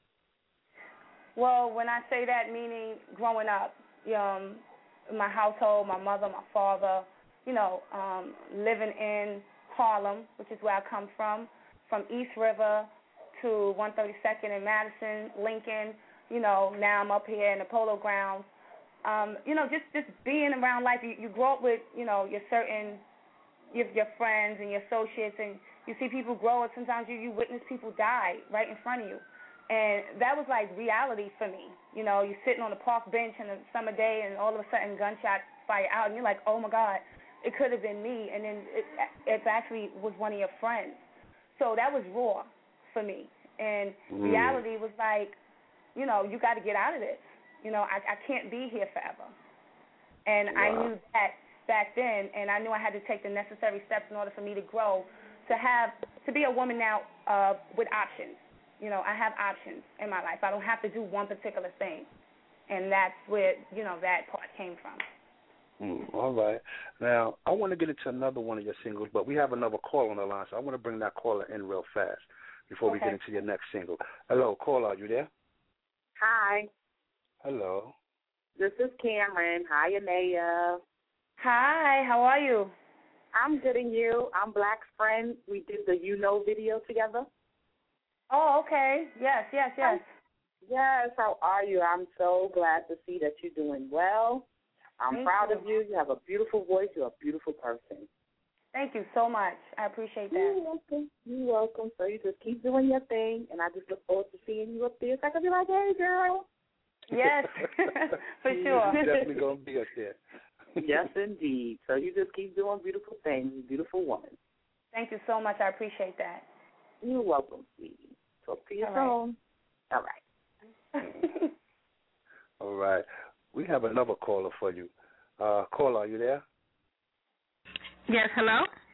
Well, when I say that, meaning growing up, um, my household, my mother, my father, you know, um, living in Harlem, which is where I come from, from East River to one thirty-second in Madison, Lincoln, you know, now I'm up here in the Polo Grounds. Um, you know, just, just being around life, you, you grow up with, you know, your certain, your, your friends and your associates, and you see people grow, and sometimes you, you witness people die right in front of you. And that was like reality for me. You know, you're sitting on the park bench on a summer day, and all of a sudden gunshots fire out, and you're like, oh, my God, it could have been me. And then it, it actually was one of your friends. So that was raw for me. And Mm. reality was like, you know, you got to get out of this. You know, I, I can't be here forever. And Wow. I knew that back then, and I knew I had to take the necessary steps in order for me to grow, to have, to be a woman now uh, with options. You know, I have options in my life. I don't have to do one particular thing. And that's where, you know, that part came from. Mm, all right. Now, I want to get into another one of your singles, but we have another call on the line, so I want to bring that caller in real fast before we Okay. get into your next single. Hello, caller, are you there? Hi, Hello. this is Cameron. Hi, Anaya. Hi, how are you? I'm good, and you? I'm Black's friend. We did the You Know video together. Oh, okay. Yes, yes, yes. Yes, how are you? I'm so glad to see that you're doing well. I'm Thank proud you. of you. You have a beautiful voice. You're a beautiful person. Thank you so much. I appreciate that. You're welcome. You're welcome. So you just keep doing your thing, and I just look forward to seeing you up there. So I can be like, hey, girl. Yes, for sure. You're definitely going to be up there. Yes, indeed. So you just keep doing beautiful things, beautiful woman. Thank you so much. I appreciate that. You're welcome, sweetie. Talk to you All soon. All right. All right. We have another caller for you. Uh, caller, are you there? Yes, hello?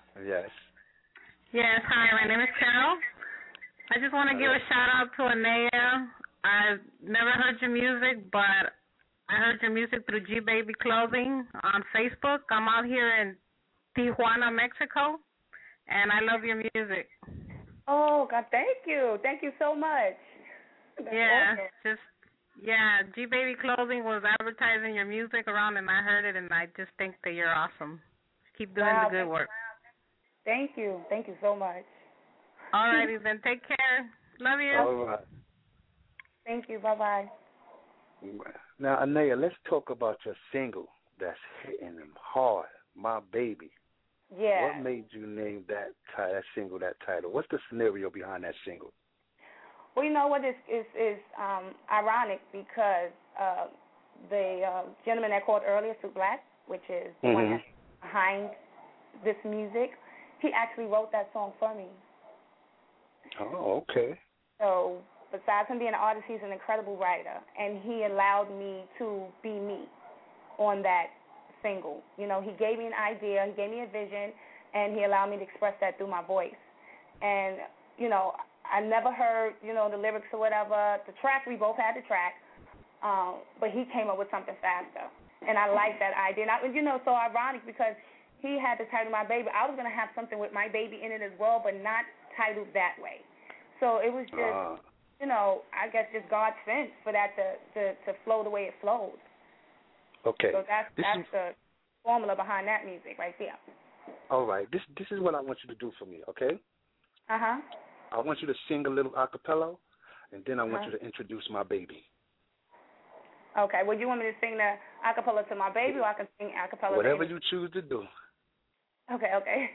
Yes. Yes, hi, my name is Carol. I just want to give a shout out to Anaya. I've never heard your music, but I heard your music through G Baby Clothing on Facebook. I'm out here in Tijuana, Mexico, and I love your music. Oh, God, thank you. Thank you so much. That's yeah, awesome. just, yeah, G Baby Clothing was advertising your music around, and I heard it, and I just think that you're awesome. Keep doing Wow, the good thank- work. Thank you. Thank you so much. All righty, then. Take care. Love you. All right. Thank you. Bye-bye. Now, Anaya, let's talk about your single that's hitting them hard, My Baby. Yeah. What made you name that ti- that single that title? What's the scenario behind that single? Well, you know what is is is um, ironic because uh, the uh, gentleman that called earlier, Sue Black, which is the one Mhm. that's behind this music, he actually wrote that song for me. Oh, okay. So besides him being an artist, he's an incredible writer, and he allowed me to be me on that single. You know, he gave me an idea, he gave me a vision, and he allowed me to express that through my voice. And, you know, I never heard, you know, the lyrics or whatever. The track, we both had the track, um, but he came up with something faster. And I like that idea. And, I, you know, so ironic because he had the title My Baby. I was going to have something with my baby in it as well, but not titled that way. So it was just, Uh, you know, I guess just God sent for that to, to, to flow the way it flowed. okay. So that's This that's is- the formula behind that music right there. All right. This this is what I want you to do for me, okay? Uh-huh. I want you to sing a little a cappella, and then I want Uh-huh. you to introduce My Baby. Okay. Well, you want me to sing the a cappella to my baby, or I can sing a cappella Whatever to you choose to do. Okay, okay.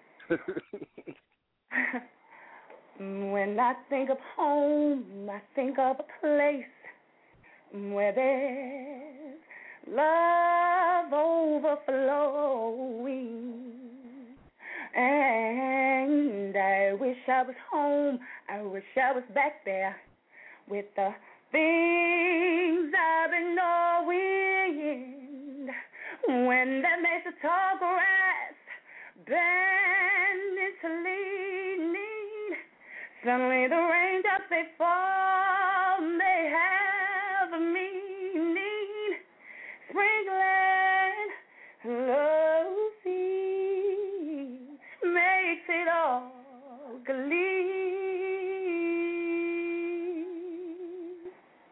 When I think of home, I think of a place where there's love overflowing. And I wish I was home, I wish I was back there with the things I've been knowing. When that makes the tall grass bend into leaning, suddenly the raindrops they fall, they have a meaning, sprinkling love seeds makes it all gleam.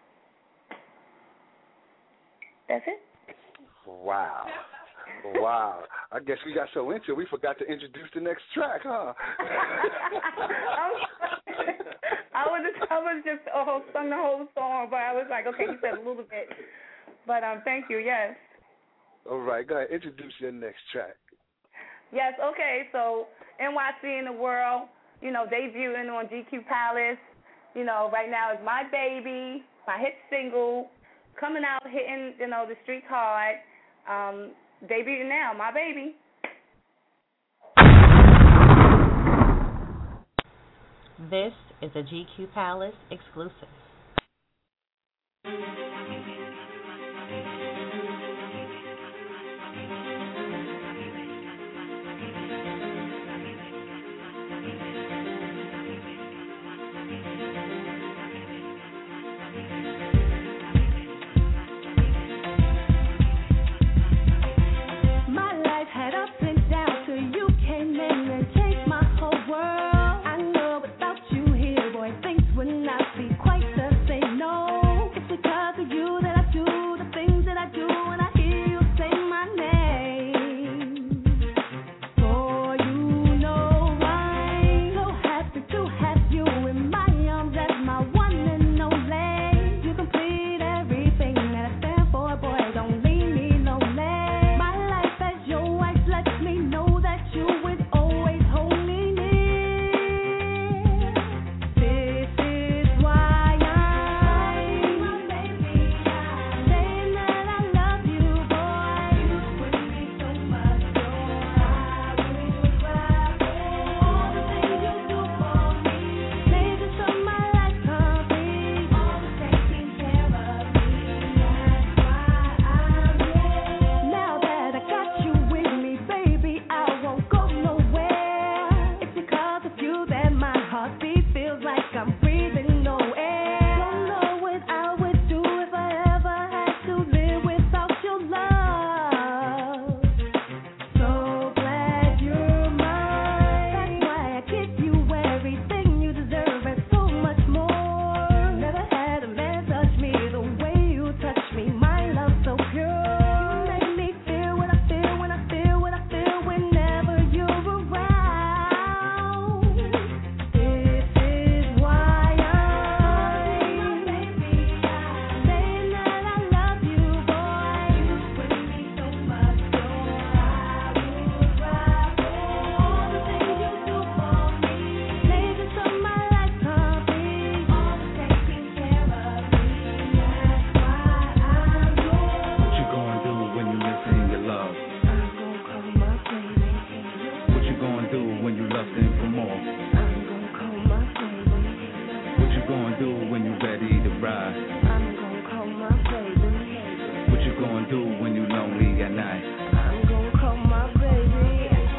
That's it. Wow. Wow. I guess we got so into it, we forgot to introduce the next track, huh? I was just, I was just oh, sung the whole song, but I was like, okay, you said a little bit. But um, thank you, yes. All right, go ahead. Introduce your next track. Yes, okay, so N Y C in the World, you know, debuting on G Q Palace. You know, right now is My Baby, my hit single, coming out, hitting, you know, the streets hard. Um, debuting now, My Baby. This is a G Q Palace exclusive. My life had ups and downs till you came in and changed my whole world. I know without you here, boy, things would not be quite the same. No, it's because of when you lusting for more? I'm gonna call my baby. What you gonna do when you ready to ride? I'm gonna call my baby. What you gonna do when you lonely at night? I'm gonna call my baby.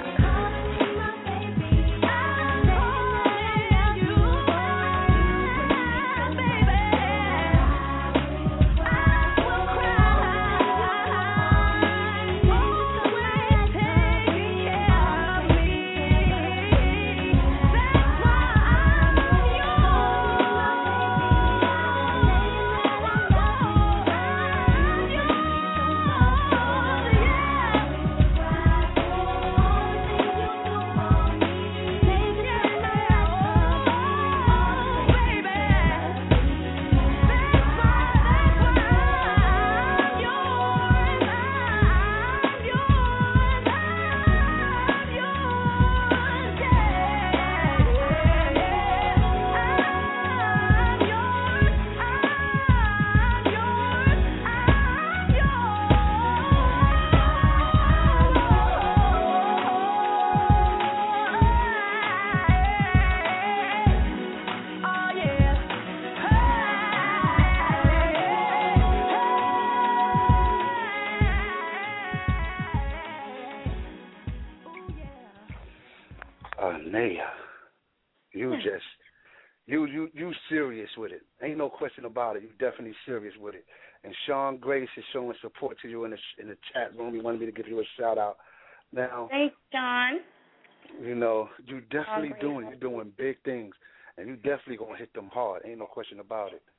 You just, you you you serious with it. Ain't no question about it. You definitely serious with it. And Sean Grace is showing support to you in the in the chat room. He wanted me to give you a shout out. Now, thanks, Sean. You know, you definitely Oh, doing you're doing big things, and you definitely gonna hit them hard. Ain't no question about it.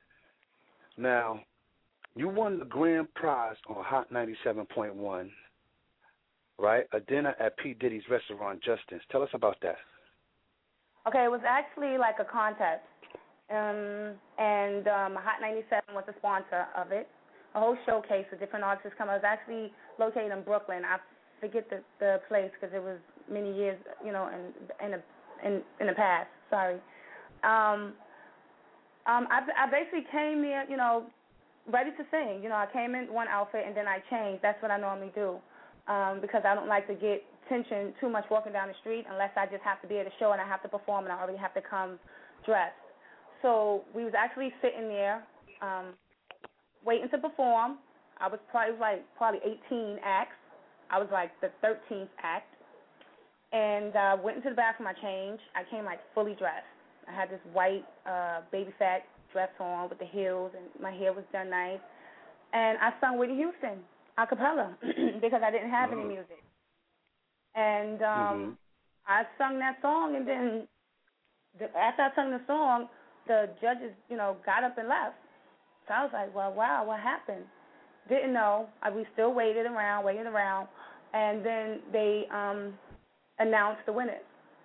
Now, you won the grand prize on Hot ninety-seven point one, right? A dinner at P. Diddy's restaurant, Justin's. Tell us about that. Okay, it was actually like a contest, um, and um, Hot ninety-seven was the sponsor of it. A whole showcase with different artists come. I was actually located in Brooklyn. I forget the the place because it was many years, you know, in in the in, in the past. Sorry. Um, um, I I basically came there, you know, ready to sing. You know, I came in one outfit and then I changed. That's what I normally do, um, because I don't like to get tension too much walking down the street unless I just have to be at a show and I have to perform and I already have to come dressed. So we was actually sitting there um, waiting to perform. I was probably like probably eighteen acts. I was like the thirteenth act, and uh, went into the bathroom. I changed. I came like fully dressed. I had this white uh, baby fat dress on with the heels, and my hair was done nice. And I sung Whitney Houston a cappella because I didn't have any music. And um, mm-hmm. I sung that song, and then the, after I sung the song, the judges, you know, got up and left. So I was like, well, wow, what happened? Didn't know. I, we still waited around, waited around, and then they um, announced the winners.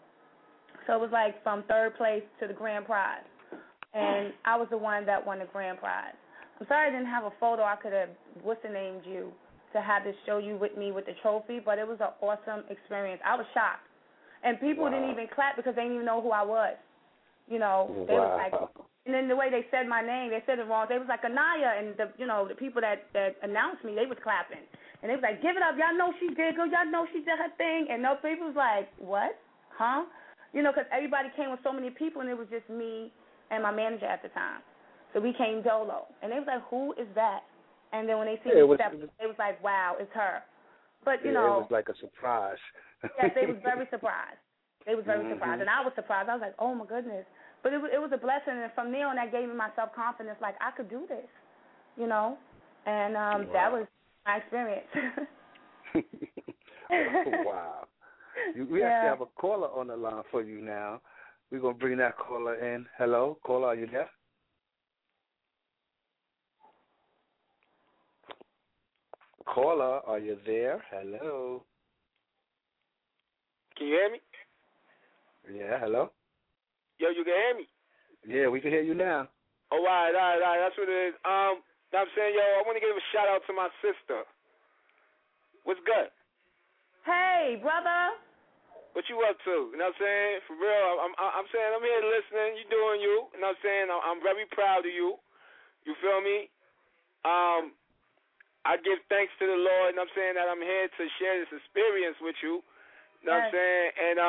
So it was like from third place to the grand prize, and I was the one that won the grand prize. I'm sorry I didn't have a photo. I could have what's the named you to have to show you with me with the trophy, but it was an awesome experience. I was shocked, and people wow. didn't even clap because they didn't even know who I was. You know, they wow. was like, and then the way they said my name, they said it wrong. They was like Anaya, and the you know the people that that announced me, they was clapping, and they was like, give it up, y'all know she did good, y'all know she did her thing, and no people was like, what, huh? You know, because everybody came with so many people, and it was just me and my manager at the time. So we came dolo, and they was like, who is that? And then when they see yeah, me was, step, they was like, wow, it's her. But you yeah, know, it was like a surprise. yes, they was very surprised. They was very mm-hmm. surprised, and I was surprised. I was like, oh my goodness. But it was, it was a blessing, and from there on, that gave me my self-confidence, like, I could do this, you know? And um, wow. that was my experience. oh, wow. You, we yeah. actually have a caller on the line for you now. We're going to bring that caller in. Hello, caller, are you there? Caller, are you there? Hello. Can you hear me? Yeah, hello. Yo, you can hear me? Yeah, we can hear you now. All right, all right, all right. That's what it is. Um, I'm saying, yo, I want to give a shout out to my sister. What's good? Hey, brother. What you up to? You know what I'm saying? For real, I'm I'm, I'm saying I'm here listening. You doing you? You know what I'm saying? I'm, I'm very proud of you. You feel me? Um, I give thanks to the Lord, and I'm saying that I'm here to share this experience with you. You know yes. what I'm saying? And um.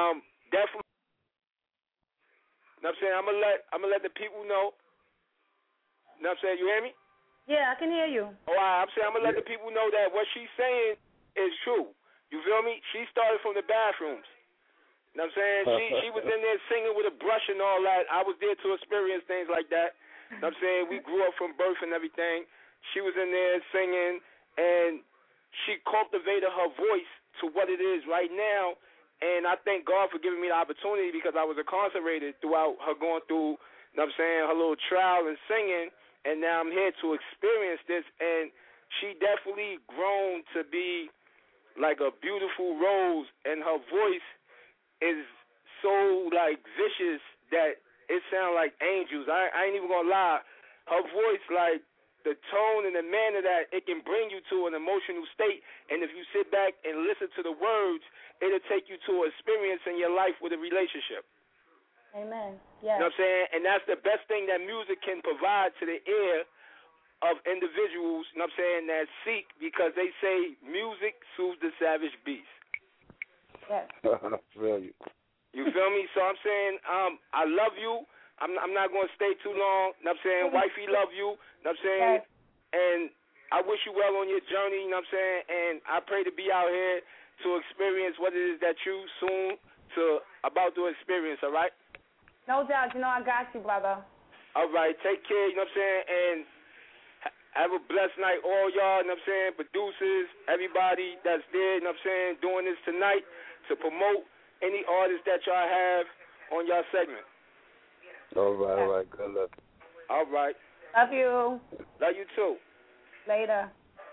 definitely. You know what I'm saying? I'm gonna let I'm gonna let the people know. You know what I'm saying? You hear me? Yeah, I can hear you. Oh, right, I'm saying I'm gonna let the people know that what she's saying is true. You feel me? She started from the bathrooms. You know what I'm saying? She she was in there singing with a brush and all that. I was there to experience things like that. You know what I'm saying? We grew up from birth and everything. She was in there singing, and she cultivated her voice to what it is right now. And I thank God for giving me the opportunity, because I was incarcerated throughout her going through, you know what I'm saying, her little trial and singing, and now I'm here to experience this. And she definitely grown to be like a beautiful rose, and her voice is so like vicious that it sounds like angels. I, I ain't even gonna lie. Her voice, like the tone and the manner that it can bring you to an emotional state, and if you sit back and listen to the words, it'll take you to an experience in your life with a relationship. Amen. Yes. You know what I'm saying? And that's the best thing that music can provide to the ear of individuals, you know what I'm saying, that seek, because they say music soothes the savage beast. Yes. Brilliant. You feel me? So I'm saying, um, I love you. I'm I'm not going to stay too long. You know what I'm saying? Wifey love you. You know what I'm saying? Yes. And I wish you well on your journey, you know what I'm saying? And I pray to be out here to experience what it is that you soon to about to experience, all right? No doubt. You know I got you, brother. All right. Take care, you know what I'm saying? And have a blessed night, all y'all, you know what I'm saying? Producers, everybody that's there, you know what I'm saying, doing this tonight to promote any artists that y'all have on y'all segment. All right, all right. Good luck. All right. Love you. Love you too. Later.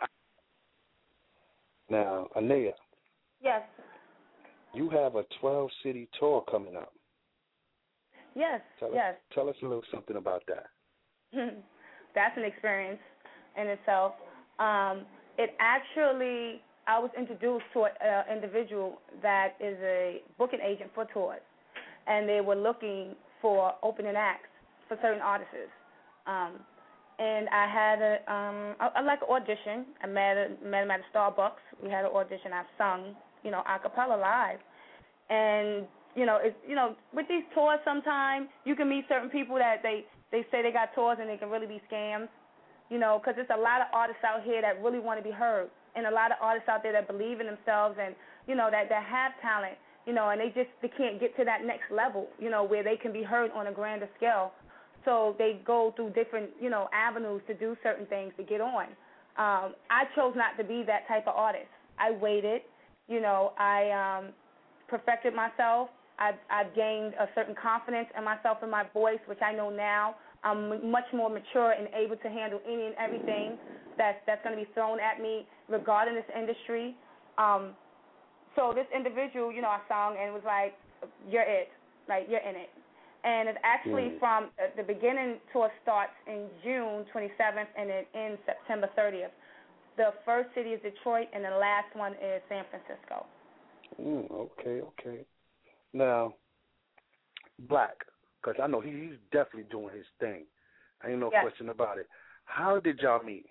Now, Anea. Yes. You have a twelve-city tour coming up. Yes, Tell yes. Us, tell us a little something about that. That's an experience in itself. Um, it actually, I was introduced to an uh, individual that is a booking agent for tours, and they were looking for opening acts for certain artists. Um, and I had a, um, I, I like an audition. I met, a, met him at a Starbucks. We had an audition. I sung, you know, a cappella live. And, you know, it's, you know, with these tours sometimes you can meet certain people that they, they say they got tours and they can really be scams, you know, because there's a lot of artists out here that really want to be heard, and a lot of artists out there that believe in themselves and, you know, that, that have talent, you know, and they just they can't get to that next level, you know, where they can be heard on a grander scale. So they go through different, you know, avenues to do certain things to get on. Um, I chose not to be that type of artist. I waited, you know, I um, perfected myself. I've, I've gained a certain confidence in myself and my voice, which I know now I'm much more mature and able to handle any and everything that's, that's going to be thrown at me regarding this industry. Um, so this individual, you know, I sung and it was like, you're it, like you're in it. And it's actually mm. from uh, the beginning tour starts in June twenty-seventh and it ends September thirtieth. The first city is Detroit and the last one is San Francisco. Mm, okay, okay. Now, Black, because I know he, he's definitely doing his thing. Ain't no yes. question about it. How did y'all meet?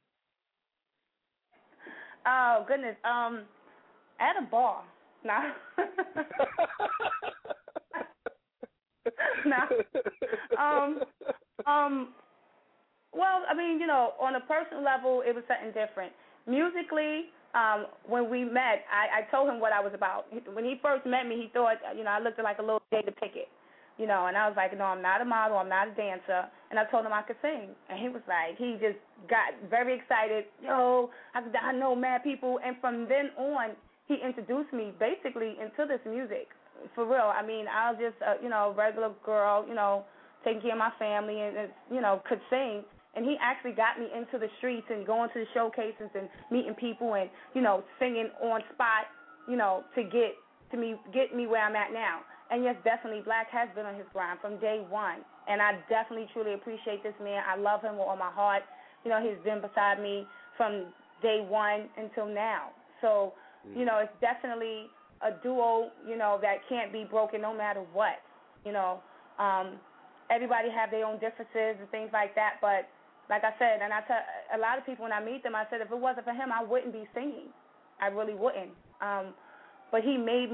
Oh, goodness. Um, at a bar. Nah. nah. Um, um, well, I mean, you know, on a personal level, it was something different. Musically, Um, when we met, I, I told him what I was about. When he first met me, he thought, you know, I looked like a little Jada Pickett, you know, and I was like, no, I'm not a model, I'm not a dancer, and I told him I could sing. And he was like, he just got very excited, yo, I, I know mad people, and from then on, he introduced me basically into this music, for real. I mean, I was just, a, you know, regular girl, you know, taking care of my family and, and you know, could sing. And he actually got me into the streets and going to the showcases and meeting people and, you know, singing on spot, you know, to get to me get me where I'm at now. And yes, definitely, Black has been on his grind from day one. And I definitely, truly appreciate this man. I love him with all my heart. You know, he's been beside me from day one until now. So, you know, it's definitely a duo, you know, that can't be broken no matter what. You know, um, everybody have their own differences and things like that, but like I said, and I tell a lot of people when I meet them, I said if it wasn't for him, I wouldn't be singing. I really wouldn't. Um, but he made me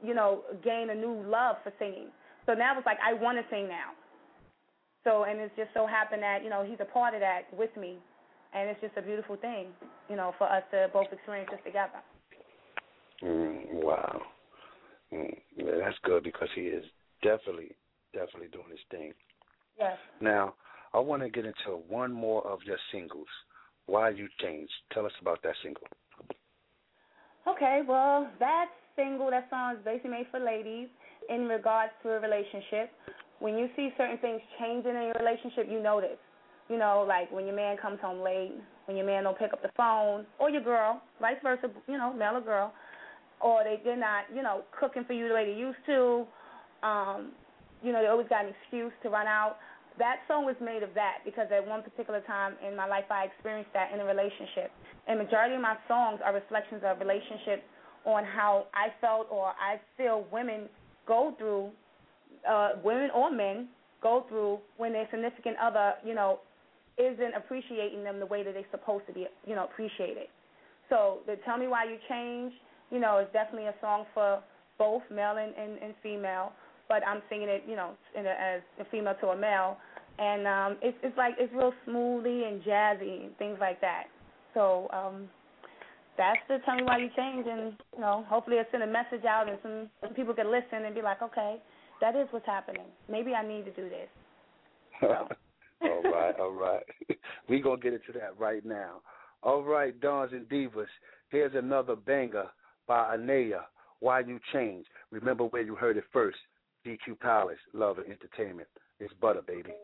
you know, gain a new love for singing. So now it's like I want to sing now. So, and it's just so happened that, you know, he's a part of that with me. And it's just a beautiful thing, you know, for us to both experience this together. Mm, wow. Mm, yeah, that's good because he is definitely, definitely doing his thing. Yes. Now, I want to get into one more of your singles, Why You Changed. Tell us about that single. Okay, well, that single, that song is basically made for ladies in regards to a relationship. When you see certain things changing in your relationship, you notice. You know, like when your man comes home late, when your man don't pick up the phone, or your girl, vice versa, you know, male or girl, or they, they're not, you know, cooking for you the way they used to. Um, you know, they always got an excuse to run out. That song was made of that because at one particular time in my life I experienced that in a relationship. And majority of my songs are reflections of relationships on how I felt or I feel women go through, uh, women or men go through when their significant other, you know, isn't appreciating them the way that they're supposed to be, you know, appreciated. So the Tell Me Why You Changed, you know, is definitely a song for both male and, and, and female, but I'm singing it, you know, in a, as a female to a male, and um, it's it's like it's real smoothly and jazzy and things like that. So um, that's the Tell Me Why You Changed, and you know, hopefully it'll send a message out and some, some people can listen and be like, okay, that is what's happening. Maybe I need to do this. So. All right, all right. We're going to get into that right now. All right, Dons and Divas, here's another banger by Anaya, Why You Change. Remember where you heard it first, G Q Palace, Love and Entertainment. It's butter, baby.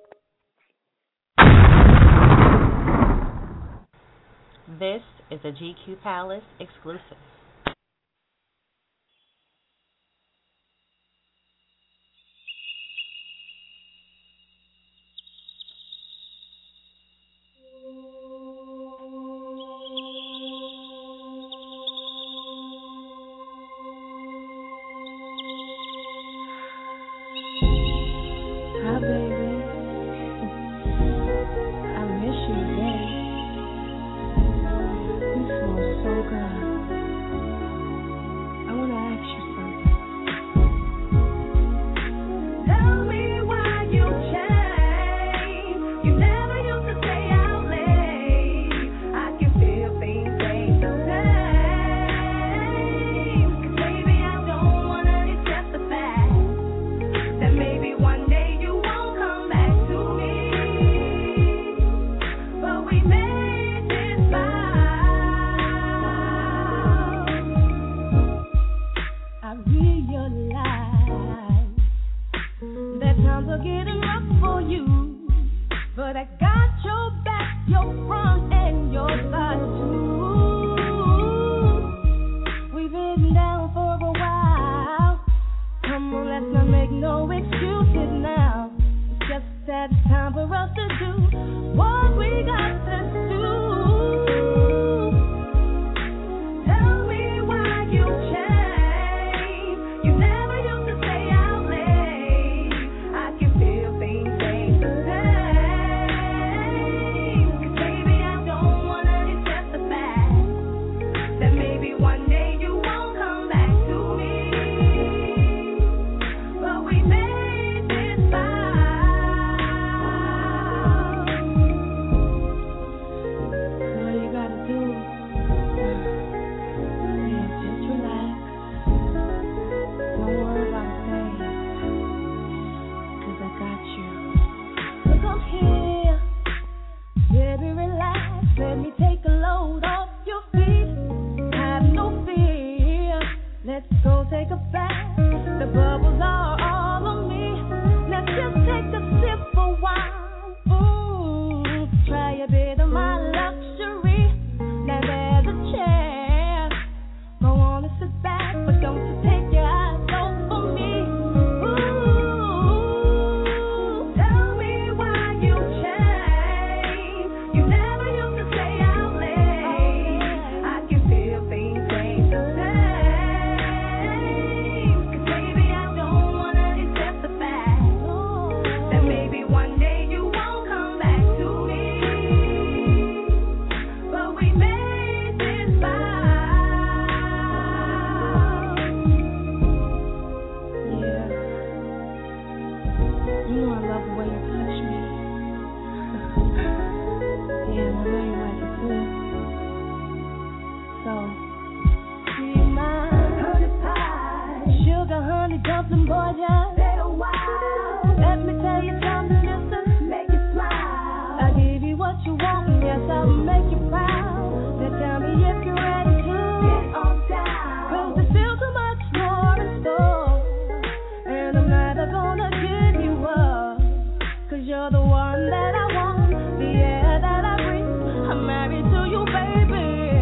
This is a G Q Palace exclusive. know I love the way you touch me. Yeah, I know you like it too. So, be my honey pie, sugar honey dumpling boy, just stay a while. Let me tell you something just to make you smile. I give you what you want, and yes, I'll make you proud. Now tell me if you're ready to get on down. 'Cause there's still too much more in store, and I'm never gonna give you up. 'Cause you're the one that I want, the air that I breathe. I'm married to you, baby.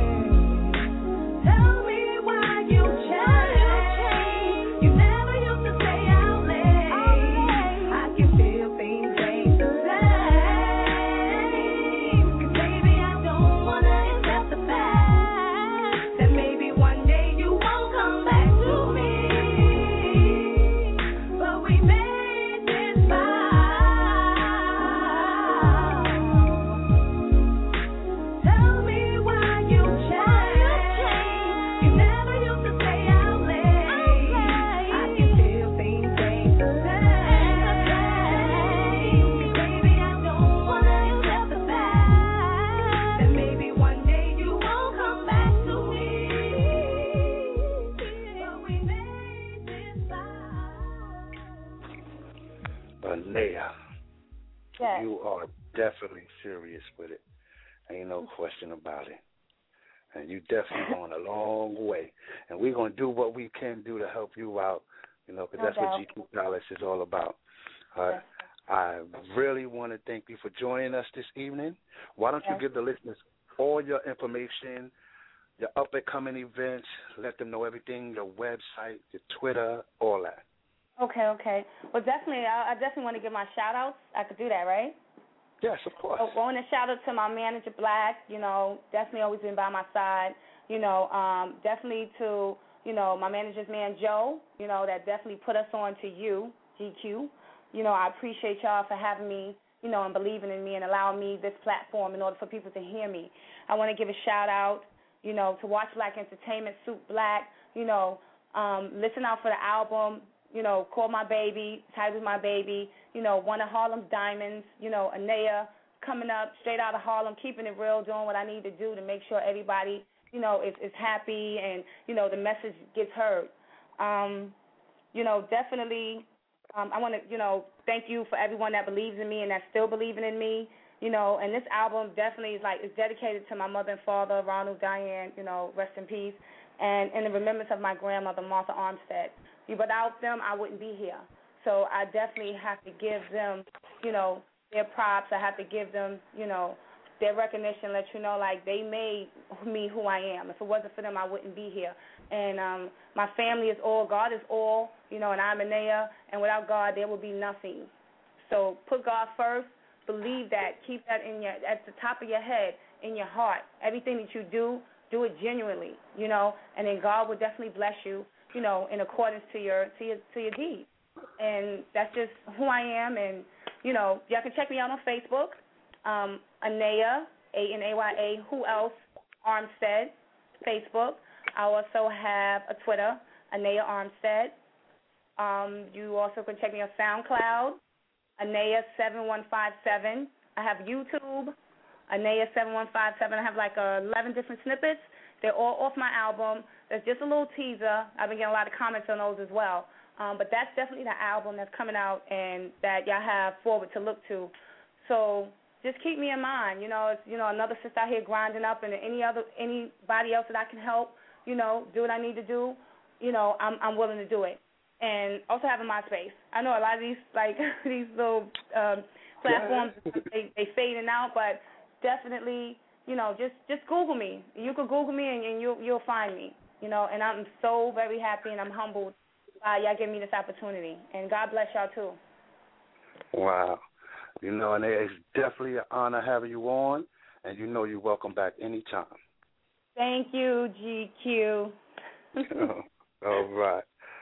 Tell me why you changed. You never used to stay out late. I can feel things ain't the same. 'Cause baby, I don't wanna accept the fact that maybe one day you won't come back to me. But we made this vow. Tell me why you changed. You never used to stay out late. I can feel things ain't the same. 'Cause baby, I don't wanna accept the fact that maybe one day you won't come back to me. But we made this vow. Anea, Yes. you are definitely serious with it. Ain't no question about it. And you definitely going a long way. And we're going to do what we can do to help you out, you know, because No that's what doubt. G Q Palace is all about. Uh, I really want to thank you for joining us this evening. Why don't you Yes. give the listeners all your information, your up-and-coming events, let them know everything, your website, your Twitter, all that. Okay, okay. Well, definitely, I, I definitely want to give my shout-outs. I could do that, right? Yes, of course. I want to shout out to my manager, Black, you know, definitely always been by my side. You know, um, definitely to, you know, my manager's man, Joe, you know, that definitely put us on to you, G Q. You know, I appreciate y'all for having me, you know, and believing in me and allowing me this platform in order for people to hear me. I want to give a shout-out, you know, to Watch Black Entertainment, Soup Black, you know, um, listen out for the album, you know, Call My Baby, Title My Baby, you know, one of Harlem's Diamonds, you know, Anea, coming up straight out of Harlem, keeping it real, doing what I need to do to make sure everybody, you know, is, is happy and, you know, the message gets heard. Um, you know, definitely um, I want to, you know, thank you for everyone that believes in me and that's still believing in me, you know, and this album definitely is like, it's dedicated to my mother and father, Ronald, Diane, you know, rest in peace, and in the remembrance of my grandmother, Martha Armstead. Without them, I wouldn't be here. So I definitely have to give them, you know, their props. I have to give them, you know, their recognition, let you know, like, they made me who I am. If it wasn't for them, I wouldn't be here. And um, my family is all, God is all, you know, and I'm Anea, and without God, there will be nothing. So put God first. Believe that. Keep that in your, at the top of your head, in your heart. Everything that you do, do it genuinely, you know, and then God will definitely bless you, you know, in accordance to your to your to your deeds. And that's just who I am. And you know, y'all can check me out on Facebook, um, Anea, A N A Y A. Who else? Armstead, Facebook. I also have a Twitter, Anea Armstead. Um, you also can check me on SoundCloud, Anea seven one five seven. I have YouTube, Anea seven one five seven. I have like uh, eleven different snippets. They're all off my album. There's just a little teaser. I've been getting a lot of comments on those as well. Um, but that's definitely the album that's coming out and that y'all have forward to look to. So just keep me in mind. You know, it's, you know, another sister out here grinding up, and any other anybody else that I can help, you know, do what I need to do, you know, I'm I'm willing to do it. And also having MySpace. I know a lot of these like these little um, platforms they they fading out, but definitely, you know, just just Google me. You could Google me and, and you'll you'll find me. You know, and I'm so very happy and I'm humbled by y'all giving me this opportunity. And God bless y'all too. Wow. You know, and it's definitely an honor having you on, and you know you're welcome back anytime. Thank you, G Q. All right.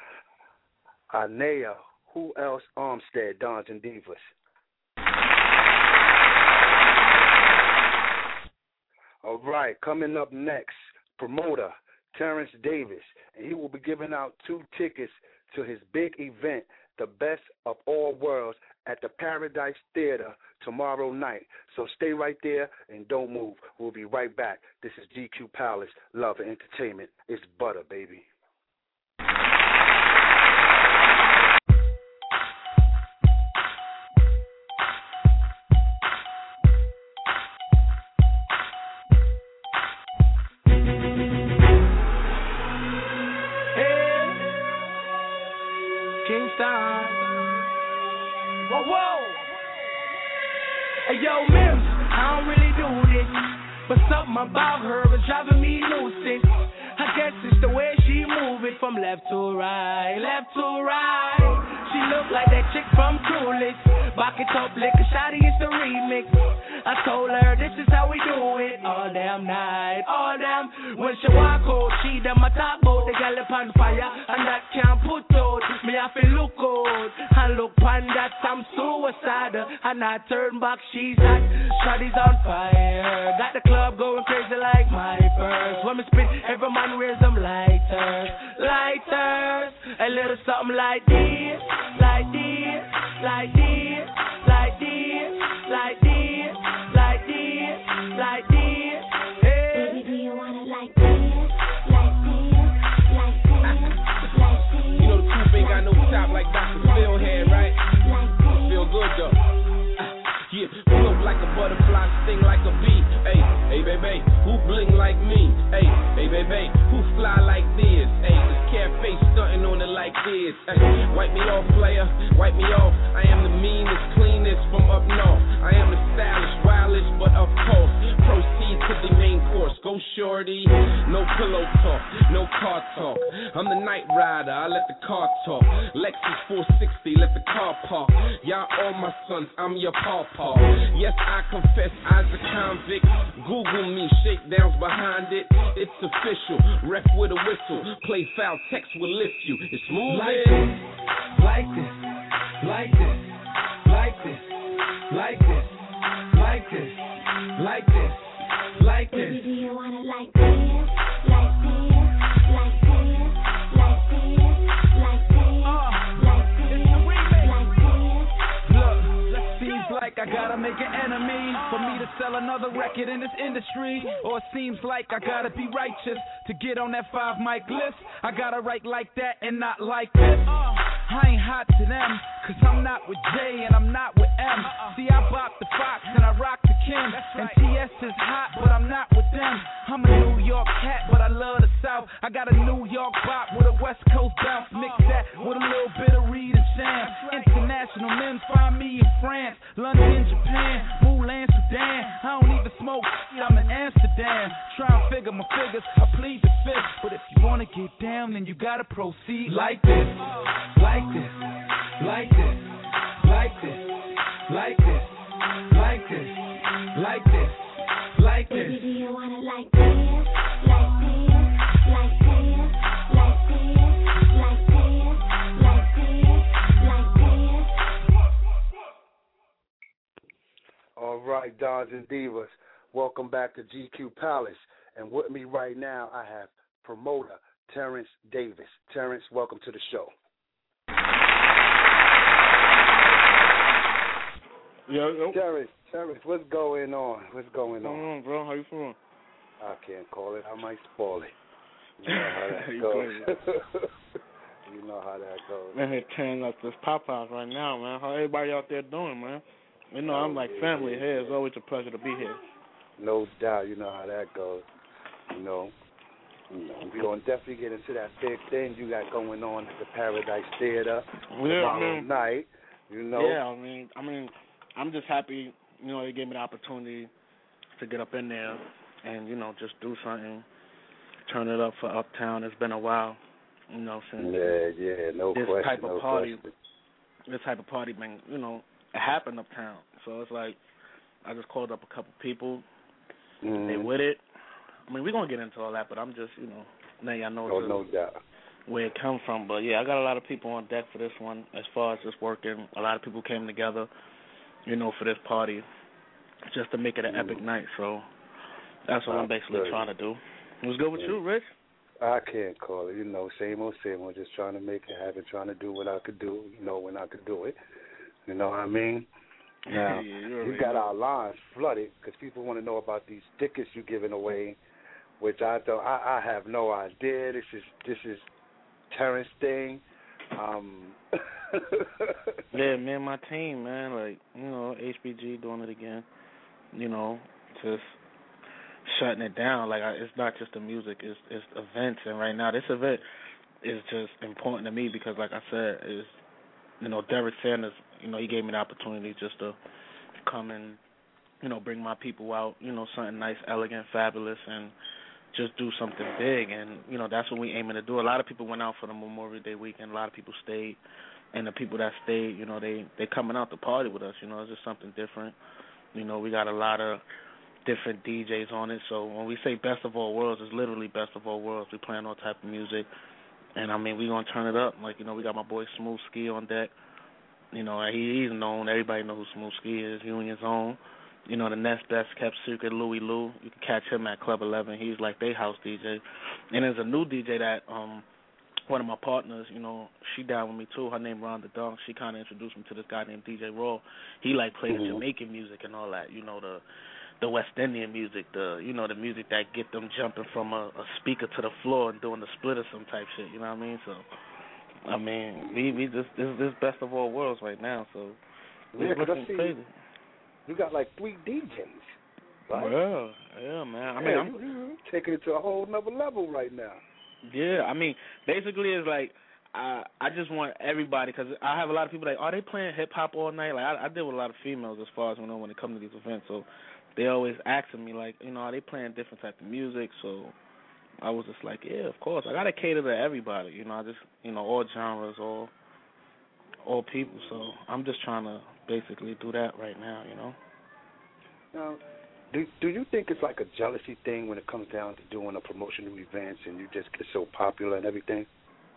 Anea, who else? Armstead, Dons and Divas. All right, coming up next, promoter Terrence Davis, and he will be giving out two tickets to his big event the best of all worlds at the Paradise Theater tomorrow night. So stay right there and don't move. We'll be right back. This is G Q Palace, Love and Entertainment. It's butter, baby. Kingston. Whoa, whoa. Hey, yo, Mims, I don't really do this, but something about her is driving me lucid. I guess it's the way she move it from left to right, left to right. She look like that chick from Clueless. Back it up, lick a shotty, it's the remix. I told her this is how we do it all damn night, all damn. When she walk out, she them my talk about the gal upon fire, and that can't put out. Me have to look out, and look pan that I'm suicidal, and I turn back, she's hot. Shotty's on fire, got the club going crazy like my first. When me spit, every man wears them lighters, lighters. A little something like this, like this, like this, like this, like this, like this, like this. Hey. Baby, do you want it like this, like this, like this, like this? You know the coupe ain't got no top like Doctor Phil had, right? Feel good though. Yeah, float like a butterfly, sting like a bee. Hey, hey, baby, who bling like me? Hey, hey, baby, who fly like this? Hey, this cafe stunting on it like this. Hey, wipe me off, player, wipe me off. I am the meanest, cleanest from up north. I am the stylish, wildest, but of course, proceed to the main course. Go shorty, no pillow talk, no car talk. I'm the night rider, I let the car talk. Lexus four sixty, let the car park. Y'all all my sons, I'm your pawpaw. Yes, I confess, I's a convict. Google me, shakedowns behind it. It's official, ref with a whistle. Play foul, text will lift you. It's moving. Like this, like this, like this, like this, like this, like this, like this. Baby, do you want it like this, like this, like this, like this, like this, like this, like this? Look, seems like I gotta make an enemy for me to sell another record in this industry. Or it seems like I gotta be righteous to get on that five mic list. I gotta write like that and not like this. I ain't hot to them, cause I'm not with Jay and I'm not with M. See, I bop the Fox and I rock the Kim. And T S is hot, but I'm not with them. I'm a New York cat, but I love the South. I got a New York bop with a West Coast bounce. Mix that with a little bit of Reed and Sham. International men find me in France, London, Japan, Mulan, Sudan. I don't even smoke, I'm in Amsterdam. Try and figure my figures, I plead the fifth. But if you wanna get down, then you gotta proceed like this, like this, like this, like this, like this, like this, like this, like this. Baby, do you want it like this, like this, like this, like this, like this, like this, like this? All right, Dons and Divas, welcome back to G Q Palace. And with me right now, I have promoter Terrence Davis. Terrence, welcome to the show. Yo, yo. Terrence, Terrence, what's going on? What's going on? What's going on, bro? How you feeling? I can't call it. I might spoil it. You know how that You goes. You know how that goes. Man, here tearing up this Popeyes right now, man. How everybody out there doing, man? You know, I'm like yeah, family yeah, here. yeah. It's always a pleasure to be here. No doubt. You know how that goes. You know, you know we're going to definitely get into that big thing you got going on at the Paradise Theater Yeah, tomorrow man. night. You know? Yeah, I mean, I mean, I'm just happy, you know, they gave me the opportunity to get up in there and, you know, just do something, turn it up for Uptown. It's been a while, you know, since Yeah, yeah, no this question. type of no party, question. this type of party, been, you know, it happened Uptown. So it's like I just called up a couple people. Mm-hmm. They with it. I mean, we're going to get into all that, but I'm just, you know, letting y'all know Oh, the- no doubt. where it come from. But, yeah, I got a lot of people on deck for this one as far as this working. A lot of people came together, you know, for this party just to make it an Mm. epic night. So that's what I'm basically Absolutely. trying to do. It was good with Yeah. you, Rich? I can't call it. You know, same old, same old. Just trying to make it happen, trying to do what I could do, you know, when I could do it. You know what I mean? Now, yeah, we got our lines flooded because people want to know about these tickets you're giving away, which I don't, I, I have no idea. This is this is Terrence thing. Um, yeah, man, my team, man, like, you know, H B G doing it again. You know, just shutting it down. Like, I, it's not just the music, it's it's events. And right now, this event is just important to me because, like I said, is you know, Derek Sanders, you know, he gave me the opportunity just to come and, you know, bring my people out, you know, something nice, elegant, fabulous, and just do something big. And, you know, that's what we aiming to do. A lot of people went out for the Memorial Day weekend. A lot of people stayed. And the people that stayed, you know, they, they coming out to party with us. You know, it's just something different. You know, we got a lot of different D Js on it. So when we say best of all worlds, it's literally best of all worlds. We playing all type of music. And, I mean, we going to turn it up. Like, you know, we got my boy Smooth Ski on deck. You know, he, he's known. Everybody know who Smooth Ski is, Union's own. You know, the next best kept secret, Louie Lou. You can catch him at Club eleven. He's like they house D J. And there's a new D J that um, one of my partners, you know, she down with me too. Her name Rhonda Dunk. She kind of introduced me to this guy named D J Raw. He, like, plays mm-hmm. Jamaican music and all that, you know, the the West Indian music, the you know, the music that get them jumping from a, a speaker to the floor and doing the split or some type shit, you know what I mean? So, I mean, we we just this this best of all worlds right now, so yeah, it's looking see, crazy. You got like three D Js, right? Yeah, yeah, man. I mean, yeah, I'm you, taking it to a whole nother level right now. Yeah, I mean, basically it's like I I just want everybody because I have a lot of people like, are they playing hip hop all night? Like I, I deal with a lot of females as far as you know when it comes to these events, so they always asking me like, you know, are they playing different type of music? So I was just like, yeah, of course. I gotta cater to everybody, you know. I just, you know, all genres, all all people. So I'm just trying to basically do that right now, you know. Now, do do you think it's like a jealousy thing when it comes down to doing a promotional events and you just get so popular and everything?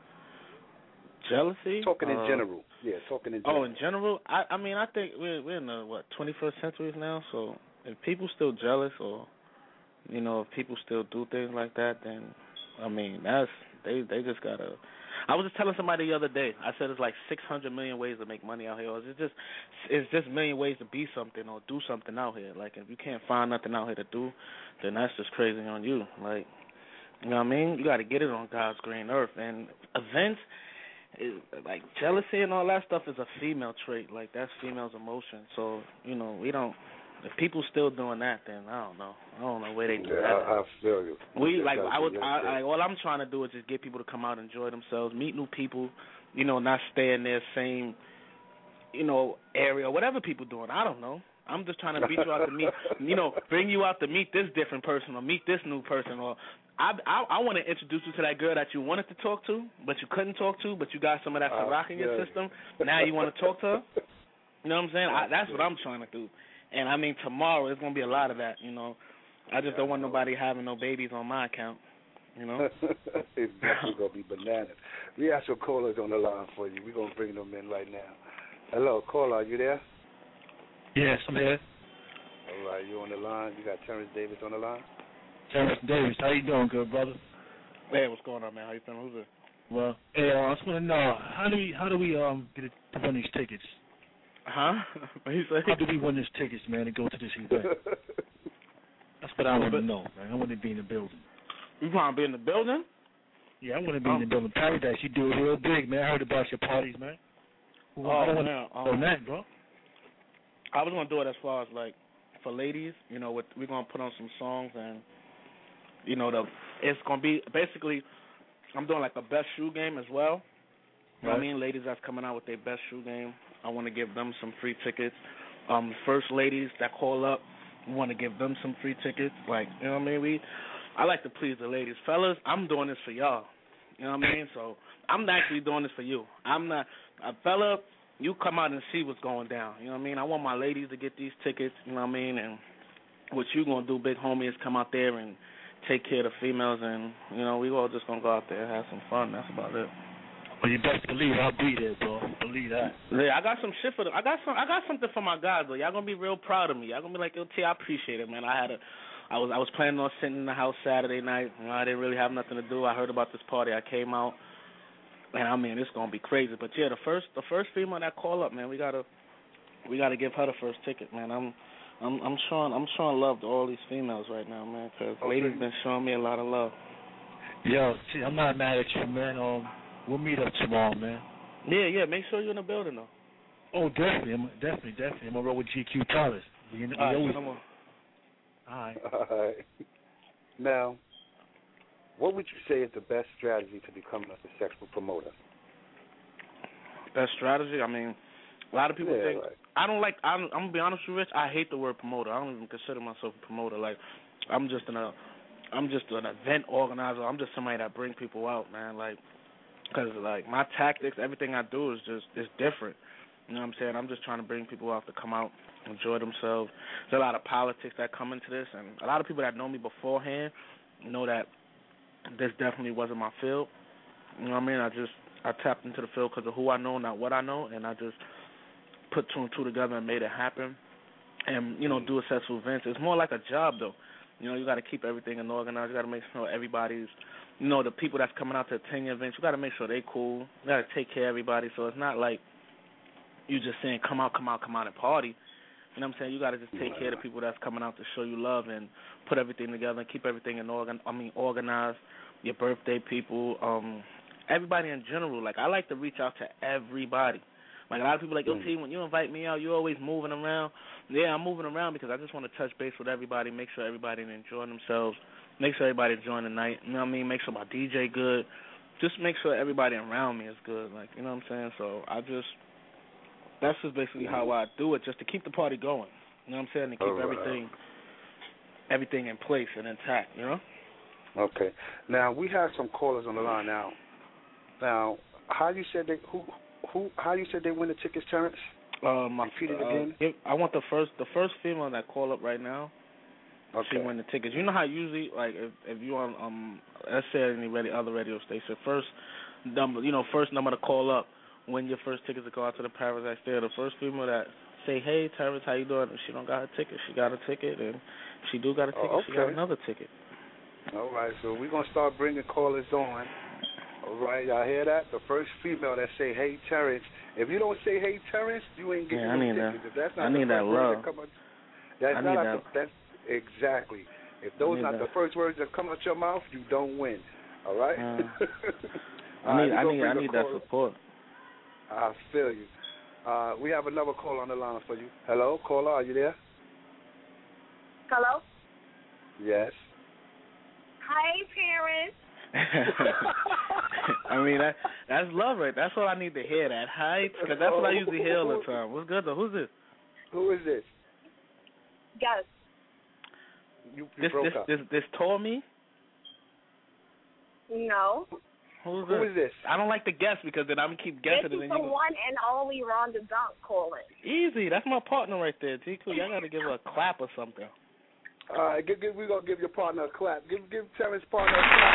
Jealousy? Talking in uh, general, yeah, talking in general. Oh, in general, I I mean, I think we're we're in the what twenty-first centuries now, so if people still jealous or you know if people still do things like that, then I mean that's they they just gotta. I was just telling somebody the other day. I said it's like six hundred million ways to make money out here. Or it's just it's just a million ways to be something or do something out here. Like if you can't find nothing out here to do, then that's just crazy on you. Like you know what I mean? You got to get it on God's green earth. And events, is, like jealousy and all that stuff, is a female trait. Like that's female's emotion. So you know we don't. If people still doing that, then I don't know. I don't know where they do yeah, that. I, I feel you. We like I was. I, I, all I'm trying to do is just get people to come out and enjoy themselves, meet new people. You know, not stay in their same, you know, area, whatever people doing. I don't know. I'm just trying to beat you out to meet. You know, bring you out to meet this different person or meet this new person. Or I I, I want to introduce you to that girl that you wanted to talk to, but you couldn't talk to, but you got some of that Ciroc in your system. Now you want to talk to her. You know what I'm saying? I, that's what I'm trying to do. And, I mean, tomorrow it's going to be a lot of that, you know. I just don't want nobody having no babies on my account, you know. It's definitely going to be bananas. We have some callers on the line for you. We're going to bring them in right now. Hello, caller, are you there? Yes, I'm here. All right, you on the line. You got Terrence Davis on the line? Terrence Davis, how you doing, good brother? Hey, what's going on, man? How you feeling? Who's this? Well, hey, uh, I just want to know, how do we, how do we um get to win these tickets? Huh? What you say? How do we win these tickets, man, and go to this event? That's what I want to know, man. I want to be in the building. You want to be in the building? Yeah, I want to be oh. in the building. Paradise, you do it real big, man. I heard about your parties, man. Well, oh, I don't want man. to um, that, bro. I was going to do it as far as, like, for ladies. You know, with, we're going to put on some songs, and, you know, the it's going to be, basically, I'm doing, like, a best shoe game as well. You know what I mean? Ladies that's coming out with their best shoe game, I want to give them some free tickets. Um, first ladies that call up, we want to give them some free tickets. Like, you know what I mean? We, I like to please the ladies. Fellas, I'm doing this for y'all. You know what I mean? So I'm actually doing this for you. I'm not, a fella, you come out and see what's going down. You know what I mean? I want my ladies to get these tickets, you know what I mean? And what you going to do, big homie, is come out there and take care of the females. And, you know, we all just going to go out there and have some fun. That's about it. Well, you best believe I'll be there, bro. Believe that. Yeah, I got some shit for them. I got some. I got something for my guys, though. Y'all gonna be real proud of me. Y'all gonna be like, yo, T, I appreciate it, man. I had a, I was I was planning on sitting in the house Saturday night. You know, I didn't really have nothing to do. I heard about this party. I came out, and I mean, it's gonna be crazy. But yeah, the first the first female that call up, man, we gotta we gotta give her the first ticket, man. I'm I'm I'm showing I'm showing love to all these females right now, man, because Okay. ladies been showing me a lot of love. Yo, see, I'm not mad at you, man. Um, we'll meet up tomorrow, man. Yeah, yeah. Make sure you're in the building though. Oh, definitely, I'm, definitely, definitely. I'm gonna roll with G Q Palace. You know, All right, always, come on. all right. All right. Now, what would you say is the best strategy to become a successful promoter? Best strategy? I mean, a lot of people Yeah, think right. I don't like. I'm, I'm gonna be honest with you, Rich. I hate the word promoter. I don't even consider myself a promoter. Like, I'm just an, uh, I'm just an event organizer. I'm just somebody that bring people out, man. Like, because like my tactics, everything I do is just is different. You know what I'm saying? I'm just trying to bring people out to come out, enjoy themselves. There's a lot of politics that come into this, and a lot of people that know me beforehand know that this definitely wasn't my field. You know what I mean? I just I tapped into the field because of who I know, not what I know, and I just put two and two together and made it happen. And you know, do successful events. It's more like a job, though. You know, you got to keep everything in organized. You got to make sure everybody's, you know, the people that's coming out to attend your events. You got to make sure they cool. You got to take care of everybody. So it's not like you just saying come out, come out, come out and party. You know what I'm saying? You got to just take care of the people that's coming out to show you love and put everything together and keep everything in organ. I mean, organized. Your birthday people, um, everybody in general. Like I like to reach out to everybody. Like a lot of people, like, yo, T, when you invite me out, you're always moving around. Yeah, I'm moving around because I just want to touch base with everybody, make sure everybody enjoying themselves, make sure everybody enjoying the night. You know what I mean? Make sure my D J good. Just make sure everybody around me is good. Like, you know what I'm saying? So I just, that's just basically how I do it, just to keep the party going. You know what I'm saying? To keep All right. everything, everything in place and intact. You know? Okay. Now we have some callers on the line now. Now, how you said they who who how you said they win the tickets, Terrence? Um, Repeat it uh, again. give- I want the first the first female that call up right now. Okay. She win the tickets. You know how usually, like, if if you on um let's say any radio, other radio station, first number, you know, first number to call up, win your first tickets to go out to the Paradise Theater. The first female that say, hey, Terrence, how you doing? If she don't got her ticket, she got a ticket, and if she do got a ticket, Oh, she got okay. another ticket. All right, so we're going to start bringing callers on. All right, y'all hear that? The first female that say, hey, Terrence. If you don't say, hey, Terrence, you ain't getting Yeah, I no need tickets. that. If that's not I the need first that word love. come out, that's I not need like that. The, that's exactly. If those need not that. the first words that come out your mouth, you don't win. All right? Uh, All I right, need we I gonna need bring I the need that callers. support. I feel you. Uh, we have another call on the line for you. Hello, caller, are you there? Hello? Yes. Hi, parents. I mean, that that's love, right? That's what I need to hear. That height, because that's what I usually hear all the time. What's good though? Who's this? Who is this? Yes. You, you This broke this, up. this this tore me. No. Who's Who this? is this? I don't like to guess because then I'm gonna keep guessing. This and is then the you one and only Rhonda Dunk calling. easy. That's my partner right there. T Cool. Y'all gotta give her a clap or something. All right, give, give, we're going to give your partner a clap. Give give Terrence partner a clap.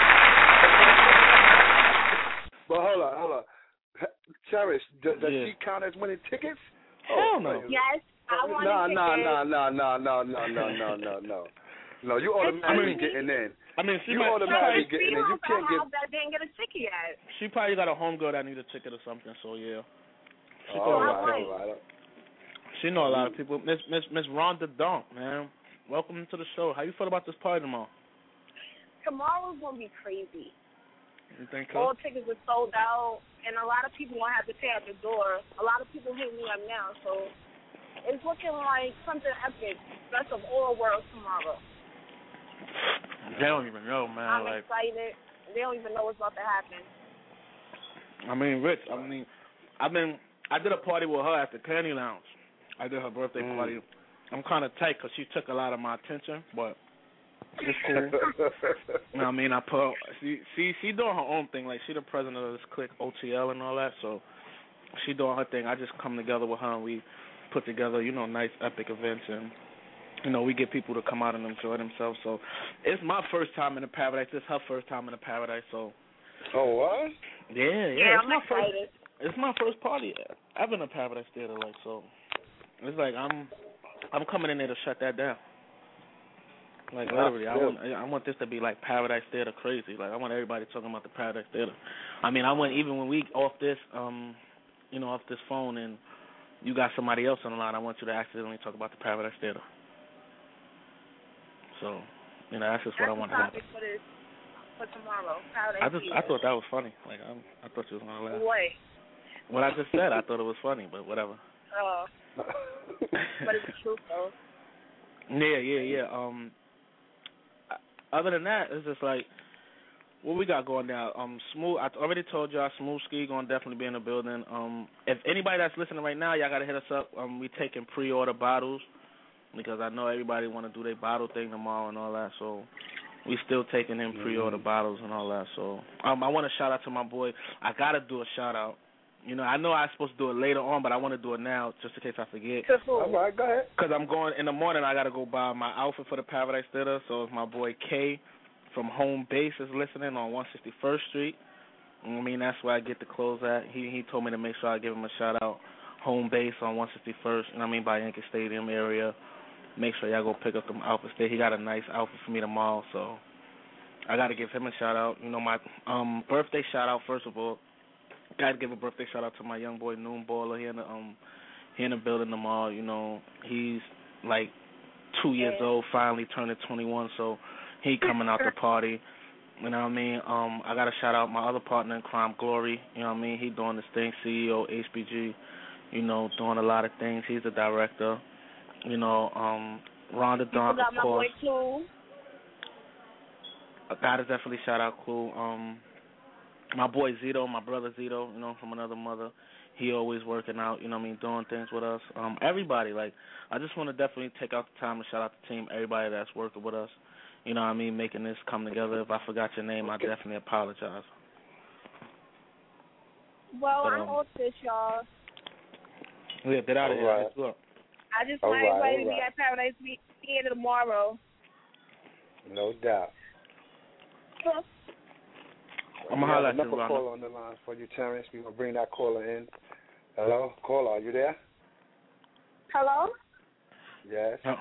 But hold on, hold on. Terrence, does, does Yeah. she count as winning tickets? Hell no. Yes, I want No, to no, no, no, no, no, no, no, no, no, no. No, you automatically getting in. I mean, she You might. She automatically probably, getting in. You can't get. that didn't get a ticket yet. she probably got a homegirl that need a ticket or something. So yeah. She All thought right, about it. all right. She know a lot of people. Miss Miss Miss Rhonda Dunk, man. Welcome to the show. How you feel about this party tomorrow? Tomorrow's gonna be crazy. You think so? All tickets are sold out, and a lot of people won't have to pay at the door. A lot of people hit me up now, so it's looking like something epic. Best of all worlds tomorrow. They don't even know, man. I'm like, excited. They don't even know what's about to happen. I mean, Rich. I mean, I've been. I did a party with her at the Candy Lounge. I did her birthday Mm. party. I'm kind of tight because she took a lot of my attention, but it's cool. You know what I mean? I put she she she doing her own thing. Like she the president of this clique, O T L and all that. So she doing her thing. I just come together with her and we put together, you know, nice epic events and you know we get people to come out and enjoy themselves. So it's my first time in the Paradise. It's her first time in the Paradise. So oh what? yeah, yeah. Yeah, it's I'm my excited. first. It's my first party ever in the Paradise Theater. Like so, it's like I'm I'm coming in there to shut that down. Like literally, I want I want this to be like Paradise Theater crazy. Like I want everybody talking about the Paradise Theater. I mean, I want even when we off this um, you know, off this phone and you got somebody else on the line, I want you to accidentally talk about the Paradise Theater. So, you know, that's just That's what I want the to happen. topic for this for tomorrow. Paradise I just Theater. I thought that was funny. Like I I thought you was gonna laugh. Wait. What I just said, I thought it was funny, but whatever. Oh. But it's the truth though. Yeah, yeah, yeah. Um, other than that, it's just like what we got going down. Um, Smooth. I already told y'all, Smooth Ski gonna definitely be in the building. Um, if anybody that's listening right now, y'all gotta hit us up. Um, we taking pre-order bottles because I know everybody want to do their bottle thing tomorrow and all that. So we still taking in pre-order mm-hmm. bottles and all that. So um, I want to shout out to my boy. I gotta do a shout out. You know, I know I'm supposed to do it later on, but I want to do it now just in case I forget. All right, go ahead. Because I'm going in the morning. I got to go buy my outfit for the Paradise Theater. So if my boy K from Home Base is listening on one sixty-first Street, I mean, that's where I get the clothes at. He he told me to make sure I give him a shout-out. Home Base on one sixty-first, you know what I mean, by Yankee Stadium area. Make sure y'all go pick up them outfits there. He got a nice outfit for me tomorrow, so I got to give him a shout-out. You know, my um birthday shout-out, first of all. Got to give a birthday shout out to my young boy Noon Baller. He in the um he in the building tomorrow. You know, he's like two years old, finally turning twenty-one, so he coming out the party. You know what I mean? Um, I got to shout out my other partner in crime, Glory. You know what I mean? He doing this thing, C E O H B G. You know, doing a lot of things. He's a director. You know, um, Rhonda Donk, of course. My boy I got to definitely shout out Clue. Um. My boy Zito, my brother Zito, you know, from another mother, he always working out, you know what I mean, doing things with us. Um, everybody, like, I just want to definitely take out the time to shout out the team, everybody that's working with us, you know what I mean, making this come together. If I forgot your name, I definitely apologize. Well, but, I'm um, all this, y'all. Yeah, get out of here. Right. Let's go. I just All want right, everybody to all be right. at Paradise Theater tomorrow. No doubt. So, I'm going to holler at you, another Rhonda. caller on the line for you, Terrence. We're going to bring that caller in. Hello? Caller, are you there? hello? Yes. Oh.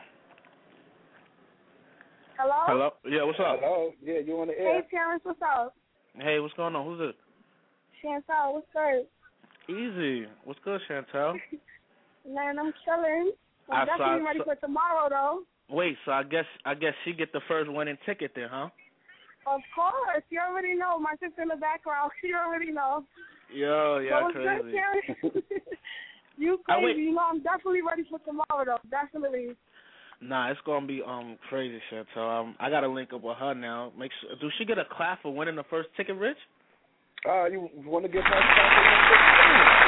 Hello? Hello? Yeah, what's up? Hello? Yeah, you on the air? Hey, Terrence, what's up? Hey, what's going on? Who's this? Chantal, what's good? Easy. What's good, Chantel? Man, I'm chilling. I'm I definitely saw- ready so- for tomorrow, though. Wait, so I guess I guess she get the first winning ticket then, huh? Of course. You already know. My sister in the background. You already know. Yo, yeah, so it's crazy. good, Terrence. You I crazy. wait- You know, I'm definitely ready for tomorrow, though. Definitely. Nah, it's gonna be um crazy shit. So um, I gotta link up with her now. Make sure. Do she get a clap for winning the first ticket, Rich? Uh, you want to get that?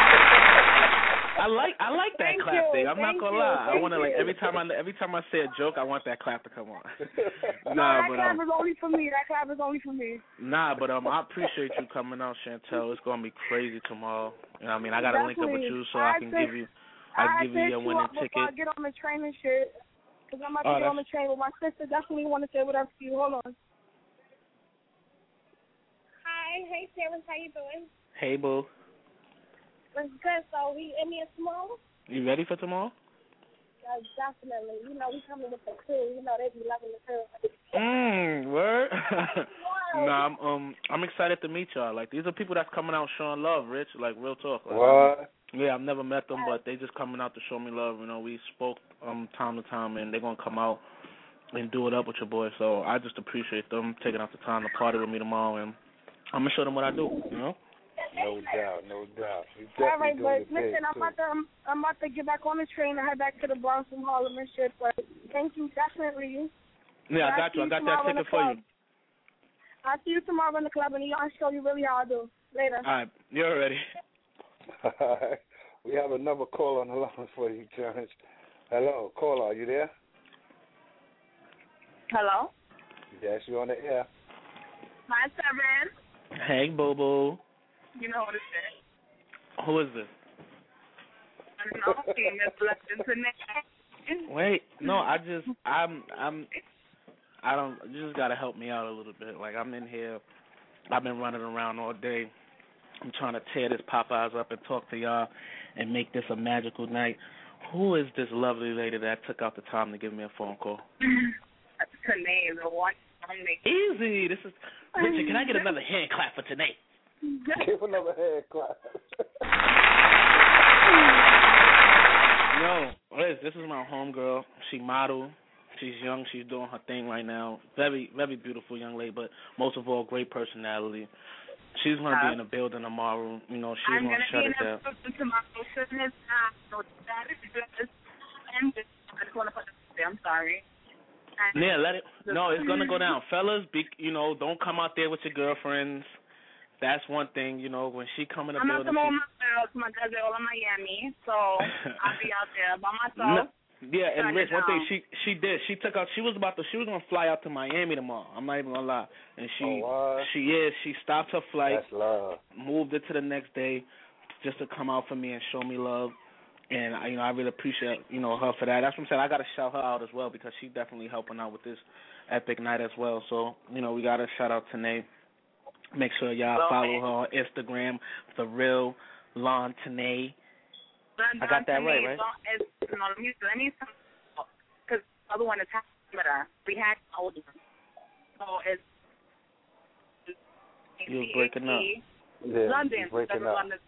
I like I like that Thank clap you. thing. I'm Thank not gonna you. lie. I Thank wanna like you. every time I every time I say a joke, I want that clap to come on. No, nah, that but clap um, is only for me. That clap is only for me. nah, but um, I appreciate you coming out, Chantel. It's gonna be crazy tomorrow. You know what I mean? I gotta link up with you so I, I can think- give you I can give you set your winning up before ticket. I get on the train and shit. Because I'm about Oh, to get on the that's- train, but my sister definitely want to say whatever to you. Hold on. Hi. Hey, Terrence. How you doing? Hey, boo. It's good. So, we in here tomorrow? You ready for tomorrow? Uh, definitely. You know, we coming with the crew. You know, they be loving the crew. Mmm, word. nah, I'm um I'm excited to meet y'all. Like these are people that's coming out showing love, Rich. Like real talk. Like, What? Yeah, I've never met them, but they just coming out to show me love. You know, we spoke um time to time, and they're gonna come out and do it up with your boy. So I just appreciate them taking out the time to party with me tomorrow, and I'm gonna show them what I do. You know. No doubt, no doubt. You All right, definitely but doing it big, listen, I'm too. about, to, I'm, I'm about to get back on the train and head back to the Bronx from Harlem and shit, but thank you, definitely. Yeah, I I'll got see you. I got that tomorrow in the ticket for you. club. I'll see you tomorrow in the club, and I'll show you really how I do. Later. All right, you're ready. We have another call on the line for you, Terrence. Hello, caller, are you there? Hello? Yes, you're on the air. Hi, Seven. Hey, boo boo. You know what it is. Who is this? I know, famous blessings in there. Wait, no, I just I'm I'm I don't you just gotta help me out a little bit. Like I'm in here, I've been running around all day. I'm trying to tear this Popeyes up and talk to y'all and make this a magical night. Who is this lovely lady that took out the time to give me a phone call? Tanae, the one only. Easy. This is Richard. Can I get another hand clap for Tanae? Give another hand clap. Yo, Liz, this is my homegirl. She model. She's young. She's doing her thing right now. Very, very beautiful young lady, but most of all, great personality. She's going to be in the building tomorrow. You know, she's going to shut it down. I'm going to be in the building tomorrow. Shouldn't it? No, that is just, and I just want to put it there. I'm sorry. And Yeah, let it. No, it's going to go down. Fellas, be, you know, don't come out there with your girlfriends. That's one thing, you know, when she come in the I'm building. out with my girls, my girls are all in Miami, so I'll be out there by myself. No, yeah, and shutting Rich, it one thing down. she she did, she took out. She was about to. She was gonna fly out to Miami tomorrow. I'm not even gonna lie. And she Oh, what? she is. She stopped her flight. That's love. Moved it to the next day, just to come out for me and show me love. And I, you know, I really appreciate you know her for that. That's what I'm saying. I gotta shout her out as well because she's definitely helping out with this epic night as well. So you know, we gotta shout out to Tanae. Make sure y'all Well, follow her on Instagram, the real Lon Tanae. I got that right, right? It's, no, let me let me because the other one is better. We had older, so it's. You was breaking up. Yeah, London, you're breaking so up. London.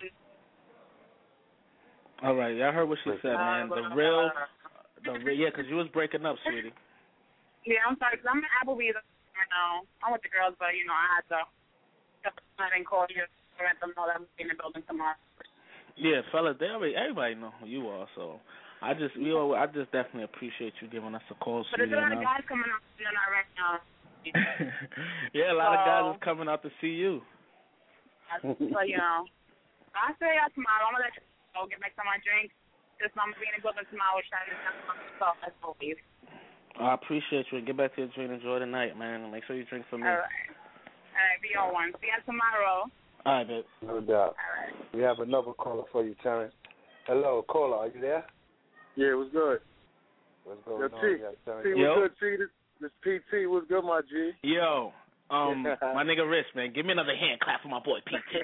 All right, y'all heard what she said, man. The real, the real, yeah, because you was breaking up, sweetie. Yeah, I'm sorry, because I'm at Applebee's right now. I'm with the girls, but, you know, I had to I didn't call you to let them know that I'm in the building tomorrow. Yeah, fellas, they already, everybody know who you are, so I just, we all, I just definitely appreciate you giving us a call, But sweetie. there's a lot and, of um, guys coming up, you know, not right now. yeah, a lot of guys So- is coming out to see you. So, you know, I'll say out tomorrow. I'm going to let you go get back to my drink. Just know I'm going to be in the building tomorrow, shining down myself, as always. I appreciate you. Get back to your drink. Enjoy the night, man. Make sure you drink for me. All right. All right, be on one. See you tomorrow. All right, babe. No doubt. We have another caller for you, Terrence. Hello, caller. Are you there? Yeah, it was good. What's going Yo, on? T, Yeah, Terrence. T, Yo. what's good, T? This, this P T, what's good, my G? Yo, um, my nigga Rich, man, give me another hand clap for my boy P T.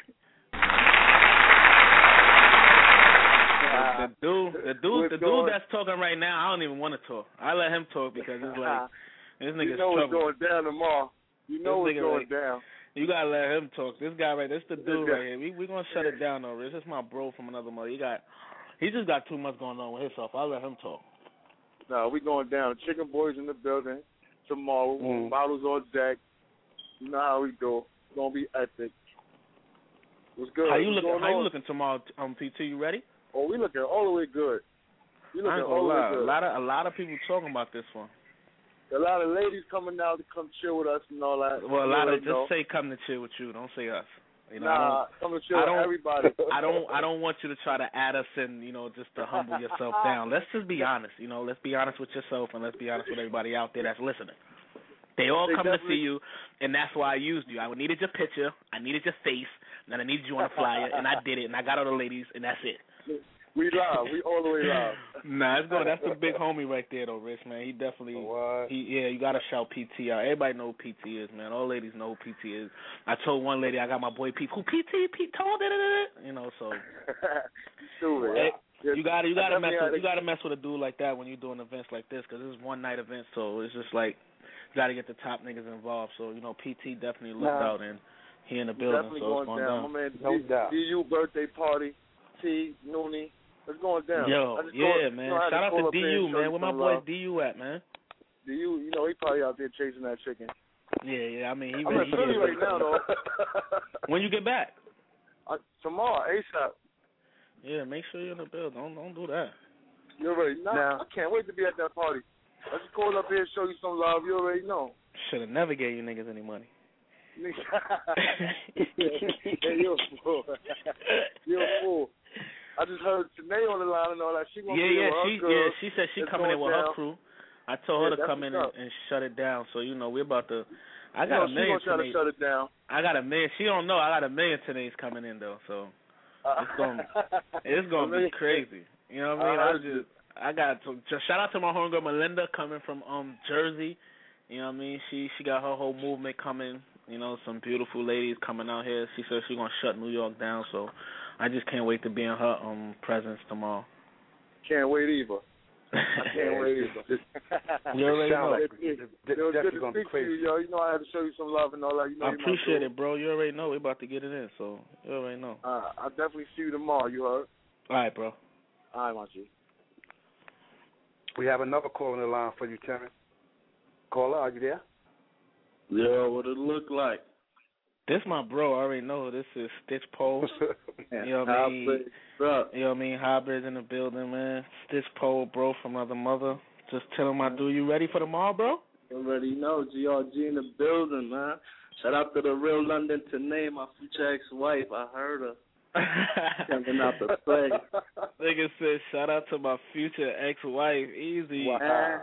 The dude, the dude, What's the dude going- that's talking right now, I don't even want to talk. I let him talk because it's like this You nigga's know what's trouble. going down tomorrow. You know This what's nigga going like- down. You gotta let him talk. This guy right, this the dude guy- right here. We we gonna shut it down though, Rich. This is my bro from another mother. He got, he just got too much going on with himself. I'll let him talk. No, we going down. Chicken Boys in the building tomorrow. Mm. Models on deck. You know how we do. It's gonna be epic. What's good? How you What's looking? going How you on? looking tomorrow? Um, P T, you ready? Oh, we looking all the way good. We I looking ain't all gonna the way lie. good. A lot of a lot of people talking about this one. A lot of ladies coming out to come chill with us and all that. Well, a You lot of already just know. say come to chill with you. Don't say us. You know, Nah, I come to don't, chill I with don't, everybody. I don't. I don't want you to try to add us in. You know, just to humble yourself down. Let's just be honest. You know, let's be honest with yourself and let's be honest with everybody out there that's listening. They all They come to definitely- see you, and that's why I used you. I needed your picture, I needed your face, and then I needed you on a flyer, and I did it, and I got all the ladies, and that's it. We live. We all the way live. Nah, it's good. That's the big homie right there, though, Rich, man. He definitely, he yeah, you gotta shout P T out. Everybody know who P T is, man. All ladies know who P T is. I told one lady I got my boy P. Who P T? Pete Tone, da da da. You know, so. Stupid. Hey, you gotta, you gotta I mess definitely with, had you gotta mess with a dude like that when you're doing events like this, because this is one night event, so it's just like, you gotta get the top niggas involved. So you know, P T definitely looked Nah. out, and he in the building, Definitely so it's going going down. down. My man, No D- doubt. D U birthday party. T, Noonie. It's going down. Yo, I just yeah, called- man. you know, I had Shout out call to up D here U, and show man. you Where my some boy love. D U at, man? D U, you know, he probably out there chasing that chicken. Yeah, yeah. I mean, he I'm ready. in He Philly ready. right now, though. When you get back? Uh, tomorrow, ASAP. Yeah, make sure you're in the building. Don't don't do that. You already know. Nah. I can't wait to be at that party. I just called up here and show you some love. You already know. Should have never gave you niggas any money. yeah, you're a fool. You're a fool. I just heard Tanae on the line and all that. She gonna Yeah, be yeah. with her She girl. yeah she said she It's coming in going with her down. crew. I told her Yeah, to that's come in what's and, up. and shut it down. So you know we're about to. I You got know a she million gonna try to today. shut it down. I got a million. She don't know. I got a million today's coming in though. So it's gonna it's gonna be crazy. You know what I mean? I I heard just I got to just shout out to my homegirl Melinda coming from um Jersey. You know what I mean? She she got her whole movement coming. You know, some beautiful ladies coming out here. She said she's gonna shut New York down. So I just can't wait to be in her um presence tomorrow. Can't wait either. I can't wait. This, You already know. like, It, it, this it was good definitely to gonna be speak to crazy. you, yo. You know I had to show you some love and all that. You know I you my appreciate bro. it, bro. You already know we're about to get it in, so you already know. Uh, I'll definitely see you tomorrow. You heard? All right, bro. All right, my G. We have another call on the line for you, Terrence. Caller, are you there? Yo, what it look like? This my bro. I already know. This is Stitch Pole. You know what I mean? Hybrid, bro. You know what I mean? Hybrid's in the building, man. Stitch Pole, bro, from Another Mother. Just telling my dude, you ready for tomorrow, bro? You already know. G R G in the building, man. Shout out to the real London Tanae, my future ex-wife. I heard her. Coming out the play. Nigga said, shout out to my future ex-wife. Easy. Wow.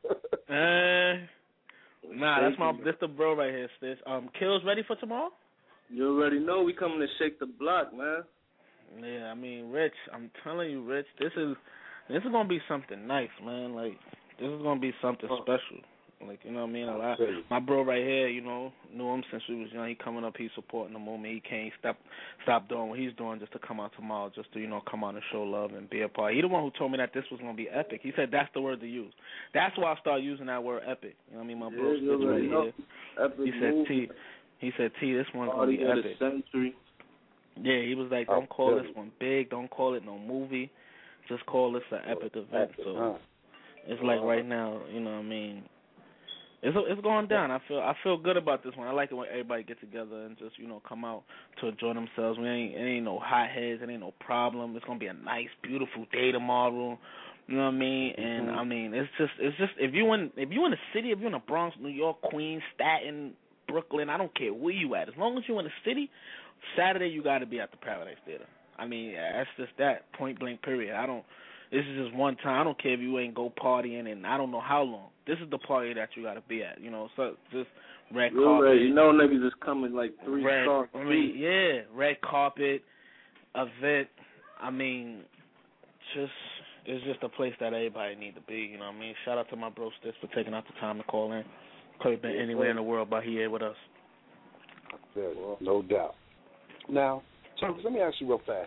Uh, nah, that's my, this the bro right here, Stitch. Um, Kills ready for tomorrow? You already know we coming to shake the block, man. Yeah, I mean, Rich, I'm telling you, Rich, this is this is gonna be something nice, man. Like, this is gonna be something special. Like, you know what I mean? A lot. My bro right here, you know, knew him since we was young. He coming up, he's supporting the movement. He can't stop stop doing what he's doing just to come out tomorrow, just to, you know, come out and show love and be a part. He the one who told me that this was gonna be epic. He said that's the word to use. That's why I started using that word epic. You know what I mean? My bro Yeah, you Stitch right already know. here. Epic He said move. T. He said T. This one's gonna Party be of the epic. century. Yeah, he was like, don't call this one big, don't call it no movie, just call this an epic event. So it's like right now, you know what I mean? It's it's going down. I feel I feel good about this one. I like it when everybody get together and just, you know, come out to enjoy themselves. We ain't it ain't no hotheads, it ain't no problem. It's gonna be a nice, beautiful day tomorrow. You know what I mean? And Mm-hmm. I mean, it's just it's just if you in if you in the city, if you in the Bronx, New York, Queens, Staten, Brooklyn, I don't care where you at. As long as you in the city, Saturday you got to be at the Paradise Theater. I mean, that's just that, point blank period. I don't. This is just one time. I don't care if you ain't go partying and I don't know how long. This is the party that you got to be at. You know, so just red You carpet. already know niggas is coming like three red, stars. I mean, yeah, red carpet, event. I mean, just it's just a place that everybody need to be. You know what I mean? Shout out to my bro Stitch for taking out the time to call in. Could have been anywhere in the world, but he here with us. Good, no doubt. Now, so let me ask you real fast.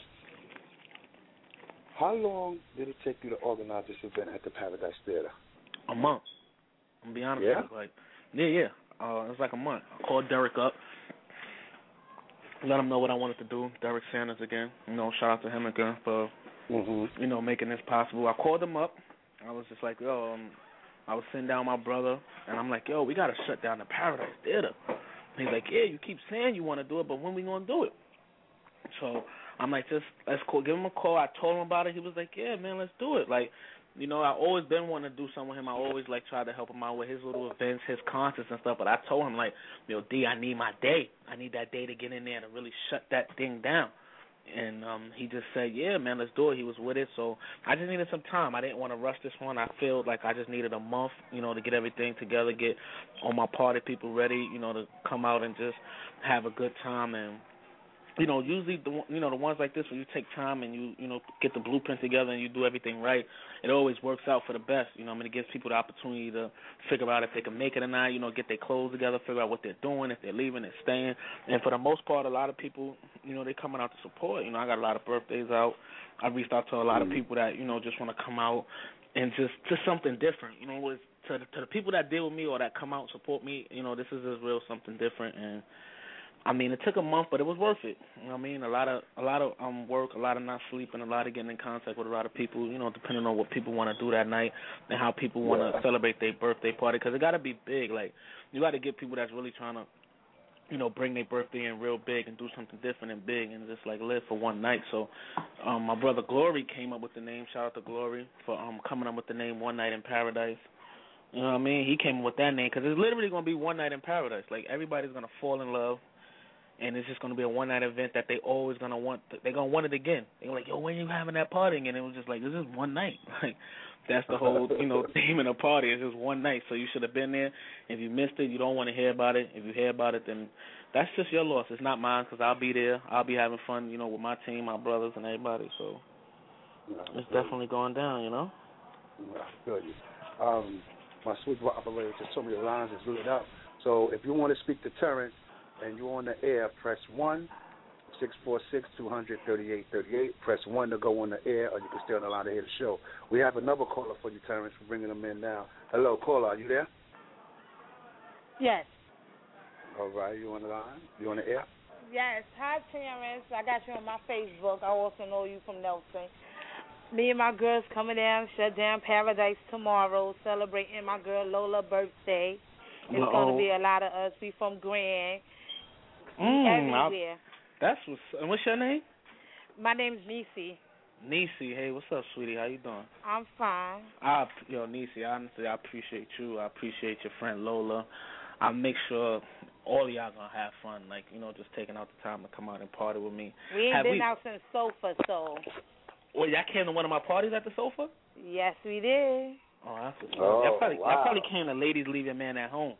How long did it take you to organize this event at the Paradise Theater? A month. I'm gonna be honest Yeah? with you. Like, yeah, yeah. Uh, it was like a month. I called Derek up, let him know what I wanted to do. Derek Sanders again. You know, shout out to him again for, mm-hmm. you know, making this possible. I called him up. I was just like, yo, um, I was sitting down with my brother, and I'm like, yo, we gotta shut down the Paradise Theater. He's like, yeah, you keep saying you want to do it, but when we gonna do it? So I'm like, just let's call, give him a call. I told him about it. He was like, yeah, man, let's do it. Like, you know, I always been wanting to do something with him. I always like try to help him out with his little events, his concerts and stuff. But I told him like, yo, D, I need my day. I need that day to get in there to really shut that thing down. And um, he just said, yeah, man, let's do it. He was with it. So I just needed some time. I didn't want to rush this one. I felt like I just needed a month, you know, to get everything together, get all my party people ready, you know, to come out and just have a good time. And, you know, usually, the you know, the ones like this where you take time and you, you know, get the blueprint together and you do everything right, it always works out for the best. You know, I mean, it gives people the opportunity to figure out if they can make it or not, you know, get their clothes together, figure out what they're doing, if they're leaving, they're staying. And for the most part, a lot of people, you know, they're coming out to support. You know, I got a lot of birthdays out. I reached out to a lot of people that, you know, just want to come out and just, just something different. You know, with, to, the, to the people that deal with me or that come out and support me, you know, this is just real something different. And I mean, it took a month, but it was worth it. You know what I mean? A lot of a lot of um work, a lot of not sleeping, a lot of getting in contact with a lot of people, you know, depending on what people want to do that night and how people want to yeah. celebrate their birthday party. Because it got to be big. Like, you got to get people that's really trying to, you know, bring their birthday in real big and do something different and big and just, like, live for one night. So um, my brother Glory came up with the name. Shout out to Glory for um coming up with the name One Night in Paradise. You know what I mean? He came up with that name because it's literally going to be one night in paradise. Like, everybody's going to fall in love. And it's just going to be a one-night event that they always going to want. They're going to want it again. They're like, yo, when you having that party? And it was just like, this is one night. Like, that's the whole, you know, theme of the party. It's just one night. So you should have been there. If you missed it, you don't want to hear about it. If you hear about it, then that's just your loss. It's not mine because I'll be there. I'll be having fun, you know, with my team, my brothers, and everybody. So it's definitely going down, you know? I feel you. Um, my switchboard operator just told me the lines is lit up. So if you want to speak to Terrence, and you're on the air, press one. six four six, two hundred, thirty-eight thirty-eight. Press one to go on the air, or you can stay on the line to hear the show. We have another caller for you, Terrence. We're bringing them in now. Hello, caller. Are you there? Yes. All right. You on the line? You on the air? Yes. Hi, Terrence. I got you on my Facebook. I also know you from Nelson. Me and my girls coming down, shut down Paradise tomorrow, celebrating my girl Lola's birthday. It's Uh-oh. going to be a lot of us. We from Grand. Mm, everywhere. I, that's what's. And what's your name? My name's Nisi. Nisi. Hey, what's up, sweetie? How you doing? I'm fine. I, yo, Nisi, honestly, I appreciate you. I appreciate your friend Lola. I make sure all of y'all gonna have fun. Like, you know, just taking out the time to come out and party with me. We ain't have been we, out since Sofa, so. Well, y'all came to one of my parties at the Sofa? Yes, we did. Oh, that's what's up. Oh, y'all probably, wow. y'all probably came to Ladies Leave Your Man at Home.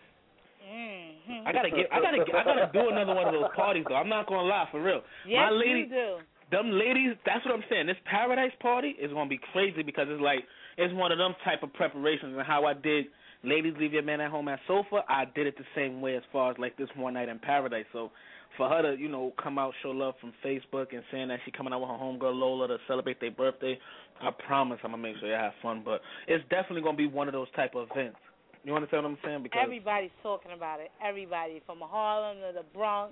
Mm-hmm. I gotta get. I gotta. I gotta do another one of those parties though. I'm not gonna lie, for real. Yes, My lady, you do. Them ladies. That's what I'm saying. This Paradise party is gonna be crazy because it's like it's one of them type of preparations. And how I did Ladies Leave Your Man at Home at Sofa, I did it the same way as far as like this one night in Paradise. So for her to, you know, come out, show love from Facebook and saying that she coming out with her homegirl Lola to celebrate their birthday, I promise I'm gonna make sure you have fun. But it's definitely gonna be one of those type of events. You understand what I'm saying? Because everybody's talking about it. Everybody from Harlem to the Bronx,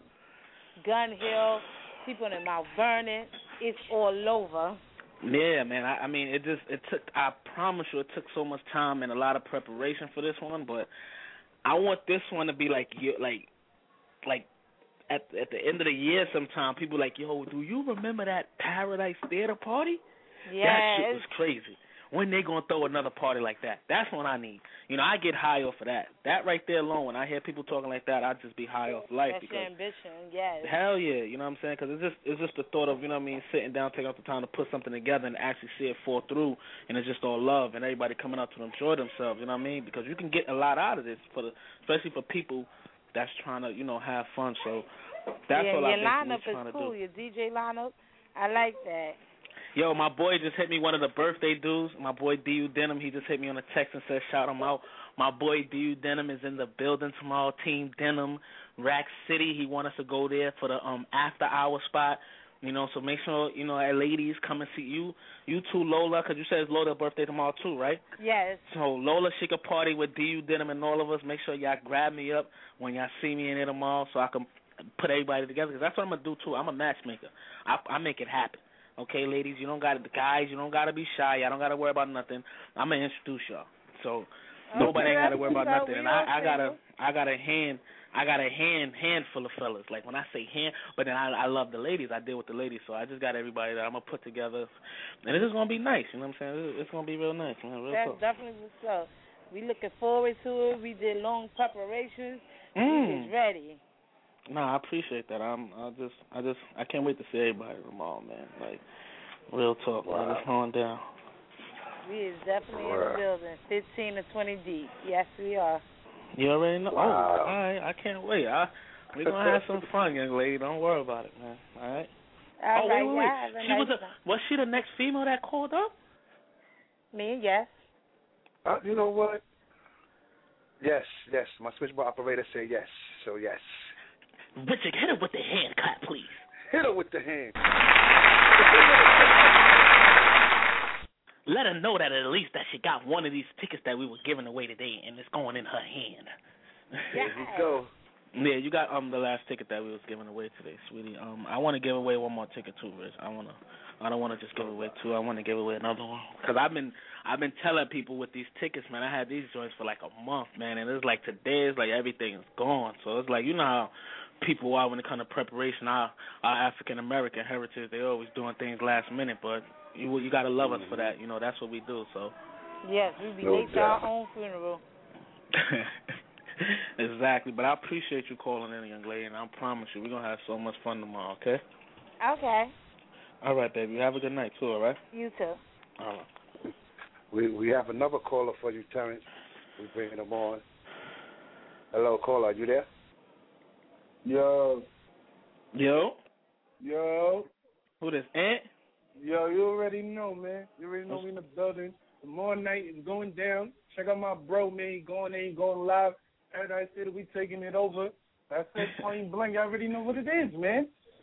Gun Hill, people in Mount Vernon. It's all over. Yeah, man. I, I mean, it just it took. I promise you, it took so much time and a lot of preparation for this one. But I want this one to be like, like, like at at the end of the year. Sometime people like, yo, do you remember that Paradise Theater party? Yes. That shit was crazy. When they gonna throw another party like that? That's what I need. You know, I get high off of that. That right there alone, when I hear people talking like that, I just be high off life. That's because your ambition, yes. Hell yeah, you know what I'm saying? Because it's just it's just the thought of, you know what I mean, sitting down, taking out the time to put something together and actually see it fall through, and it's just all love and everybody coming out to enjoy themselves. You know what I mean? Because you can get a lot out of this, for the, especially for people that's trying to, you know, have fun. So that's yeah, all your I lineup think we're trying is to cool. do. Your D J lineup, I like that. Yo, my boy just hit me, one of the birthday dudes. My boy D U Denim, he just hit me on a text and said shout him out. My boy D U Denim is in the building tomorrow. Team Denim, Rack City. He want us to go there for the um after hour spot. You know, so make sure, you know, ladies come and see you. You too, Lola, because you said it's Lola's birthday tomorrow too, right? Yes. So Lola, she could party with D U Denim and all of us. Make sure y'all grab me up when y'all see me in there tomorrow so I can put everybody together, because that's what I'm going to do too. I'm a matchmaker. I, I make it happen. Okay, ladies, you don't got to, the guys, you don't got to be shy. I don't got to worry about nothing. I'm going to introduce y'all. So okay, nobody ain't got to worry about so nothing. And I, I got a, I got a hand, I got a hand, handful of fellas. Like when I say hand, but then I, I love the ladies. I deal with the ladies. So I just got everybody that I'm going to put together. And it's just going to be nice. You know what I'm saying? It's going to be real nice, man. Real That's cool. definitely what's up. We looking forward to it. We did long preparations. Mm. We is ready. No, I appreciate that. I'm, I just, I just, I can't wait to see everybody tomorrow, man. Like, real talk, wow. man. It's going down. We is definitely wow. in the building, fifteen to twenty deep. Yes, we are. You already know. Wow. Oh, all right. I can't wait. I, we're gonna have some fun, young lady. Don't worry about it, man. All right. All oh, right, wait, wait, wait. yeah, She was a, was she the next female that called up? Me, yes. Uh, you know what? Yes, yes. My switchboard operator said yes, so yes. Richard, hit her with the hand clap, please. Hit her with the hand. Let her know that at least that she got one of these tickets that we were giving away today, and it's going in her hand. There you go. Yeah, you got um the last ticket that we was giving away today, sweetie. Um, I want to give away one more ticket too, Rich. I wanna, I don't want to just give away two. I want to give away another one. Cause I've been, I've been telling people with these tickets, man. I had these joints for like a month, man, and it's like today is like everything is gone. So it's like, you know how people are when it comes to preparation. Our, our African American heritage, they always doing things last minute, but you, you gotta love us for that. You know, that's what we do. So. Yes, we be No late to our own funeral. Exactly, but I appreciate you calling in, young lady, and I promise you we're going to have so much fun tomorrow, okay? Okay. All right, baby. Have a good night, too, all right? You too. All right. We we have another caller for you, Terrence. We're bringing him on. Hello, caller. Are you there? Yo. Yo. Yo. Who this, Ant? Yo, you already know, man. You already know we in the building. Tomorrow night is going down. Check out my bro, man. He going in, going live. Paradise City, we taking it over. That's it, point blank. You already know what it is, man.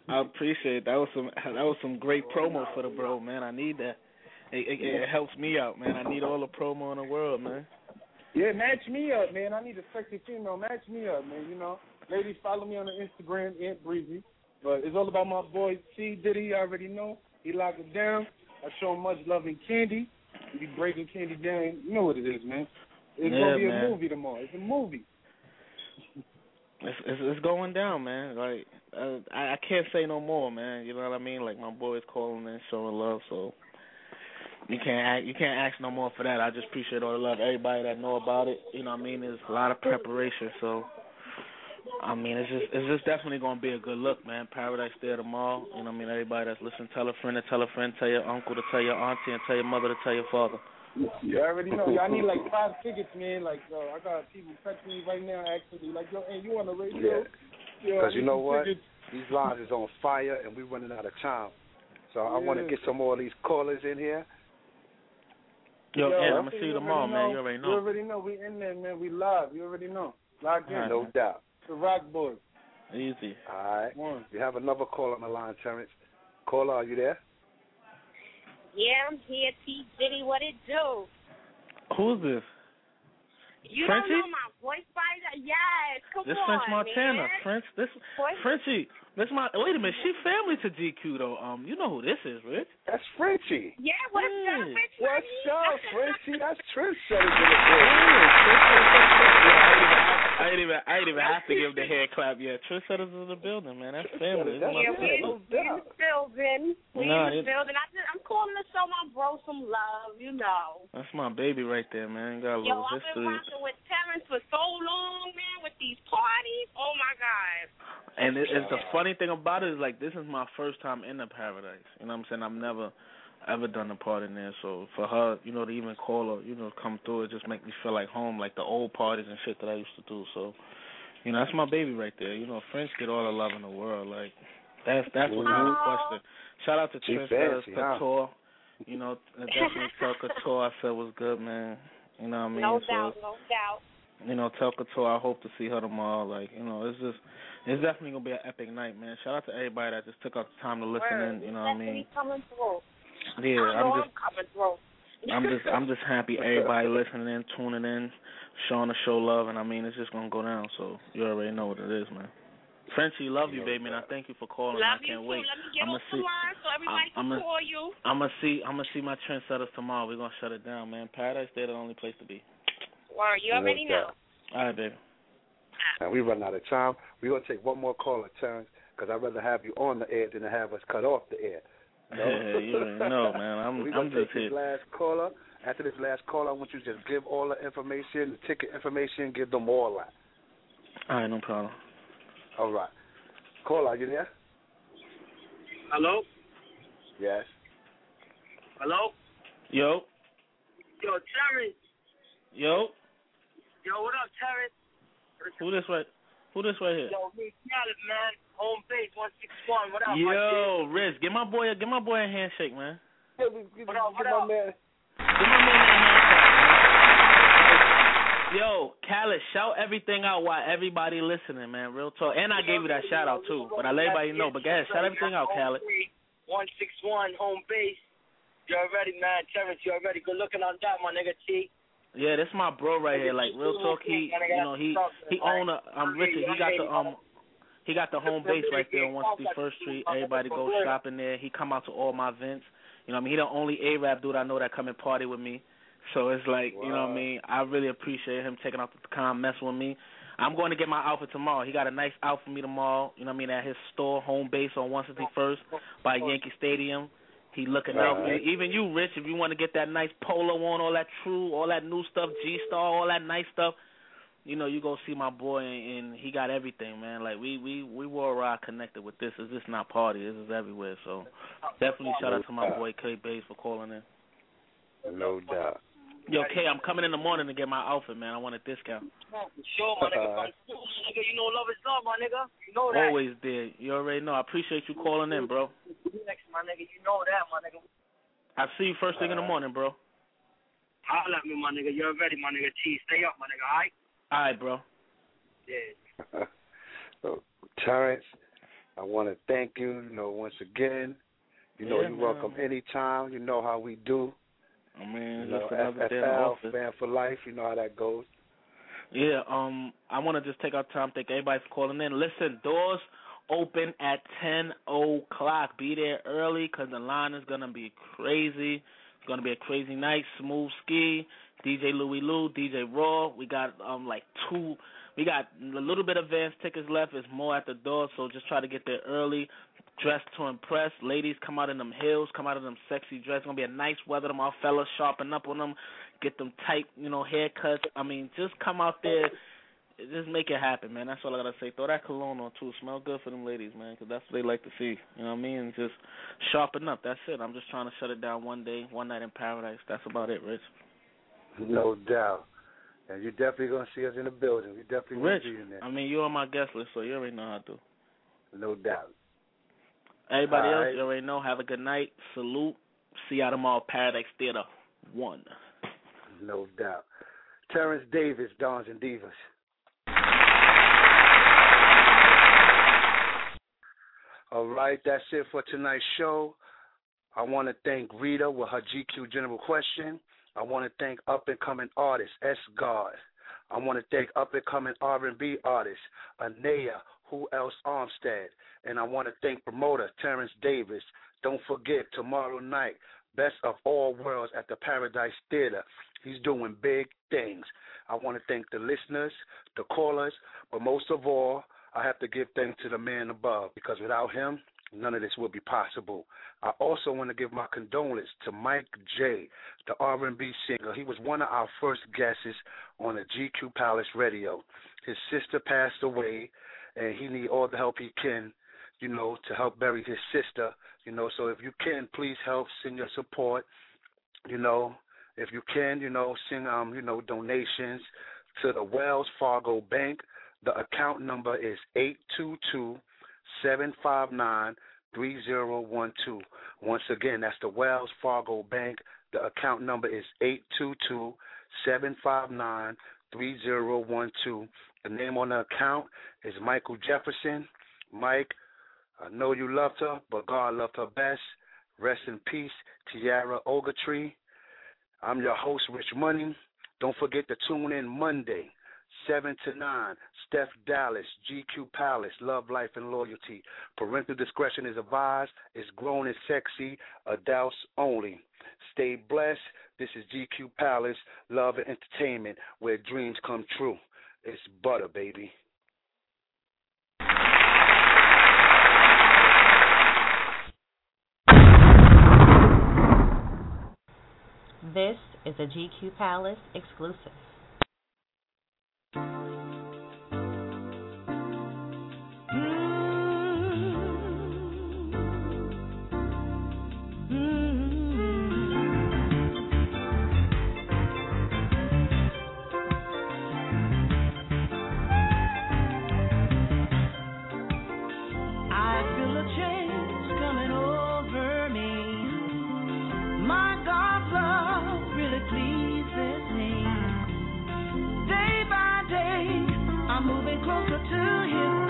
I appreciate it. That was some that was some great promo for the bro, man. I need that. It, it, it helps me out, man. I need all the promo in the world, man. Yeah, match me up, man. I need a sexy female. Match me up, man. You know, ladies, follow me on the Instagram, Aunt Breezy. But it's all about my boy C Diddy. I already know. He locked it down. I show him much love and candy. He be breaking candy down. You know what it is, man. It's yeah, gonna be man. a movie tomorrow. It's a movie. It's it's, it's going down, man. Like uh, I, I can't say no more, man. You know what I mean? Like my boys calling and showing love, so. You can't act, you can't ask no more for that. I just appreciate all the love. Everybody that know about it, you know what I mean. There's a lot of preparation, so I mean it's just it's just definitely gonna be a good look, man. Paradise Theater tomorrow. You know what I mean. Everybody that's listening, tell a friend to tell a friend, tell your uncle to tell your auntie, and tell your mother to tell your father. You already know. Y'all need like five tickets, man. Like uh, I got people texting me right now, asking me like, yo, hey, you on the radio? Yeah. Because yo, you know what? Tickets. These lines is on fire, and we're running out of time. So I Yeah. want to get some more of these callers in here. Yo, Yo, yeah, I I'm gonna think see you you tomorrow, already man. know. You already know. You already know. We in there, man. We live. You already know. Locked in. Right, no doubt. The Rock Boys. Easy. All right. One. You have another call on the line, Terrence. Caller, are you there? Yeah, I'm here, T. Diddy. What it do? Who's this? You Frenchie? don't know my voice by that? Yes, come This on, French Montana. man. French this Voice? Frenchie. This my wait a minute, she family to G Q though. Um, you know who this is, Rich? That's Frenchie. Yeah, what's Hey. up, Rich? What's up, Frenchie? That's Trendsetters in the I ain't even I ain't even have to give the hand clap yet. Trendsetters in the building, man. That's family. That's Yeah, my we in, family. we in the building. We Nah, in the it- building. I just, I'm calling to show my bro some love, you know. That's my baby right there, man. Got a Yo, little I've been history. rocking with Terrence for so long, man, with these parties. Oh, my God. And it, it's the funny thing about it is like this is my first time in the Paradise. You know what I'm saying? I've never ever done a part in there. So for her, you know, to even call her, you know, come through, it just make me feel like home, like the old parties and shit that I used to do. So, you know, that's my baby right there. You know, French get all the love in the world. Like that's that's without a question. Shout out to She Trendsetters fancy, huh? Couture. You know, definitely tell Couture I said was good, man. You know what I mean? No so, doubt, no doubt. You know, tell Couture I hope to see her tomorrow. Like, you know, it's just, it's definitely gonna be an epic night, man. Shout out to everybody that just took out the time to listen Word. in. You know what I mean? Coming through. Yeah, I know I'm I'm just, coming through. I'm just, I'm just happy everybody listening in, tuning in, showing the show love, and I mean, it's just gonna go down. So you already know what it is, man. Frenchie, love you, baby, and I thank you for calling. Love I can't you, wait. too. Let me get I'ma off see, the line so everybody I'm, can I'm call you. I'm gonna see, I'm gonna see my Trendsetters tomorrow. We're gonna shut it down, man. Paradise, they're the only place to be. Word, you already know. All right, baby. And we run out of time. We're going to take one more caller, Terrence, because I'd rather have you on the air than to have us cut off the air. No? Yeah, you already know, man. I'm, We're I'm going to just take this here. last caller. After this last caller, I want you to just give all the information, the ticket information, give them all that. All right, no problem. All right. Caller, are you there? Hello? Yes. Hello? Yo, Yo, Terrence. yo, Yo, what up, Terrence? who this right? Who this right here? Yo, me, Khaled, man. Home base, one six one. What up, my Yo, Riz, give my boy, a, give my boy a handshake, man. What up, what up? Man. Give my man a handshake. Yo, Khaled, shout everything out while everybody listening, man. Real talk. And I gave you that shout out too, but I let everybody know. But go ahead, shout everything out, Khaled. one six one, home base. You already, man. Terrence, you already good looking on that, my nigga T. Yeah, this my bro right here. Like real talk, he, you know, he he own a. Um, Richard, he got the um. He got the home base right there on one sixty-first Street. Everybody go shopping there. He come out to all my events. You know what I mean? He the only A-Rap dude I know that come and party with me. So it's like, you know what I mean? I really appreciate him taking out the time, messing with me. I'm going to get my outfit tomorrow. He got a nice outfit for me tomorrow, you know what I mean, at his store, home base on one sixty-first by Yankee Stadium. He looking out for you. Even you, Rich, if you want to get that nice polo on, all that true, all that new stuff, G-Star, all that nice stuff, you know, you go see my boy, and, and he got everything, man. Like, we we we were around connected with this. It's just not party. This is everywhere. So definitely shout out to my boy K Bass for calling in. No doubt. Yo, K, I'm coming in the morning to get my outfit, man. I want a discount. Sure, my nigga. Come through, nigga. You know love is love, my nigga. You know that. Always there. You already know. I appreciate you calling in, bro. Next, my nigga. You know that, my nigga. I'll see you first thing in the morning, bro. Holla at me, my nigga. You're ready, my nigga. T, stay up, my nigga, all right? All right, bro. Yeah. So, Terrence, I want to thank you, you know, once again. You know, Yeah, you're man. welcome anytime. You know how we do. I mean, You know, just another F day in the F L, office. fan for life. You know how that goes. Yeah, um, I want to just take our time, thank everybody for calling in. Listen, doors open at ten o'clock. Be there early because the line is going to be crazy. It's going to be a crazy night. Smooth Ski, D J Louie Lou, D J Raw. We got um like two, we got a little bit of advance tickets left. There's more at the door, so just try to get there early. Dressed to impress. Ladies, come out in them heels, come out in them sexy dresses. It's going to be a nice weather. Them all fellas sharpen up on them, get them tight, you know, haircuts. I mean, just come out there. Just make it happen, man. That's all I got to say. Throw that cologne on, too. Smell good for them ladies, man, because that's what they like to see. You know what I mean? And just sharpen up. That's it. I'm just trying to shut it down one day, one night in paradise. That's about it, Rich. No doubt. And you're definitely going to see us in the building. We're definitely going Rich, to be in there. I mean, you're on my guest list, so you already know how to do. No doubt. Everybody All else, right. you already know. Have a good night. Salute. See y'all tomorrow, Paradise Theater one. No doubt. Terrence Davis, Dons and Divas. All right, that's it for tonight's show. I want to thank Rita with her G Q General Question. I want to thank up-and-coming artist S. God. I want to thank up-and-coming R and B artist Anaya, Who Else Armstead. And I want to thank promoter Terrence Davis. Don't forget, tomorrow night, Best of All Worlds at the Paradise Theater. He's doing big things. I want to thank the listeners, the callers, but most of all, I have to give thanks to the man above, because without him, none of this would be possible. I also want to give my condolences to Mike J., the R and B singer. He was one of our first guests on the G Q Palace Radio. His sister passed away, and he need all the help he can, you know, to help bury his sister. You know, so if you can, please help, send your support. You know, if you can, you know, send um, you know, donations to the Wells Fargo Bank. The account number is eight two two, seven five nine, three zero one two. Once again, that's the Wells Fargo Bank. The account number is eight two two, seven five nine, three zero one two. The name on the account is Michael Jefferson. Mike, I know you loved her, but God loved her best. Rest in peace, Tiara Ogletree. I'm your host, Rich Money. Don't forget to tune in Monday, seven to nine, Steph Dallas, G Q Palace, Love, Life, and Loyalty. Parental discretion is advised. It's grown and sexy, adults only. Stay blessed. This is G Q Palace, Love and Entertainment, where dreams come true. It's butter, baby. This is a G Q Palace exclusive. Moving closer to him.